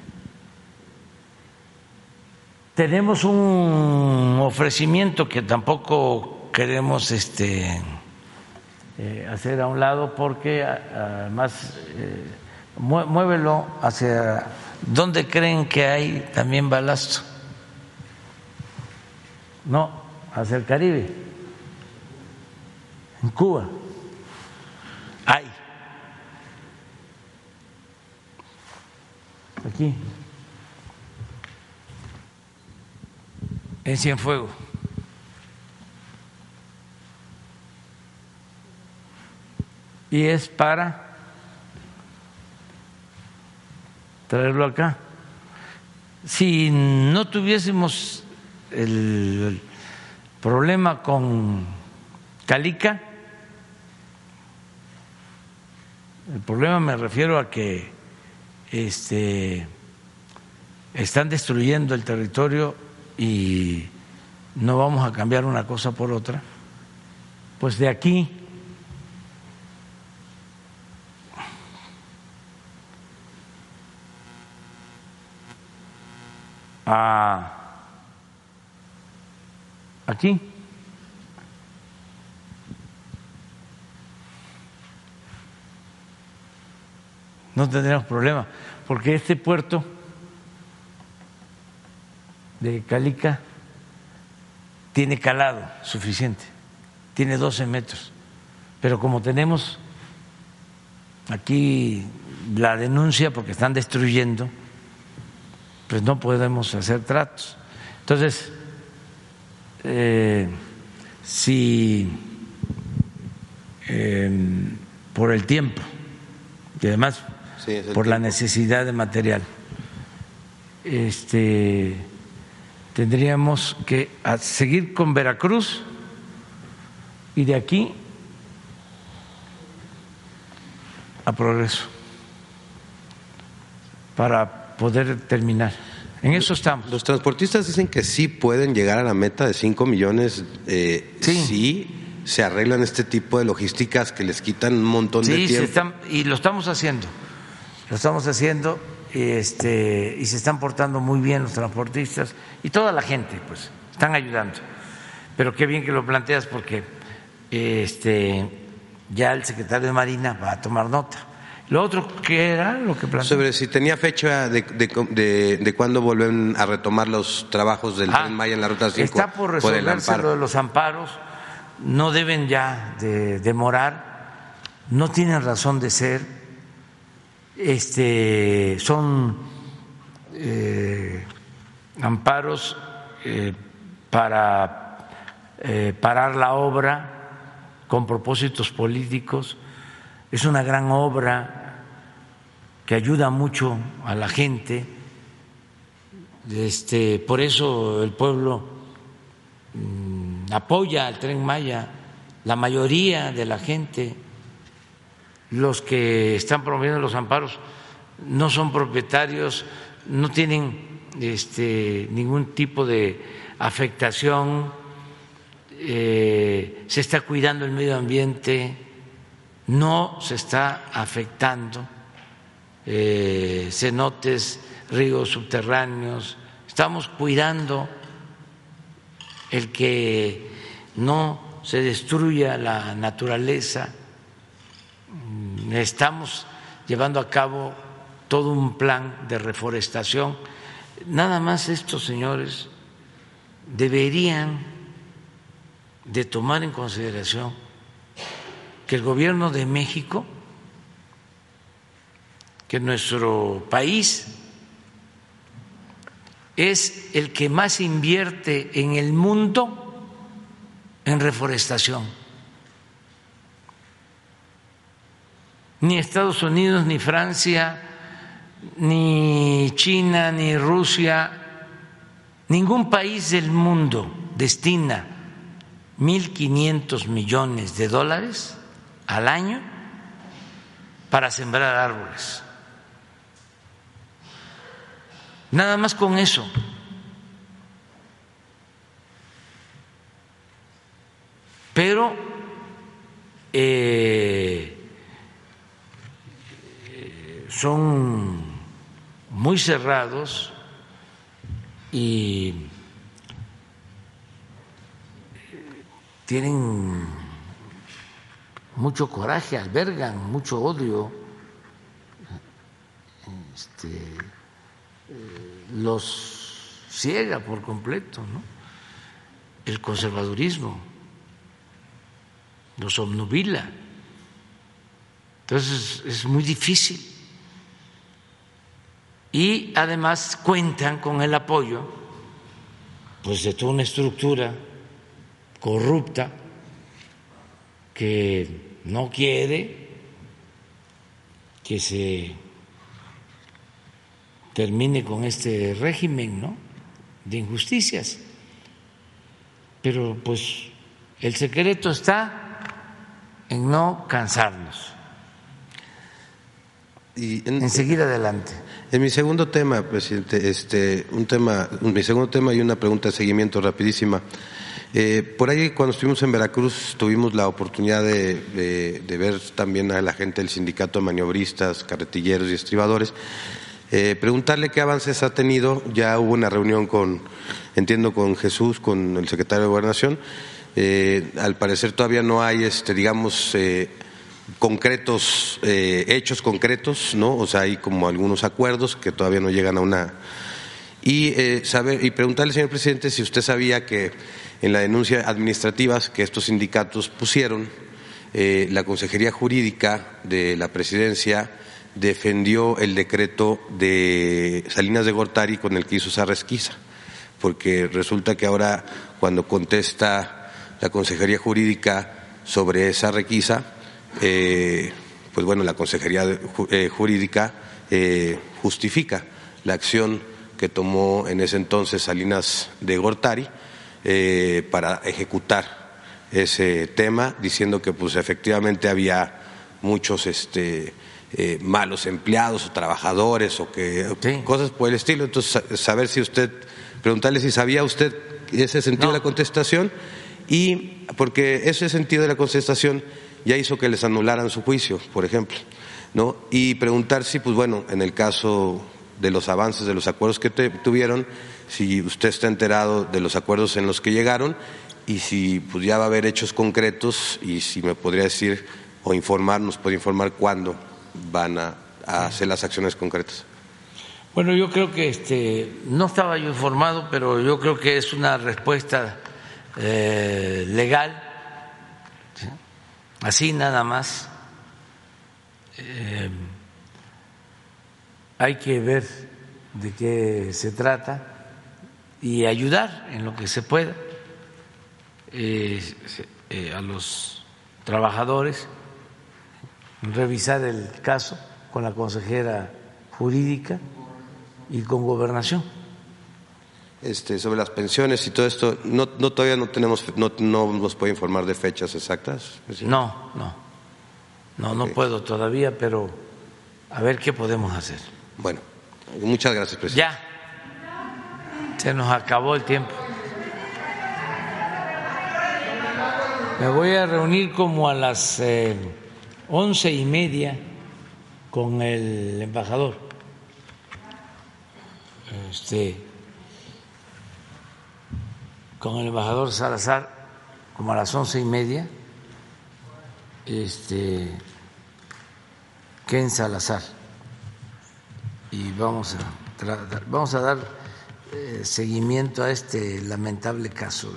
Tenemos un ofrecimiento que tampoco queremos este eh, hacer a un lado, porque además eh, muévelo hacia donde creen que hay también balasto. No, hacia el Caribe. En Cuba hay. Aquí. En Cienfuegos. Y es para traerlo acá. Si no tuviésemos el problema con Calica, el problema me refiero a que este, están destruyendo el territorio y no vamos a cambiar una cosa por otra, pues de aquí a aquí no tendremos problema, porque este puerto de Calica tiene calado suficiente, tiene doce metros, pero como tenemos aquí la denuncia porque están destruyendo, pues no podemos hacer tratos. Entonces, eh, si eh, por el tiempo y además sí, por tiempo. La necesidad de material, este tendríamos que seguir con Veracruz y de aquí a Progreso para poder terminar. En eso estamos. Los transportistas dicen que sí pueden llegar a la meta de cinco millones eh, sí. si se arreglan este tipo de logísticas que les quitan un montón sí, de tiempo. Se están, y lo estamos haciendo, lo estamos haciendo. Este, y se están portando muy bien los transportistas y toda la gente, pues están ayudando. Pero qué bien que lo planteas, porque este, ya el secretario de Marina va a tomar nota. Lo otro, ¿qué era lo que planteó? Sobre si tenía fecha de, de, de, de cuándo vuelven a retomar los trabajos del ah, Tren Maya en la Ruta cinco. Está por resolverse lo de los amparos, no deben ya de demorar, no tienen razón de ser. Este, son eh, amparos eh, para eh, parar la obra con propósitos políticos. Es una gran obra que ayuda mucho a la gente. Este, por eso el pueblo mmm, apoya al Tren Maya, la mayoría de la gente. Los que están promoviendo los amparos no son propietarios, no tienen este, ningún tipo de afectación, eh, se está cuidando el medio ambiente, no se está afectando eh, cenotes, ríos subterráneos, estamos cuidando el que no se destruya la naturaleza. Estamos llevando a cabo todo un plan de reforestación. Nada más estos señores deberían de tomar en consideración que el gobierno de México, que nuestro país es el que más invierte en el mundo en reforestación. Ni Estados Unidos, ni Francia, ni China, ni Rusia, ningún país del mundo destina mil quinientos millones de dólares al año para sembrar árboles. Nada más con eso. Pero eh, son muy cerrados y tienen mucho coraje, albergan mucho odio, este, los ciega por completo, ¿no? El conservadurismo los obnubila. Entonces es muy difícil. Y además cuentan con el apoyo pues de toda una estructura corrupta que no quiere que se termine con este régimen, ¿no?, de injusticias. Pero pues el secreto está en no cansarnos y en, en seguir adelante. En mi segundo tema, presidente, este, un tema, mi segundo tema y una pregunta de seguimiento rapidísima. Eh, por ahí cuando estuvimos en Veracruz tuvimos la oportunidad de, de, de ver también a la gente del sindicato de maniobristas, carretilleros y estribadores. Eh, preguntarle qué avances ha tenido. Ya hubo una reunión con, entiendo, con Jesús, con el secretario de Gobernación. Eh, al parecer todavía no hay, este, digamos, eh, concretos, eh, hechos concretos, ¿no? O sea, hay como algunos acuerdos que todavía no llegan a una. Y eh, saber y preguntarle, señor presidente, si usted sabía que en la denuncia administrativa que estos sindicatos pusieron, eh, la Consejería Jurídica de la Presidencia defendió el decreto de Salinas de Gortari con el que hizo esa resquisa, porque resulta que ahora cuando contesta la Consejería Jurídica sobre esa requisa, eh, pues bueno, la Consejería eh, Jurídica eh, justifica la acción que tomó en ese entonces Salinas de Gortari eh, para ejecutar ese tema, diciendo que pues efectivamente había muchos este eh, malos empleados o trabajadores o que sí. cosas por el estilo. Entonces, saber si usted, preguntarle si sabía usted ese sentido no. de la contestación, y porque ese sentido de la contestación ya hizo que les anularan su juicio, por ejemplo, ¿no? Y preguntar si, pues bueno, en el caso de los avances de los acuerdos que te, tuvieron, si usted está enterado de los acuerdos en los que llegaron y si pues ya va a haber hechos concretos, y si me podría decir o informar, nos puede informar cuándo van a, a hacer las acciones concretas. Bueno, yo creo que este no estaba yo informado, pero yo creo que es una respuesta eh, legal, ¿sí? Así nada más. Eh, hay que ver de qué se trata y ayudar en lo que se pueda eh, eh, a los trabajadores, revisar el caso con la consejera jurídica y con Gobernación. Este, sobre las pensiones y todo esto, no, no todavía no tenemos, no, no nos puede informar de fechas exactas. No, no, no, okay. no puedo todavía, pero a ver qué podemos hacer. Bueno, muchas gracias, presidente. Ya, se nos acabó el tiempo. Me voy a reunir como a las eh, once y media con el embajador. Este, con el embajador Salazar, como a las once y media, este, Ken Salazar, y vamos a tratar, vamos a dar eh, seguimiento a este lamentable caso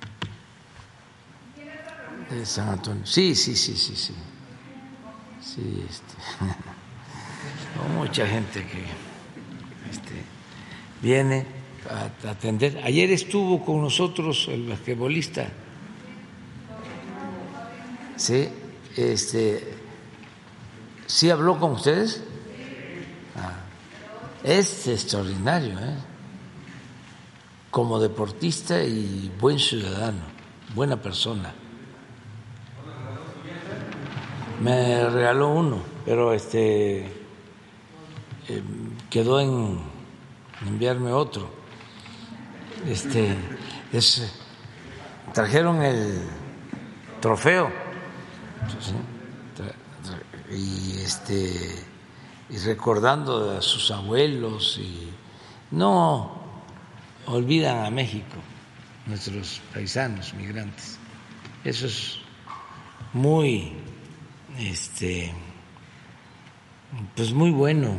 de, de San Antonio. Sí, sí, sí, sí, sí, sí, este, mucha gente que este, viene. a atender. Ayer estuvo con nosotros el basquetbolista. Sí, este, ¿sí habló con ustedes? Ah, es extraordinario, ¿eh? Como deportista y buen ciudadano, buena persona. Me regaló uno, pero este eh, quedó en enviarme otro. Este es, trajeron el trofeo, ¿sí? y este y recordando a sus abuelos, y no olvidan a México, nuestros paisanos migrantes. Eso es muy este pues muy bueno,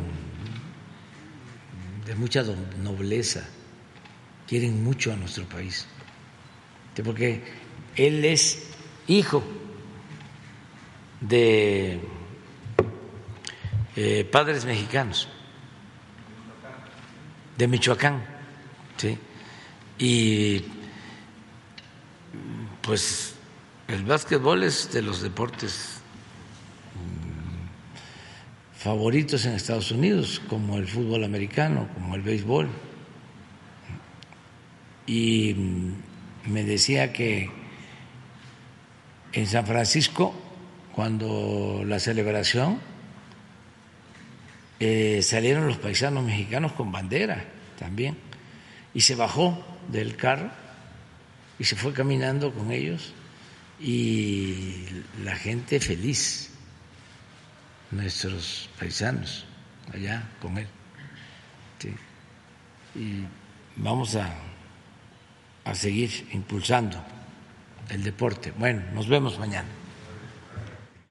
de mucha nobleza. Quieren mucho a nuestro país, porque él es hijo de eh, padres mexicanos, de Michoacán, ¿sí? Y pues el básquetbol es de los deportes favoritos en Estados Unidos, como el fútbol americano, como el béisbol. Y me decía que en San Francisco, cuando la celebración, eh, salieron los paisanos mexicanos con bandera también, y se bajó del carro y se fue caminando con ellos, y la gente feliz, nuestros paisanos allá con él, ¿sí? Y vamos a, a seguir impulsando el deporte. Bueno, nos vemos mañana.